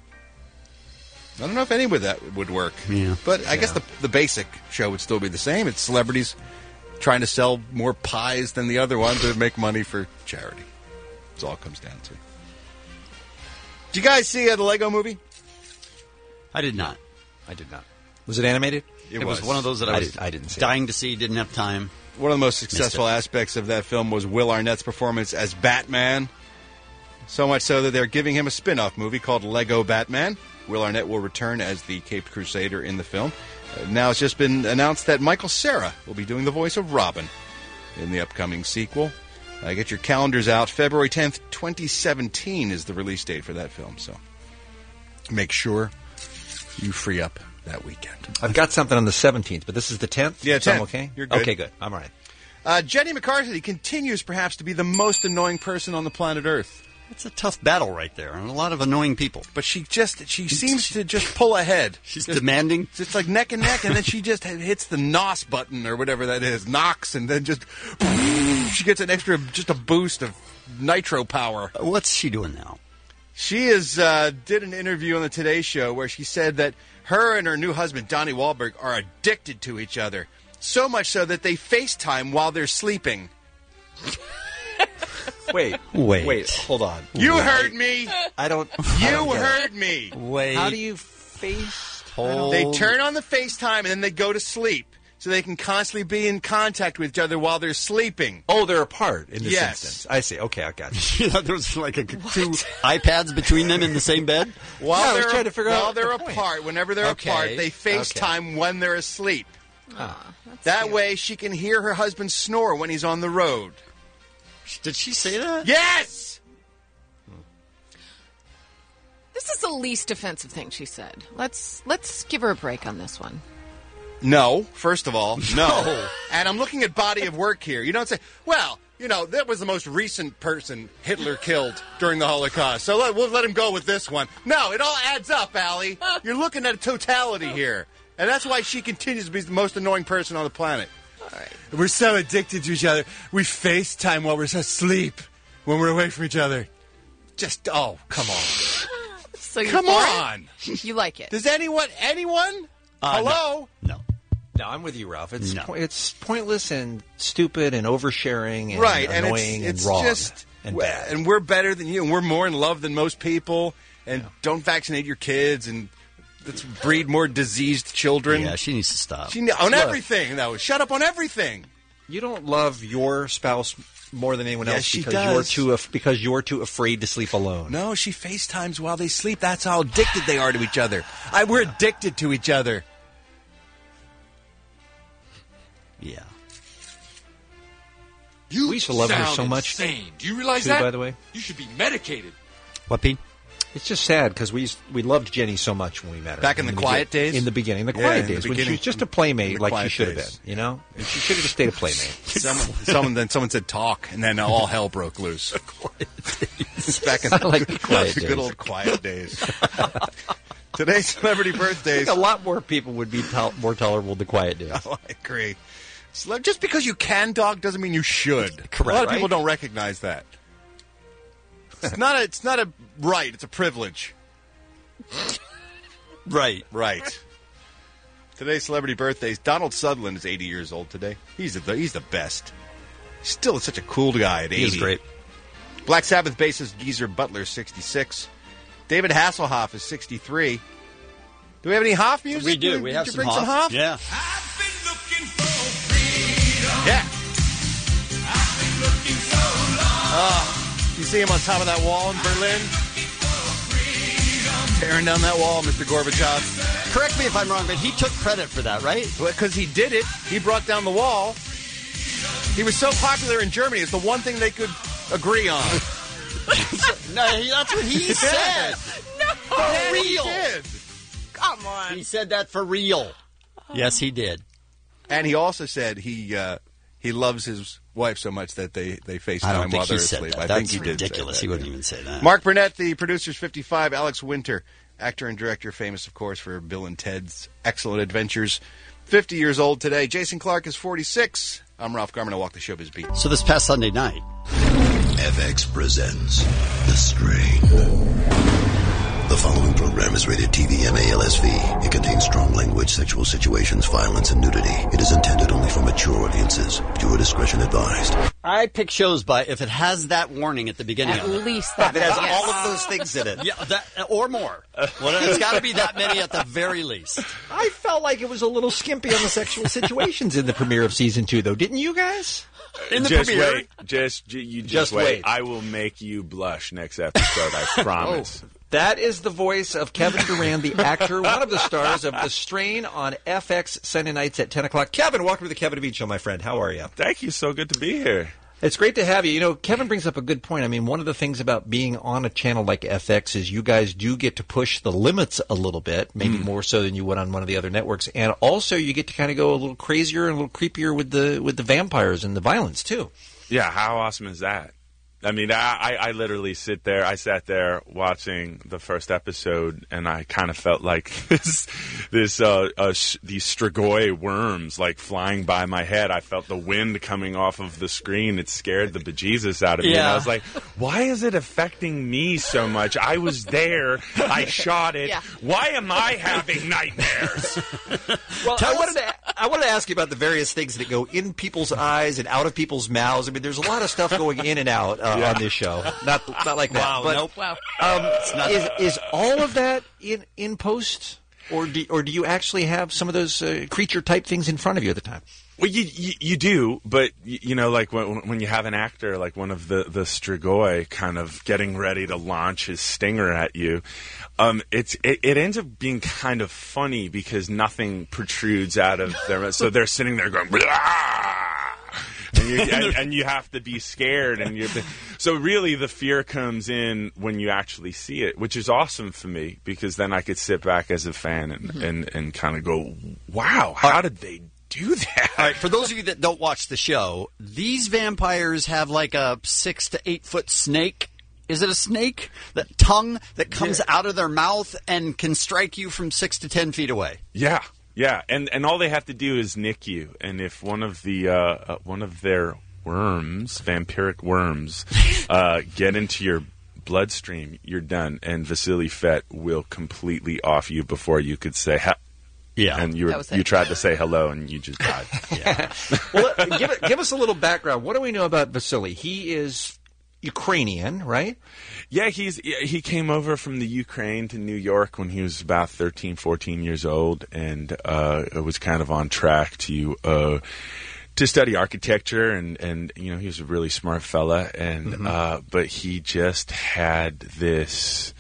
I don't know if any of that would work. Yeah. But I guess the the basic show would still be the same. It's celebrities trying to sell more pies than the other one to make money for charity. That's all it comes down to. Did you guys see uh, the Lego movie? I did not. I did not. Was it animated? It, It was one of those that I, I was did- I didn't see it. dying to see, didn't have time. One of the most successful Missed it. aspects of that film was Will Arnett's performance as Batman. So much so that they're giving him a spin-off movie called Lego Batman. Will Arnett will return as the Caped Crusader in the film. Uh, now it's just been announced that Michael Cera will be doing the voice of Robin in the upcoming sequel. Uh, get your calendars out. February tenth, twenty seventeen is the release date for that film. So make sure you free up that weekend. I've got something on the seventeenth, but this is the tenth? Yeah, So I'm tenth. okay? You're good. Okay, good. I'm all right. Uh, Jenny McCarthy continues perhaps to be the most annoying person on the planet Earth. It's a tough battle right there, and a lot of annoying people. But she just, she seems to just pull ahead. She's just, demanding. It's like neck and neck, and then she just hits the N O S button or whatever that is, knocks, and then just, she gets an extra, just a boost of nitro power. What's she doing now? She is, uh, did an interview on the Today Show where she said that her and her new husband, Donnie Wahlberg, are addicted to each other. So much so that they FaceTime while they're sleeping. Wait, wait, wait, hold on. You Wait. heard me. I don't. You I don't get heard it. me. Wait. How do you face? They turn on the FaceTime and then they go to sleep, so they can constantly be in contact with each other while they're sleeping. Oh, they're apart in this Yes. instance. I see. Okay, I got you. You know, there was like a, two iPads between them in the same bed. While Yeah, I was they're, trying to figure while out they're the point. apart, whenever they're Okay, apart, they FaceTime when they're asleep. That way she can hear her husband snore when he's on the road. Did she say that? Yes! This is the least offensive thing she said. Let's let's give her a break on this one. No, first of all, no. And I'm looking at body of work here. You don't say, well, you know, that was the most recent person Hitler killed during the Holocaust, so let, we'll let him go with this one. No, it all adds up, Allie. You're looking at a totality here. And that's why she continues to be the most annoying person on the planet. All right. We're so addicted to each other. We FaceTime while we're asleep when we're away from each other. Just, oh, come on. So you're Come for it? on. You like it? Does anyone, anyone? Uh, Hello? No. No, I'm with you, Ralph. It's No. po- it's pointless and stupid and oversharing and Right, and annoying it's, it's and wrong just, and w- bad. and we're better than you, and we're more in love than most people, and don't vaccinate your kids, and let's breed more diseased children. Yeah, she needs to stop. She, on Look. everything, though. Shut up on everything. You don't love your spouse more than anyone Yes, else she because does. you're too af- because you're too afraid to sleep alone. No, she FaceTimes while they sleep. That's how addicted they are to each other. I, we're addicted to each other. Yeah. You We used to love her sound so much, insane. Do you realize too, that? by the way. You should be medicated. What, Pete? It's just sad because we used- we loved Jenny so much when we met her. Back in the quiet begin- days? In the beginning, the Yeah, quiet in the days, when she beginning. was just a playmate In the like she quiet should have been. days. You know, and she should have just stayed a playmate. Someone, someone, then someone said talk, and then all hell broke loose. Back in I like the quiet the good days. old quiet days. Today's celebrity I birthdays. think a lot more people would be tol- more tolerable the quiet days. Oh, I agree. Cele- Just because you can dog doesn't mean you should. Correct, A lot of right? people don't recognize that. It's not a. It's not a right. It's a privilege. Right. Right. Today's celebrity birthdays. Donald Sutherland is eighty years old today. He's the he's the best. Still such a cool guy at eighty. He is great. Black Sabbath bassist Geezer Butler is sixty-six. David Hasselhoff is sixty-three. Do we have any Hoff music? We do. Did We you have bring some some Hoff. Hoff? Yeah. Yeah. Oh, you see him on top of that wall in Berlin? Tearing down that wall, Mister Gorbachev. Correct me if I'm wrong, but he took credit for that, right? Because he did it. He brought down the wall. He was so popular in Germany. It's the one thing they could agree on. No, he- that's what he said. No, For real. He did. come on. He said that for real. Yes, he did. And he also said he uh, he loves his wife so much that they, they FaceTime I don't while think they're he said asleep. that. I That's think he did say ridiculous. that, He wouldn't yeah. even say that. Mark Burnett, the producer's fifty-five. Alex Winter, actor and director, famous, of course, for Bill and Ted's Excellent Adventures. fifty years old today. Jason Clark is forty-six. I'm Ralph Garman. I walk the showbiz beat. So this past Sunday night, F X presents The Strain. The following program is rated T V M A L S V. It contains strong language, sexual situations, violence, and nudity. It is intended only for mature audiences. Viewer discretion advised. I pick shows by if it has that warning at the beginning At of it. least that. It has yes. all of those things in it. Yeah, that, or more. Well, it's got to be that many at the very least. I felt like it was a little skimpy on the sexual situations in the premiere of season two, though. Didn't you guys? In the just premiere. wait. Just j- you just, Just wait. wait. I will make you blush next episode. I promise. Oh, that is the voice of Kevin Durand, the actor, one of the stars of The Strain on F X Sunday nights at ten o'clock. Kevin, welcome to the Kevin and Bean Show, my friend. How are you? Thank you. So good to be here. It's great to have you. You know, Kevin brings up a good point. I mean, one of the things about being on a channel like F X is you guys do get to push the limits a little bit, maybe Mm. more so than you would on one of the other networks, and also you get to kind of go a little crazier and a little creepier with the with the vampires and the violence too. Yeah, how awesome is that? I mean, I, I, I literally sit there. I sat there watching the first episode, and I kind of felt like this, this, uh, uh, sh- these Strigoi worms like flying by my head. I felt the wind coming off of the screen. It scared the bejesus out of me. And Yeah. I was like, why is it affecting me so much? I was there. I shot it. Yeah. Why am I having nightmares? Well, I wanted to I wanted to ask you about the various things that go in people's eyes and out of people's mouths. I mean, there's a lot of stuff going in and out uh, Yeah. on this show. Not not like that. Wow, but, nope. Wow. Um, not- is is all of that in in post, or do or do you actually have some of those uh, creature type things in front of you at the time? Well, you, you you do, but you, you know, like when when you have an actor like one of the the Strigoi kind of getting ready to launch his stinger at you, um, it's it, it ends up being kind of funny because nothing protrudes out of their. So they're sitting there going, "Blah!" and, you, and, and you have to be scared, and you. So really, the fear comes in when you actually see it, which is awesome for me because then I could sit back as a fan and Mm-hmm. and, and kind of go, "Wow, how did they?" do that. All right, for those of you that don't watch the show, these vampires have like a six to eight foot snake. Is it a snake? That tongue that comes out of their mouth and can strike you from six to ten feet away. Yeah, yeah, and and all they have to do is nick you, and if one of the uh, uh, one of their worms, vampiric worms, uh, get into your bloodstream, you're done, and Vasily Fett will completely off you before you could say. Ha- Yeah, and you were, That was it. you tried to say hello and you just died. Yeah. Well, uh, give, it, give us a little background. What do we know about Vasily? He is Ukrainian, right? Yeah, he's he came over from the Ukraine to New York when he was about thirteen, fourteen years old, and uh, was kind of on track to uh, to study architecture, and, and you know he was a really smart fella, and Mm-hmm. uh, but he just had this.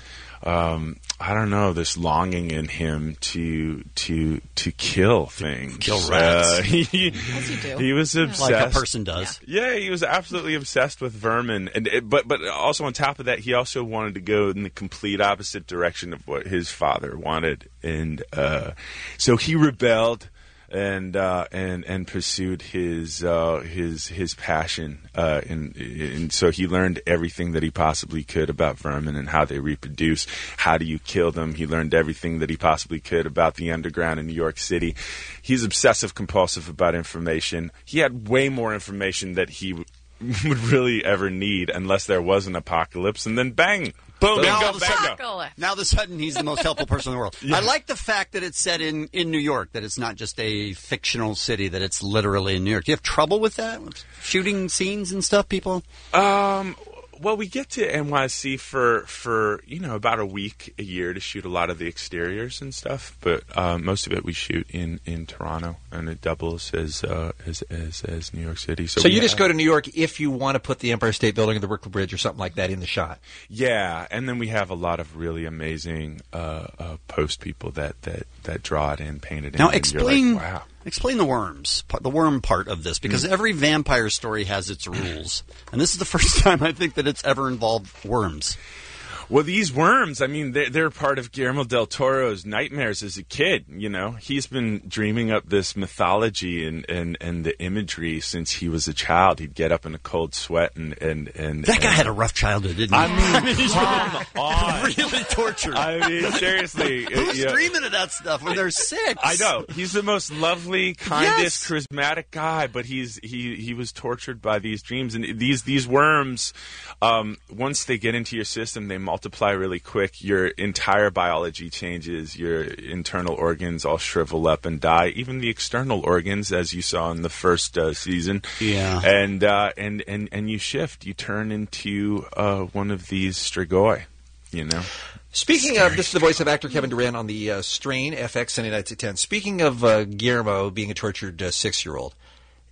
Um, I don't know, this longing in him to to to kill things, Kill rats. Uh, he, As you do. he was obsessed, Like a person does. yeah, he was absolutely obsessed with vermin, and it, but but also on top of that, he also wanted to go in the complete opposite direction of what his father wanted, and uh, so he rebelled and uh, and and pursued his uh, his his passion, uh, and, and so he learned everything that he possibly could about vermin and how they reproduce. How do you kill them? He learned everything that he possibly could about the underground in New York City. He's obsessive compulsive about information. He had way more information that he w- would really ever need unless there was an apocalypse, and then bang, boom, Now, all bingo, of a sudden, bango. Apocalypse. now, all of a sudden, he's the most helpful person in the world. Yeah. I like the fact that it's set in, in New York, that it's not just a fictional city, that it's literally in New York. Do you have trouble with that? With shooting scenes and stuff, people? Um, well, we get to N Y C for, for, you know, about a week a year to shoot a lot of the exteriors and stuff, but uh, most of it we shoot in, in Toronto, and it doubles as uh, as, as as New York City. So, So we you just have- go to New York if you want to put the Empire State Building or the Brooklyn Bridge or something like that in the shot. Yeah, and then we have a lot of really amazing uh, uh, post people that, that, that draw it in, paint it in. Now, and you're explain like, wow. explain the worms, pa- the worm part of this, because every vampire story has its rules, and this is the first time I think that it's ever involved worms. Well, these worms, I mean, they're, they're part of Guillermo del Toro's nightmares as a kid, you know? He's been dreaming up this mythology and, and, and the imagery since he was a child. He'd get up in a cold sweat and... and, and That guy and, had a rough childhood, didn't he? I mean, he's come on. really tortured. I mean, seriously. Who's you know, dreaming of that stuff when they're six? I know. He's the most lovely, kindest, Yes. charismatic guy, but he's he, he was tortured by these dreams. And these, these worms, um, once they get into your system, they multiply really quick. Your entire biology changes. Your internal organs all shrivel up and die. Even the external organs, as you saw in the first uh, season. Yeah. And, uh, and, and, and you shift. You turn into uh, one of these Strigoi, you know? Speaking of, this is the voice of actor Kevin Durant on the uh, Strain F X Sunday nights at ten. Speaking of uh, Guillermo being a tortured uh, six-year-old,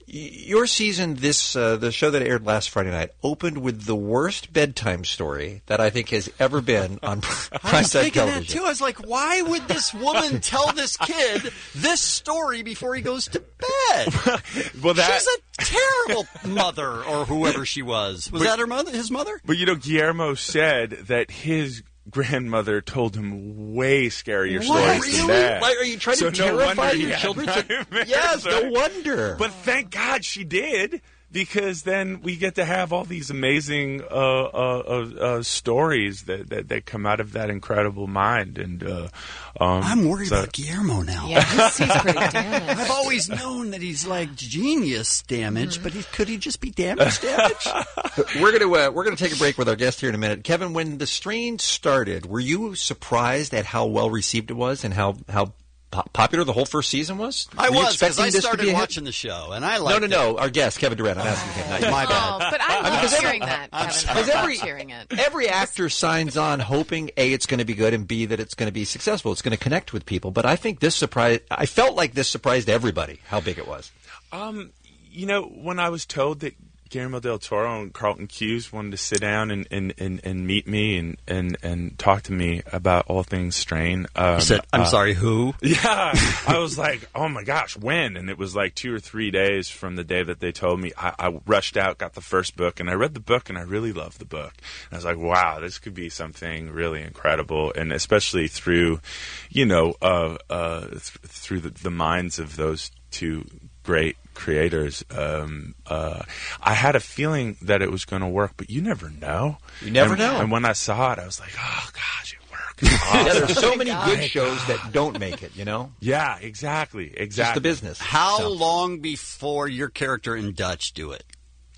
Your season, this uh, the show that aired last Friday night, opened with the worst bedtime story that I think has ever been on I was primetime thinking that television. too. I was like, why would this woman tell this kid this story before he goes to bed? Well, that- She's a terrible mother, or whoever she was. Was But- that her mother? His mother? But you know, Guillermo said that his grandmother told him way scarier What? stories Really? than that. Like, are you trying to So no terrify wonder he your had children? nightmares, Yes, no right? wonder. But thank God she did, because then we get to have all these amazing uh, uh, uh, uh, stories that, that, that come out of that incredible mind. And uh, um, I'm worried so- about Guillermo now. Yeah, he's, he's pretty damaged. I've always known that he's like genius damaged, but he, could he just be damaged damaged? We're going to uh, we're going to take a break with our guest here in a minute. Kevin, when The Strain started, were you surprised at how well received it was and how how po- popular the whole first season was? I Were you was, because expecting I this to started be a hit? watching the show, and I No, liked no, no. Our guest, Kevin Durant. I'm asking him. Not you. My bad. Oh, but I love because every- hearing that, I'm Kevin. sorry. I Because love every, hearing it. every actor signs on hoping, A, it's going to be good, and B, that it's going to be successful. It's going to connect with people. But I think this surprised, I felt like this surprised everybody, how big it was. Um, you know, when I was told that Guillermo del Toro and Carlton Cuse wanted to sit down and, and, and, and meet me and, and, and talk to me about all things Strain. Um, You said, I'm uh, sorry, who? Yeah. I was like, oh my gosh, when? And it was like two or three days from the day that they told me. I, I rushed out, got the first book, and I read the book, and I really loved the book. And I was like, wow, this could be something really incredible. And especially through, you know, uh, uh, th- through the, the minds of those two great creators. Um, uh, I had a feeling that it was going to work, but you never know. You never And- know. And when I saw it, I was like, oh gosh, it worked. Yeah, there's so Awesome. many good shows that don't make it, you know? Yeah, exactly, exactly. Just the business. How So- long before your character in Dutch do it?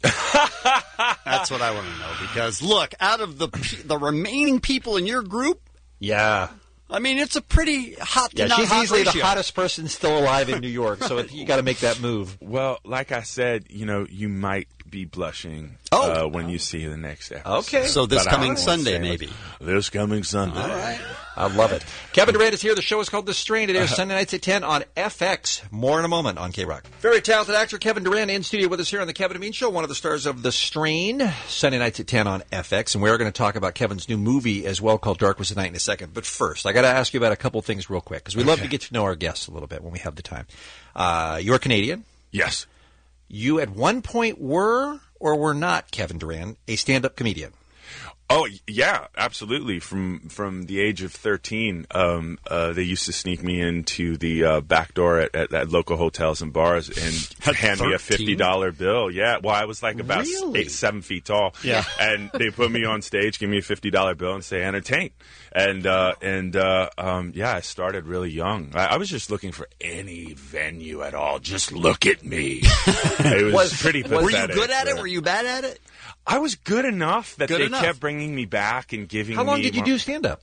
That's what I want to know. Because look, out of the pe- the remaining people in your group, Yeah. I mean, it's a pretty hot to Yeah, not she's hot easily ratio. the hottest person still alive in New York, so you got to make that move. Well, like I said, you know, you might be blushing Oh. uh, when you see the next episode. Okay. So this But I coming don't wanna Sunday, say much. maybe. This coming Sunday. All right. I love it. Kevin Durant is here. The show is called The Strain. It airs Sunday nights at ten on F X. More in a moment on K-Rock. Very talented actor Kevin Durant in studio with us here on The Kevin and Bean Show, one of the stars of The Strain. Sunday nights at ten on F X. And we're going to talk about Kevin's new movie as well called Dark Was the Night in a second. But first, I got to ask you about a couple things real quick because we love to get to know our guests a little bit when we have the time. Uh, you're Canadian. Yes. You at one point were or were not, Kevin Durant, a stand-up comedian. Oh yeah, absolutely. From from the age of thirteen, um, uh, they used to sneak me into the uh, back door at, at, at local hotels and bars and At hand me a fifty dollar bill. Yeah, well, I was like about Really? eight, seven feet tall. Yeah. and they put me on stage, give me a fifty dollar bill, and say entertain. And uh, and uh, um, yeah, I started really young. I, I was just looking for any venue at all. Just look at me. It was, Was- pretty was- pathetic. Were you good at it? but- Were you bad at it? I was good enough that Good they enough. kept bringing me back and giving How long me did you more- do stand-up?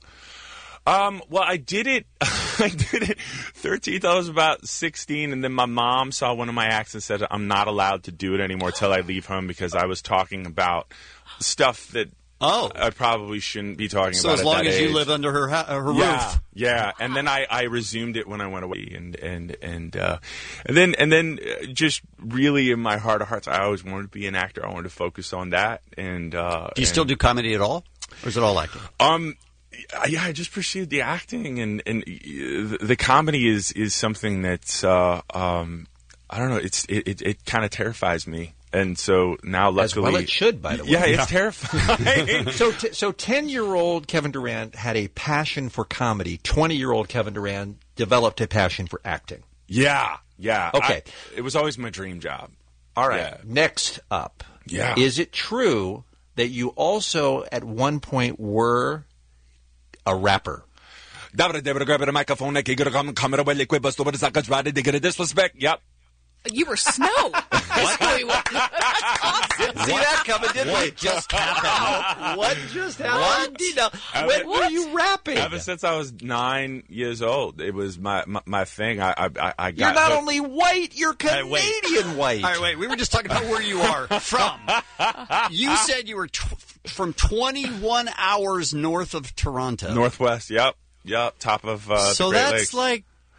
Um, well, I did it. I did it thirteen. I was about sixteen, and then my mom saw one of my acts and said, "I'm not allowed to do it anymore till I leave home because I was talking about stuff that Oh. I probably shouldn't be talking So about." as at long that as you age. live under her ha- her yeah, roof. yeah, and then I, I resumed it when I went away, and and and uh, and then and then uh, just really in my heart of hearts, I always wanted to be an actor. I wanted to focus on that. And uh, Do you and- still do comedy at all? Or is it all acting? Um, yeah, I just pursued the acting, and and uh, the comedy is is something that's uh, um, I don't know. It's it it, it kind of terrifies me. And so now, luckily, As well it should, by the way. Yeah, it's Yeah. terrifying. so, t- so ten-year-old Kevin Durant had a passion for comedy. twenty-year-old Kevin Durant developed a passion for acting. Yeah, yeah. Okay. I- it was always my dream job. All right. Yeah. Next up. Yeah. Is it true that you also at one point were a rapper? Yep. You were Snow. That's who he was. That's awesome. See that coming, didn't we? What just happened? What just happened? You know, when were you rapping? Ever since I was nine years old, it was my my, my thing. I I, I I got. You're not hooked. only white, you're Hey, wait. Canadian white. All right, wait. We were just talking about where you are from. You said you were tw- from twenty-one hours north of Toronto. Northwest. Yep. Yep. Top of uh, so the Great that's Lakes. like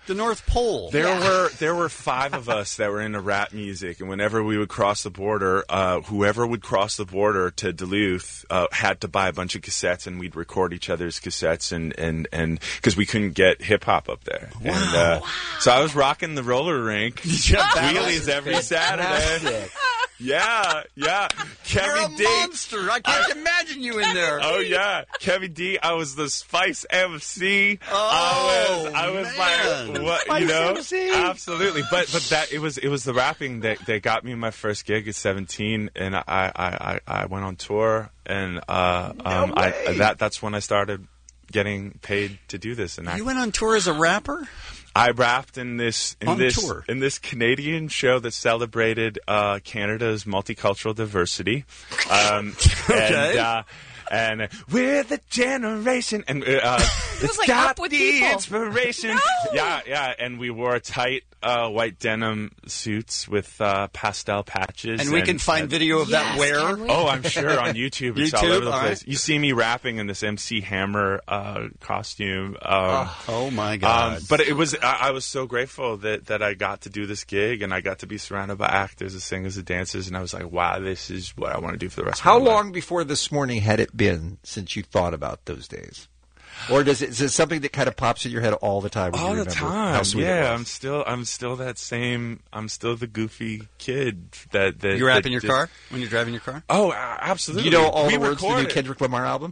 the North Pole. There Yeah. were there were five of us that were into rap music, and whenever we would cross the border, uh, whoever would cross the border to Duluth uh, had to buy a bunch of cassettes, and we'd record each other's cassettes, and and and because we couldn't get hip hop up there. Wow. And, uh, so I was rocking the roller rink, you have wheelies every Saturday. Yeah, yeah. Kevin You're a D. monster. I can't imagine you in there. Oh yeah, Kevin D. I was the Spice M C. Oh, I was, I was man. like, what, Spice you know, M C. absolutely. But but that it was it was the rapping that, that got me my first gig at seventeen, and I I, I, I went on tour, and uh, um, I that that's when I started getting paid to do this. And You went on tour as a rapper? I rapped in this in On this tour. in this Canadian show that celebrated uh, Canada's multicultural diversity, um, Okay. and uh, and we're the generation, and uh, it's like got Up with the People. inspiration. No! Yeah, yeah, and we wore tight uh, white denim suits with uh, pastel patches, And we can find video of that Yes, where? can we? Oh, I'm sure on YouTube. It's all YouTube? over the All place. right. You see me rapping in this M C Hammer uh, costume. Um, Oh, my God. um, but it was I, I was so grateful that, that I got to do this gig, and I got to be surrounded by actors, and singers, and dancers, and I was like, wow, this is what I want to do for the rest How of my life. long before this morning had it been since you thought about those days? Or does it, is it something that kind of pops in your head all the time? When All you the remember time, How sweet it yeah. was? I'm still, I'm still that same. I'm still the goofy kid that that You rap that in your just- car when you're driving your car? Oh, a- absolutely. You know all we the words to the new recorded. Kendrick Lamar album?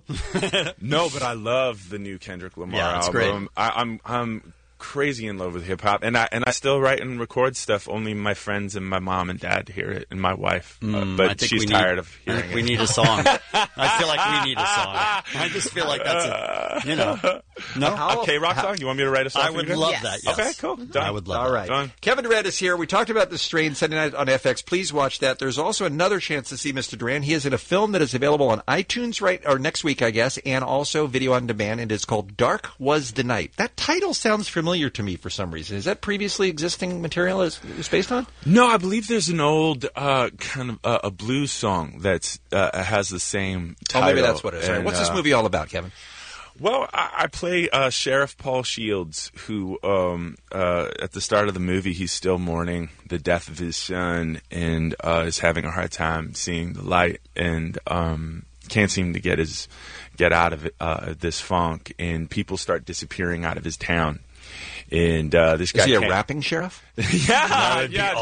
No, but I love the new Kendrick Lamar Yeah, it's album. I, I'm I'm crazy in love with hip hop, and I and I still write and record stuff. Only my friends and my mom and dad hear it, and my wife. Uh, Mm, I but think she's we tired need, of I hearing think it. we need a song. I feel like we need a song. I just feel like that's a, you know. No? A K-Rock song? You want me to write a song? I for would you guys? love Yes. that, yes. Okay, cool. Done. I would love All that. right. Done. Kevin Durant is here. We talked about The Strain Sunday night on F X. Please watch that. There's also another chance to see Mister Durant. He is in a film that is available on iTunes right or next week, I guess, and also video on demand. And it's called Dark Was the Night. That title sounds familiar to me for some reason. Is that previously existing material it's, it's based on? No, I believe there's an old uh, kind of uh, a blues song that's uh, has the same Oh, title. maybe that's what it is. All right. And, What's this uh, movie all about, Kevin? Well, I, I play uh, Sheriff Paul Shields, who um, uh, at the start of the movie, he's still mourning the death of his son and uh, is having a hard time seeing the light, and um, can't seem to get his get out of it, uh, this funk. And people start disappearing out of his town. And uh, this guy Is he a can't- rapping sheriff? yeah, That would be yeah,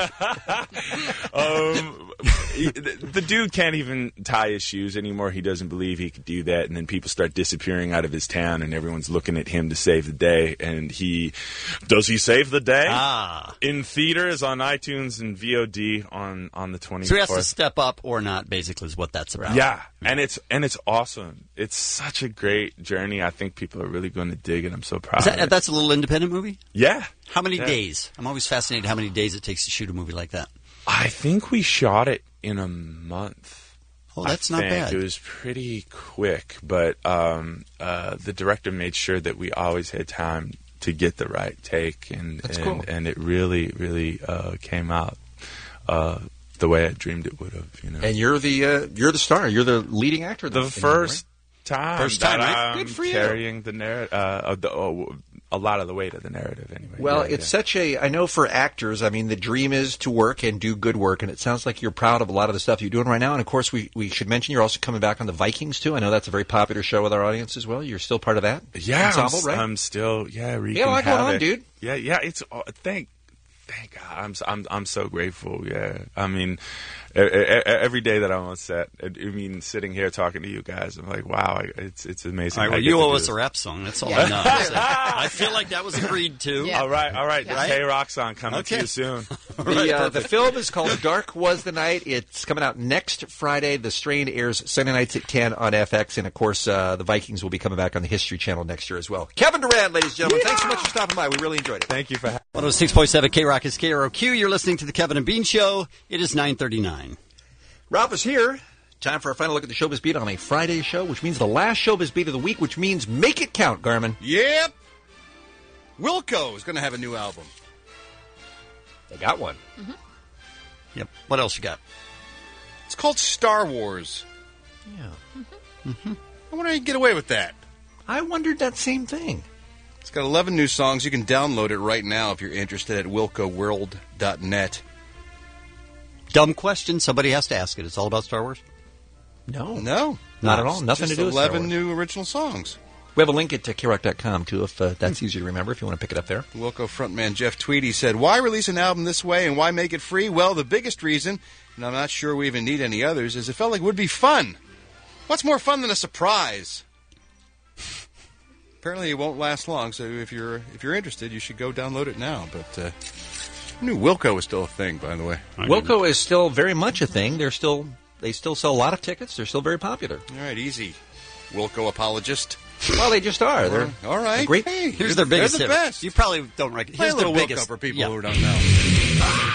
no. awesome. um, he- the, the dude can't even tie his shoes anymore. He doesn't believe he could do that, and then people start disappearing out of his town, and everyone's looking at him to save the day. And he does he save the day? Ah. In theaters, on iTunes, and V O D on on the twenty-fourth. So he has to step up or not, basically, is what that's about. Yeah, and it's and it's awesome. It's such a great journey. I think people are really going to dig it. I'm so proud. Is of that, it. that's a little independent movie? Yeah. How many Yeah. days? I'm always fascinated how many days it takes to shoot a movie like that. I think we shot it in a month. Oh, that's I not think. bad. It was pretty quick, but um, uh, the director made sure that we always had time to get the right take, and That's and, cool. and it really, really uh, came out uh, the way I dreamed it would have. You know, And you're the uh, you're the star. You're the leading actor. the in first time, First time, that right? I'm Good for you. carrying the narrative, uh, of the, oh, a lot of the weight of the narrative, anyway. Well, Yeah, it's yeah. such a, I know for actors, I mean, the dream is to work and do good work, and it sounds like you're proud of a lot of the stuff you're doing right now. And of course, we, we should mention you're also coming back on the Vikings, too. I know that's a very popular show with our audience as well. You're still part of that Yeah, ensemble, I'm, right? I'm still yeah. Wreaking Yeah, a lot going on, havoc. dude. Yeah, yeah. It's uh, thank, thank God. I'm s- I'm I'm so grateful. Yeah, I mean, e- e- e- every day that I'm on set, I I mean, sitting here talking to you guys, I'm like, wow, I- it's it's amazing. All right, I well, get you to owe do us this. a rap song. That's all Yeah. I know. So I feel like that was agreed to. Yeah. All right, all right. The Right? K-Rock song coming Okay. to you soon. The, uh, the film is called Dark Was the Night. It's coming out next Friday. The Strain airs Sunday nights at ten on F X. And, of course, uh, the Vikings will be coming back on the History Channel next year as well. Kevin Durant, ladies and gentlemen, thanks so much for stopping by. We really enjoyed it. Thank you for having one oh six point seven K-Rock is K R O Q. You're listening to the Kevin and Bean Show. It is nine thirty-nine. Ralph is here. Time for a final look at the Showbiz Beat on a Friday show, which means the last Showbiz Beat of the week, which means make it count, Garmin. Yep. Wilco is going to have a new album. They got one. Yep. What else you got? It's called Star Wars. Yeah. I wonder how you get away with that. I wondered that same thing. It's got eleven new songs. You can download it right now if you're interested at wilco world dot net. Dumb question. Somebody has to ask it. It's all about Star Wars? No. No. Not at all. Nothing Just to do with Star eleven Wars. new original songs. We have a link at k rock dot com, too, if uh, that's easy to remember, if you want to pick it up there. Wilco frontman Jeff Tweedy said, why release an album this way and why make it free? Well, the biggest reason, and I'm not sure we even need any others, is it felt like it would be fun. What's more fun than a surprise? Apparently it won't last long, so if you're if you're interested, you should go download it now. But uh, I knew Wilco was still a thing, by the way. Wilco is still very much a thing. They're still They still sell a lot of tickets. They're still very popular. All right, easy. Wilco apologist. Well, they just are. They're all right. Great. Hey, Here's their biggest they're the hit. best. You probably don't recognize. Play Here's a little their Wilco biggest for people yeah. who don't know.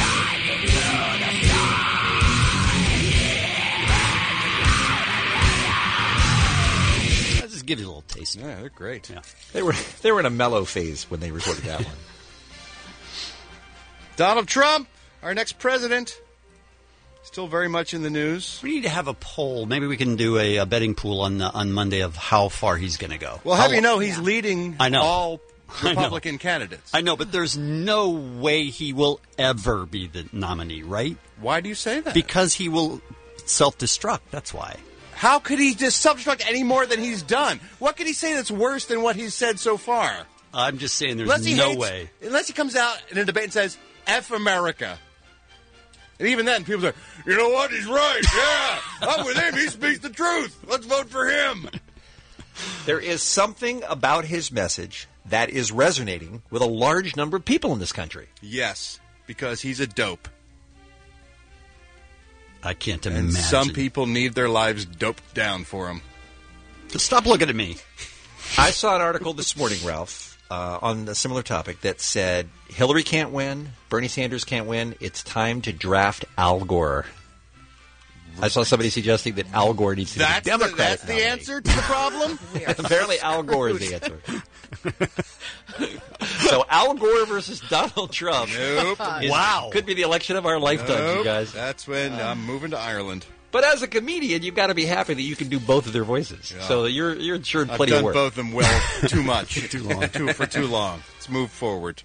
I'll just give you a little taste. Yeah, they're great. Yeah. They were they were in a mellow phase when they recorded that one. Donald Trump, our next president, still very much in the news. We need to have a poll. Maybe we can do a, a betting pool on uh, on Monday of how far he's going to go. Well, how have you lo- know he's leading I know. all I know. Republican candidates. I know, but there's no way he will ever be the nominee, right? Why do you say that? Because he will self-destruct. That's why. How could he just self-destruct any more than he's done? What could he say that's worse than what he's said so far? I'm just saying there's Unless he no hates- way. Unless he comes out in a debate and says, F America. And even then, people say, you know what, he's right, yeah, I'm with him, he speaks the truth, let's vote for him. There is something about his message that is resonating with a large number of people in this country. Yes, because he's a dope. I can't And imagine. some people need their lives doped down for him. Just stop looking at me. I saw an article this morning, Ralph, uh, on a similar topic that said Hillary can't win, Bernie Sanders can't win, it's time to draft Al Gore. I saw somebody suggesting that Al Gore needs to That's be the, the Democratic that's the answer to the problem? Apparently Al Gore is the answer. So Al Gore versus Donald Trump. Nope. is- Wow. Could be the election of our lifetimes, you Nope. guys. That's when I'm moving to Ireland. But as a comedian, you've got to be happy that you can do both of their voices. Yeah. So you're you're insured I've plenty done of work. both of them well too much. too long. too, for too long. Let's move forward.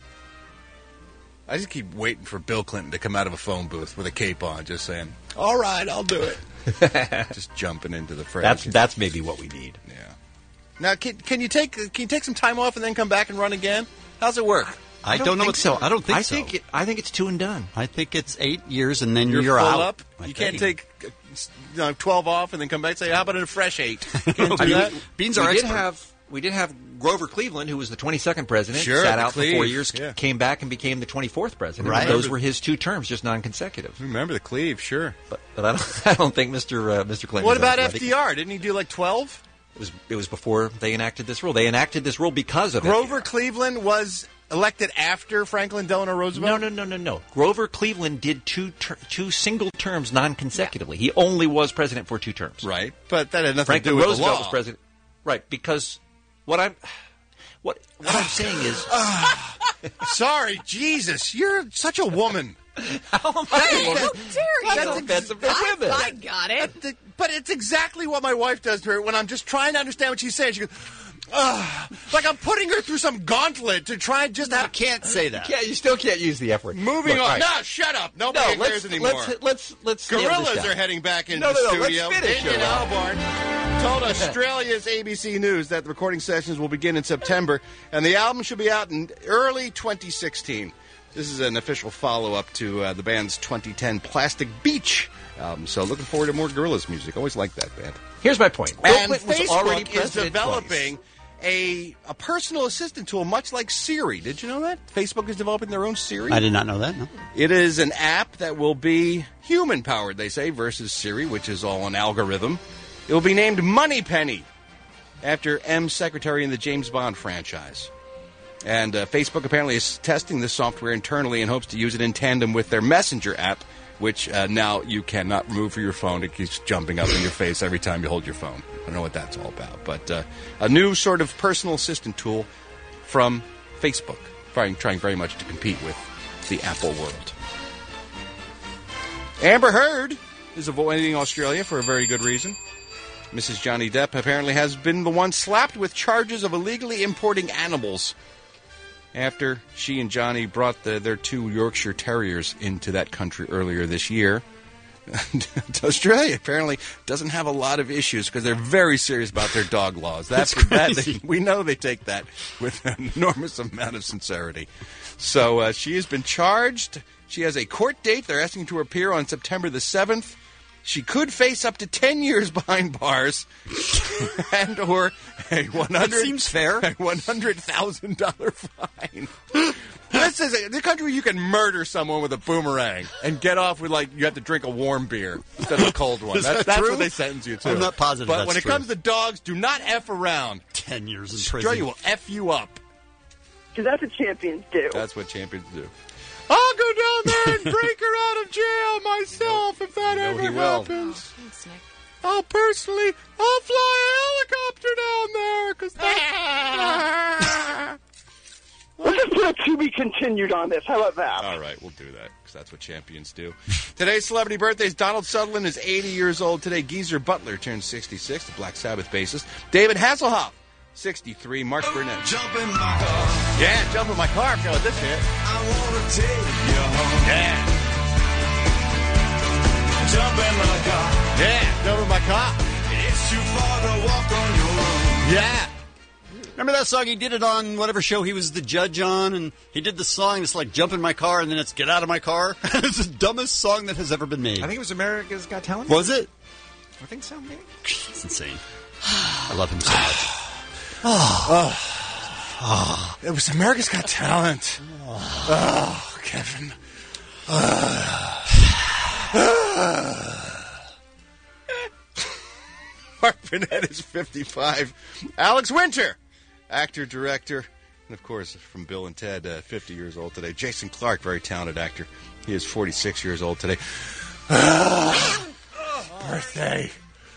I just keep waiting for Bill Clinton to come out of a phone booth with a cape on, just saying, all right, I'll do it. Just jumping into the fray. That's that's maybe what we need. Yeah. Now, can, can you take can you take some time off and then come back and run again? How's it work? I don't, know think what so. I don't think I so. think it, I think it's two and done. I think it's eight years and then You're, you're, full out. up. I You can't think. take you know, twelve off and then come back and say, how about a fresh eight? Can't do I mean, that. we- Beans we are did expert. have we did have Grover Cleveland, who was the twenty-second president, Sure, sat the out for Cleve, four years, yeah. came back and became the twenty-fourth president. Right. Those were his two terms, just non-consecutive. Remember the Cleve, sure. But, but I don't I don't think Mister Uh, Mister Clinton. What is about that. I think F D R? Didn't he do like twelve? It was it was before they enacted this rule. They enacted this rule because of Grover F D R. Cleveland was elected after Franklin Delano Roosevelt? No, no, no, no, no. Grover Cleveland did two ter- two single terms non-consecutively. He only was president for two terms. Right, but that had nothing Franklin to do with Roosevelt the law. was president. Right, because what I'm what what I'm saying is, Sorry, Jesus, you're such a woman. how am I a woman? How dare you? That's offensive to women. I got it. But it's exactly what my wife does to her when I'm just trying to understand what she's saying. She goes, Ugh, like I'm putting her through some gauntlet to try and just have. I can't say that. Yeah, you still can't use the F word. Moving Look, on. all right. No, shut up. Nobody No, let's cares anymore. let's let's let's nail this Gorillas down. are heading back into No, no, the no, let's studio. finish Damien it, Rob. Albarn told Australia's A B C News that the recording sessions will begin in September, and the album should be out in early twenty sixteen. This is an official follow-up to uh, the band's twenty ten Plastic Beach album. So looking forward to more Gorillaz music. Always liked that band. Here's my point. Bill And Clinton was already Facebook is president developing twice. a a personal assistant tool, much like Siri. Did you know that? Facebook is developing their own Siri. I did not know that. No. It is an app that will be human-powered, they say, versus Siri, which is all an algorithm. It will be named Moneypenny, after M's secretary in the James Bond franchise. And uh, Facebook apparently is testing this software internally in hopes to use it in tandem with their Messenger app, which uh, now you cannot remove from your phone. It keeps jumping up in your face every time you hold your phone. I don't know what that's all about. But uh, a new sort of personal assistant tool from Facebook, trying, trying very much to compete with the Apple world. Amber Heard is avoiding Australia for a very good reason. Missus Johnny Depp apparently has been the one slapped with charges of illegally importing animals after she and Johnny brought the, their two Yorkshire Terriers into that country earlier this year. Australia apparently doesn't have a lot of issues because they're very serious about their dog laws. That's, That's that, crazy. they, we know they take that with an enormous amount of sincerity. So uh, she has been charged. She has a court date. They're asking to appear on September the seventh. She could face up to ten years behind bars and or a one hundred That seems fair. a one hundred thousand dollars fine. This is a, the country where you can murder someone with a boomerang and get off with, like, you have to drink a warm beer instead of a cold one. Is That's, that that's true? what they sentence you to. I'm not positive But that's when it true. comes to dogs, do not F around. Ten years in Australia prison. will F you up. Because that's what champions do. That's what champions do. I'll go down there and break her out of jail myself if that You know ever he will. happens. Thanks, Nick. I'll personally, I'll fly a helicopter down there because that's... Let's just put a to be continued on this. How about that? All right, we'll do that because that's what champions do. Today's celebrity birthdays. Donald Sutherland is eighty years old today. Geezer Butler turns sixty-six, the Black Sabbath bassist. David Hasselhoff, sixty-three. Mark Burnett. Jump in my car. Yeah, jump in my car. Feel this hit. I wanna take you home. Yeah. Jump in my car. Yeah, jump in my car. It's too far to walk on your own. Yeah. Remember that song? He did it on whatever show he was the judge on, and he did the song. It's like "Jump in My Car," and then it's "Get Out of My Car." It's the dumbest song that has ever been made. I think it was America's Got Talent. Was it? I think so, maybe. It's insane. I love him so much. Oh. Oh. It was America's Got Talent. Oh, Kevin. Mark Burnett is fifty-five. Alex Winter, actor, director, and of course from Bill and Ted, uh, fifty years old today. Jason Clarke, very talented actor. He is forty-six years old today. Birthday.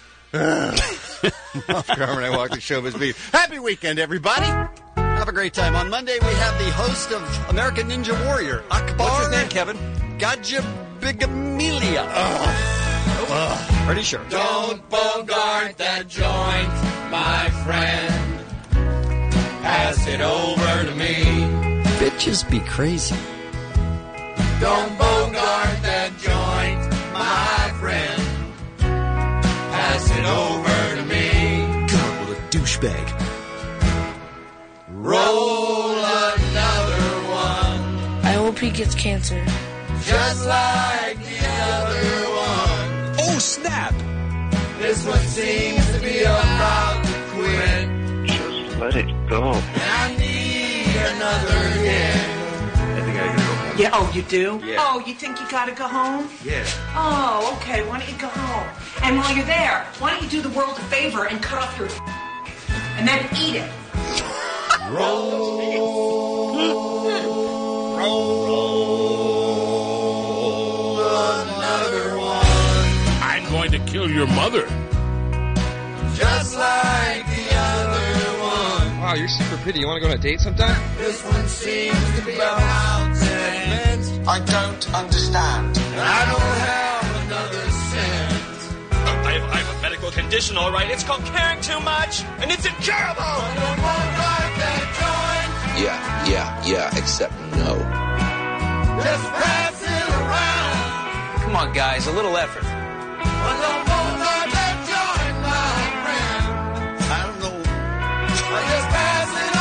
Ralph Garman, I walk the showbiz beat. Happy weekend, everybody. Have a great time. On Monday, we have the host of American Ninja Warrior, Akbar. What's his name, Kevin? Gajabigamilia. Uh, Pretty sure. Don't bogart that joint, my friend. Pass it over to me. Bitches be crazy. Don't bogart that joint, my friend. Pass it over to me. God, what a douchebag. Roll another one, I hope he gets cancer. just like the other one. Oh, snap! This one seems to be about to quit. Just let it go. I need another hit. I think I gotta go. Yeah, oh, you do? Yeah. Oh, you think you gotta go home? Yeah. Oh, okay, why don't you go home? And while you're there, why don't you do the world a favor and cut off your and then eat it? Another one, I'm going to kill your mother. just like the other one. Wow, you're super pretty. You want to go on a date sometime? This one seems to be about ten. I don't understand. And I don't have another cent. I have, I have a medical condition, all right. It's called caring too much, and it's incurable. I don't want like that Yeah, yeah, yeah, except no. joint. Just pass it around. Come on, guys, a little effort. I don't want like that joint, my friend. I don't know. I just pass it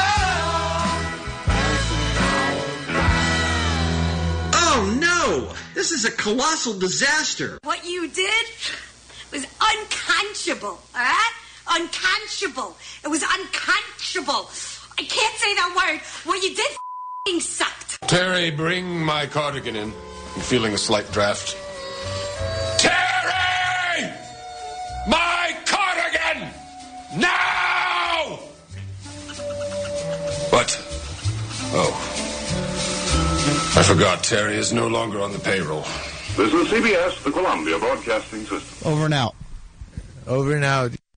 on down. Oh no! This is a colossal disaster. What you did was unconscionable, all right? Unconscionable. It was unconscionable. I can't say that word. What you did f***ing sucked. Terry, bring my cardigan in. I'm feeling a slight draft. Terry! My cardigan! Now! What? Oh. I forgot Terry is no longer on the payroll. This is C B S, the Columbia Broadcasting System. Over and out. Over and out.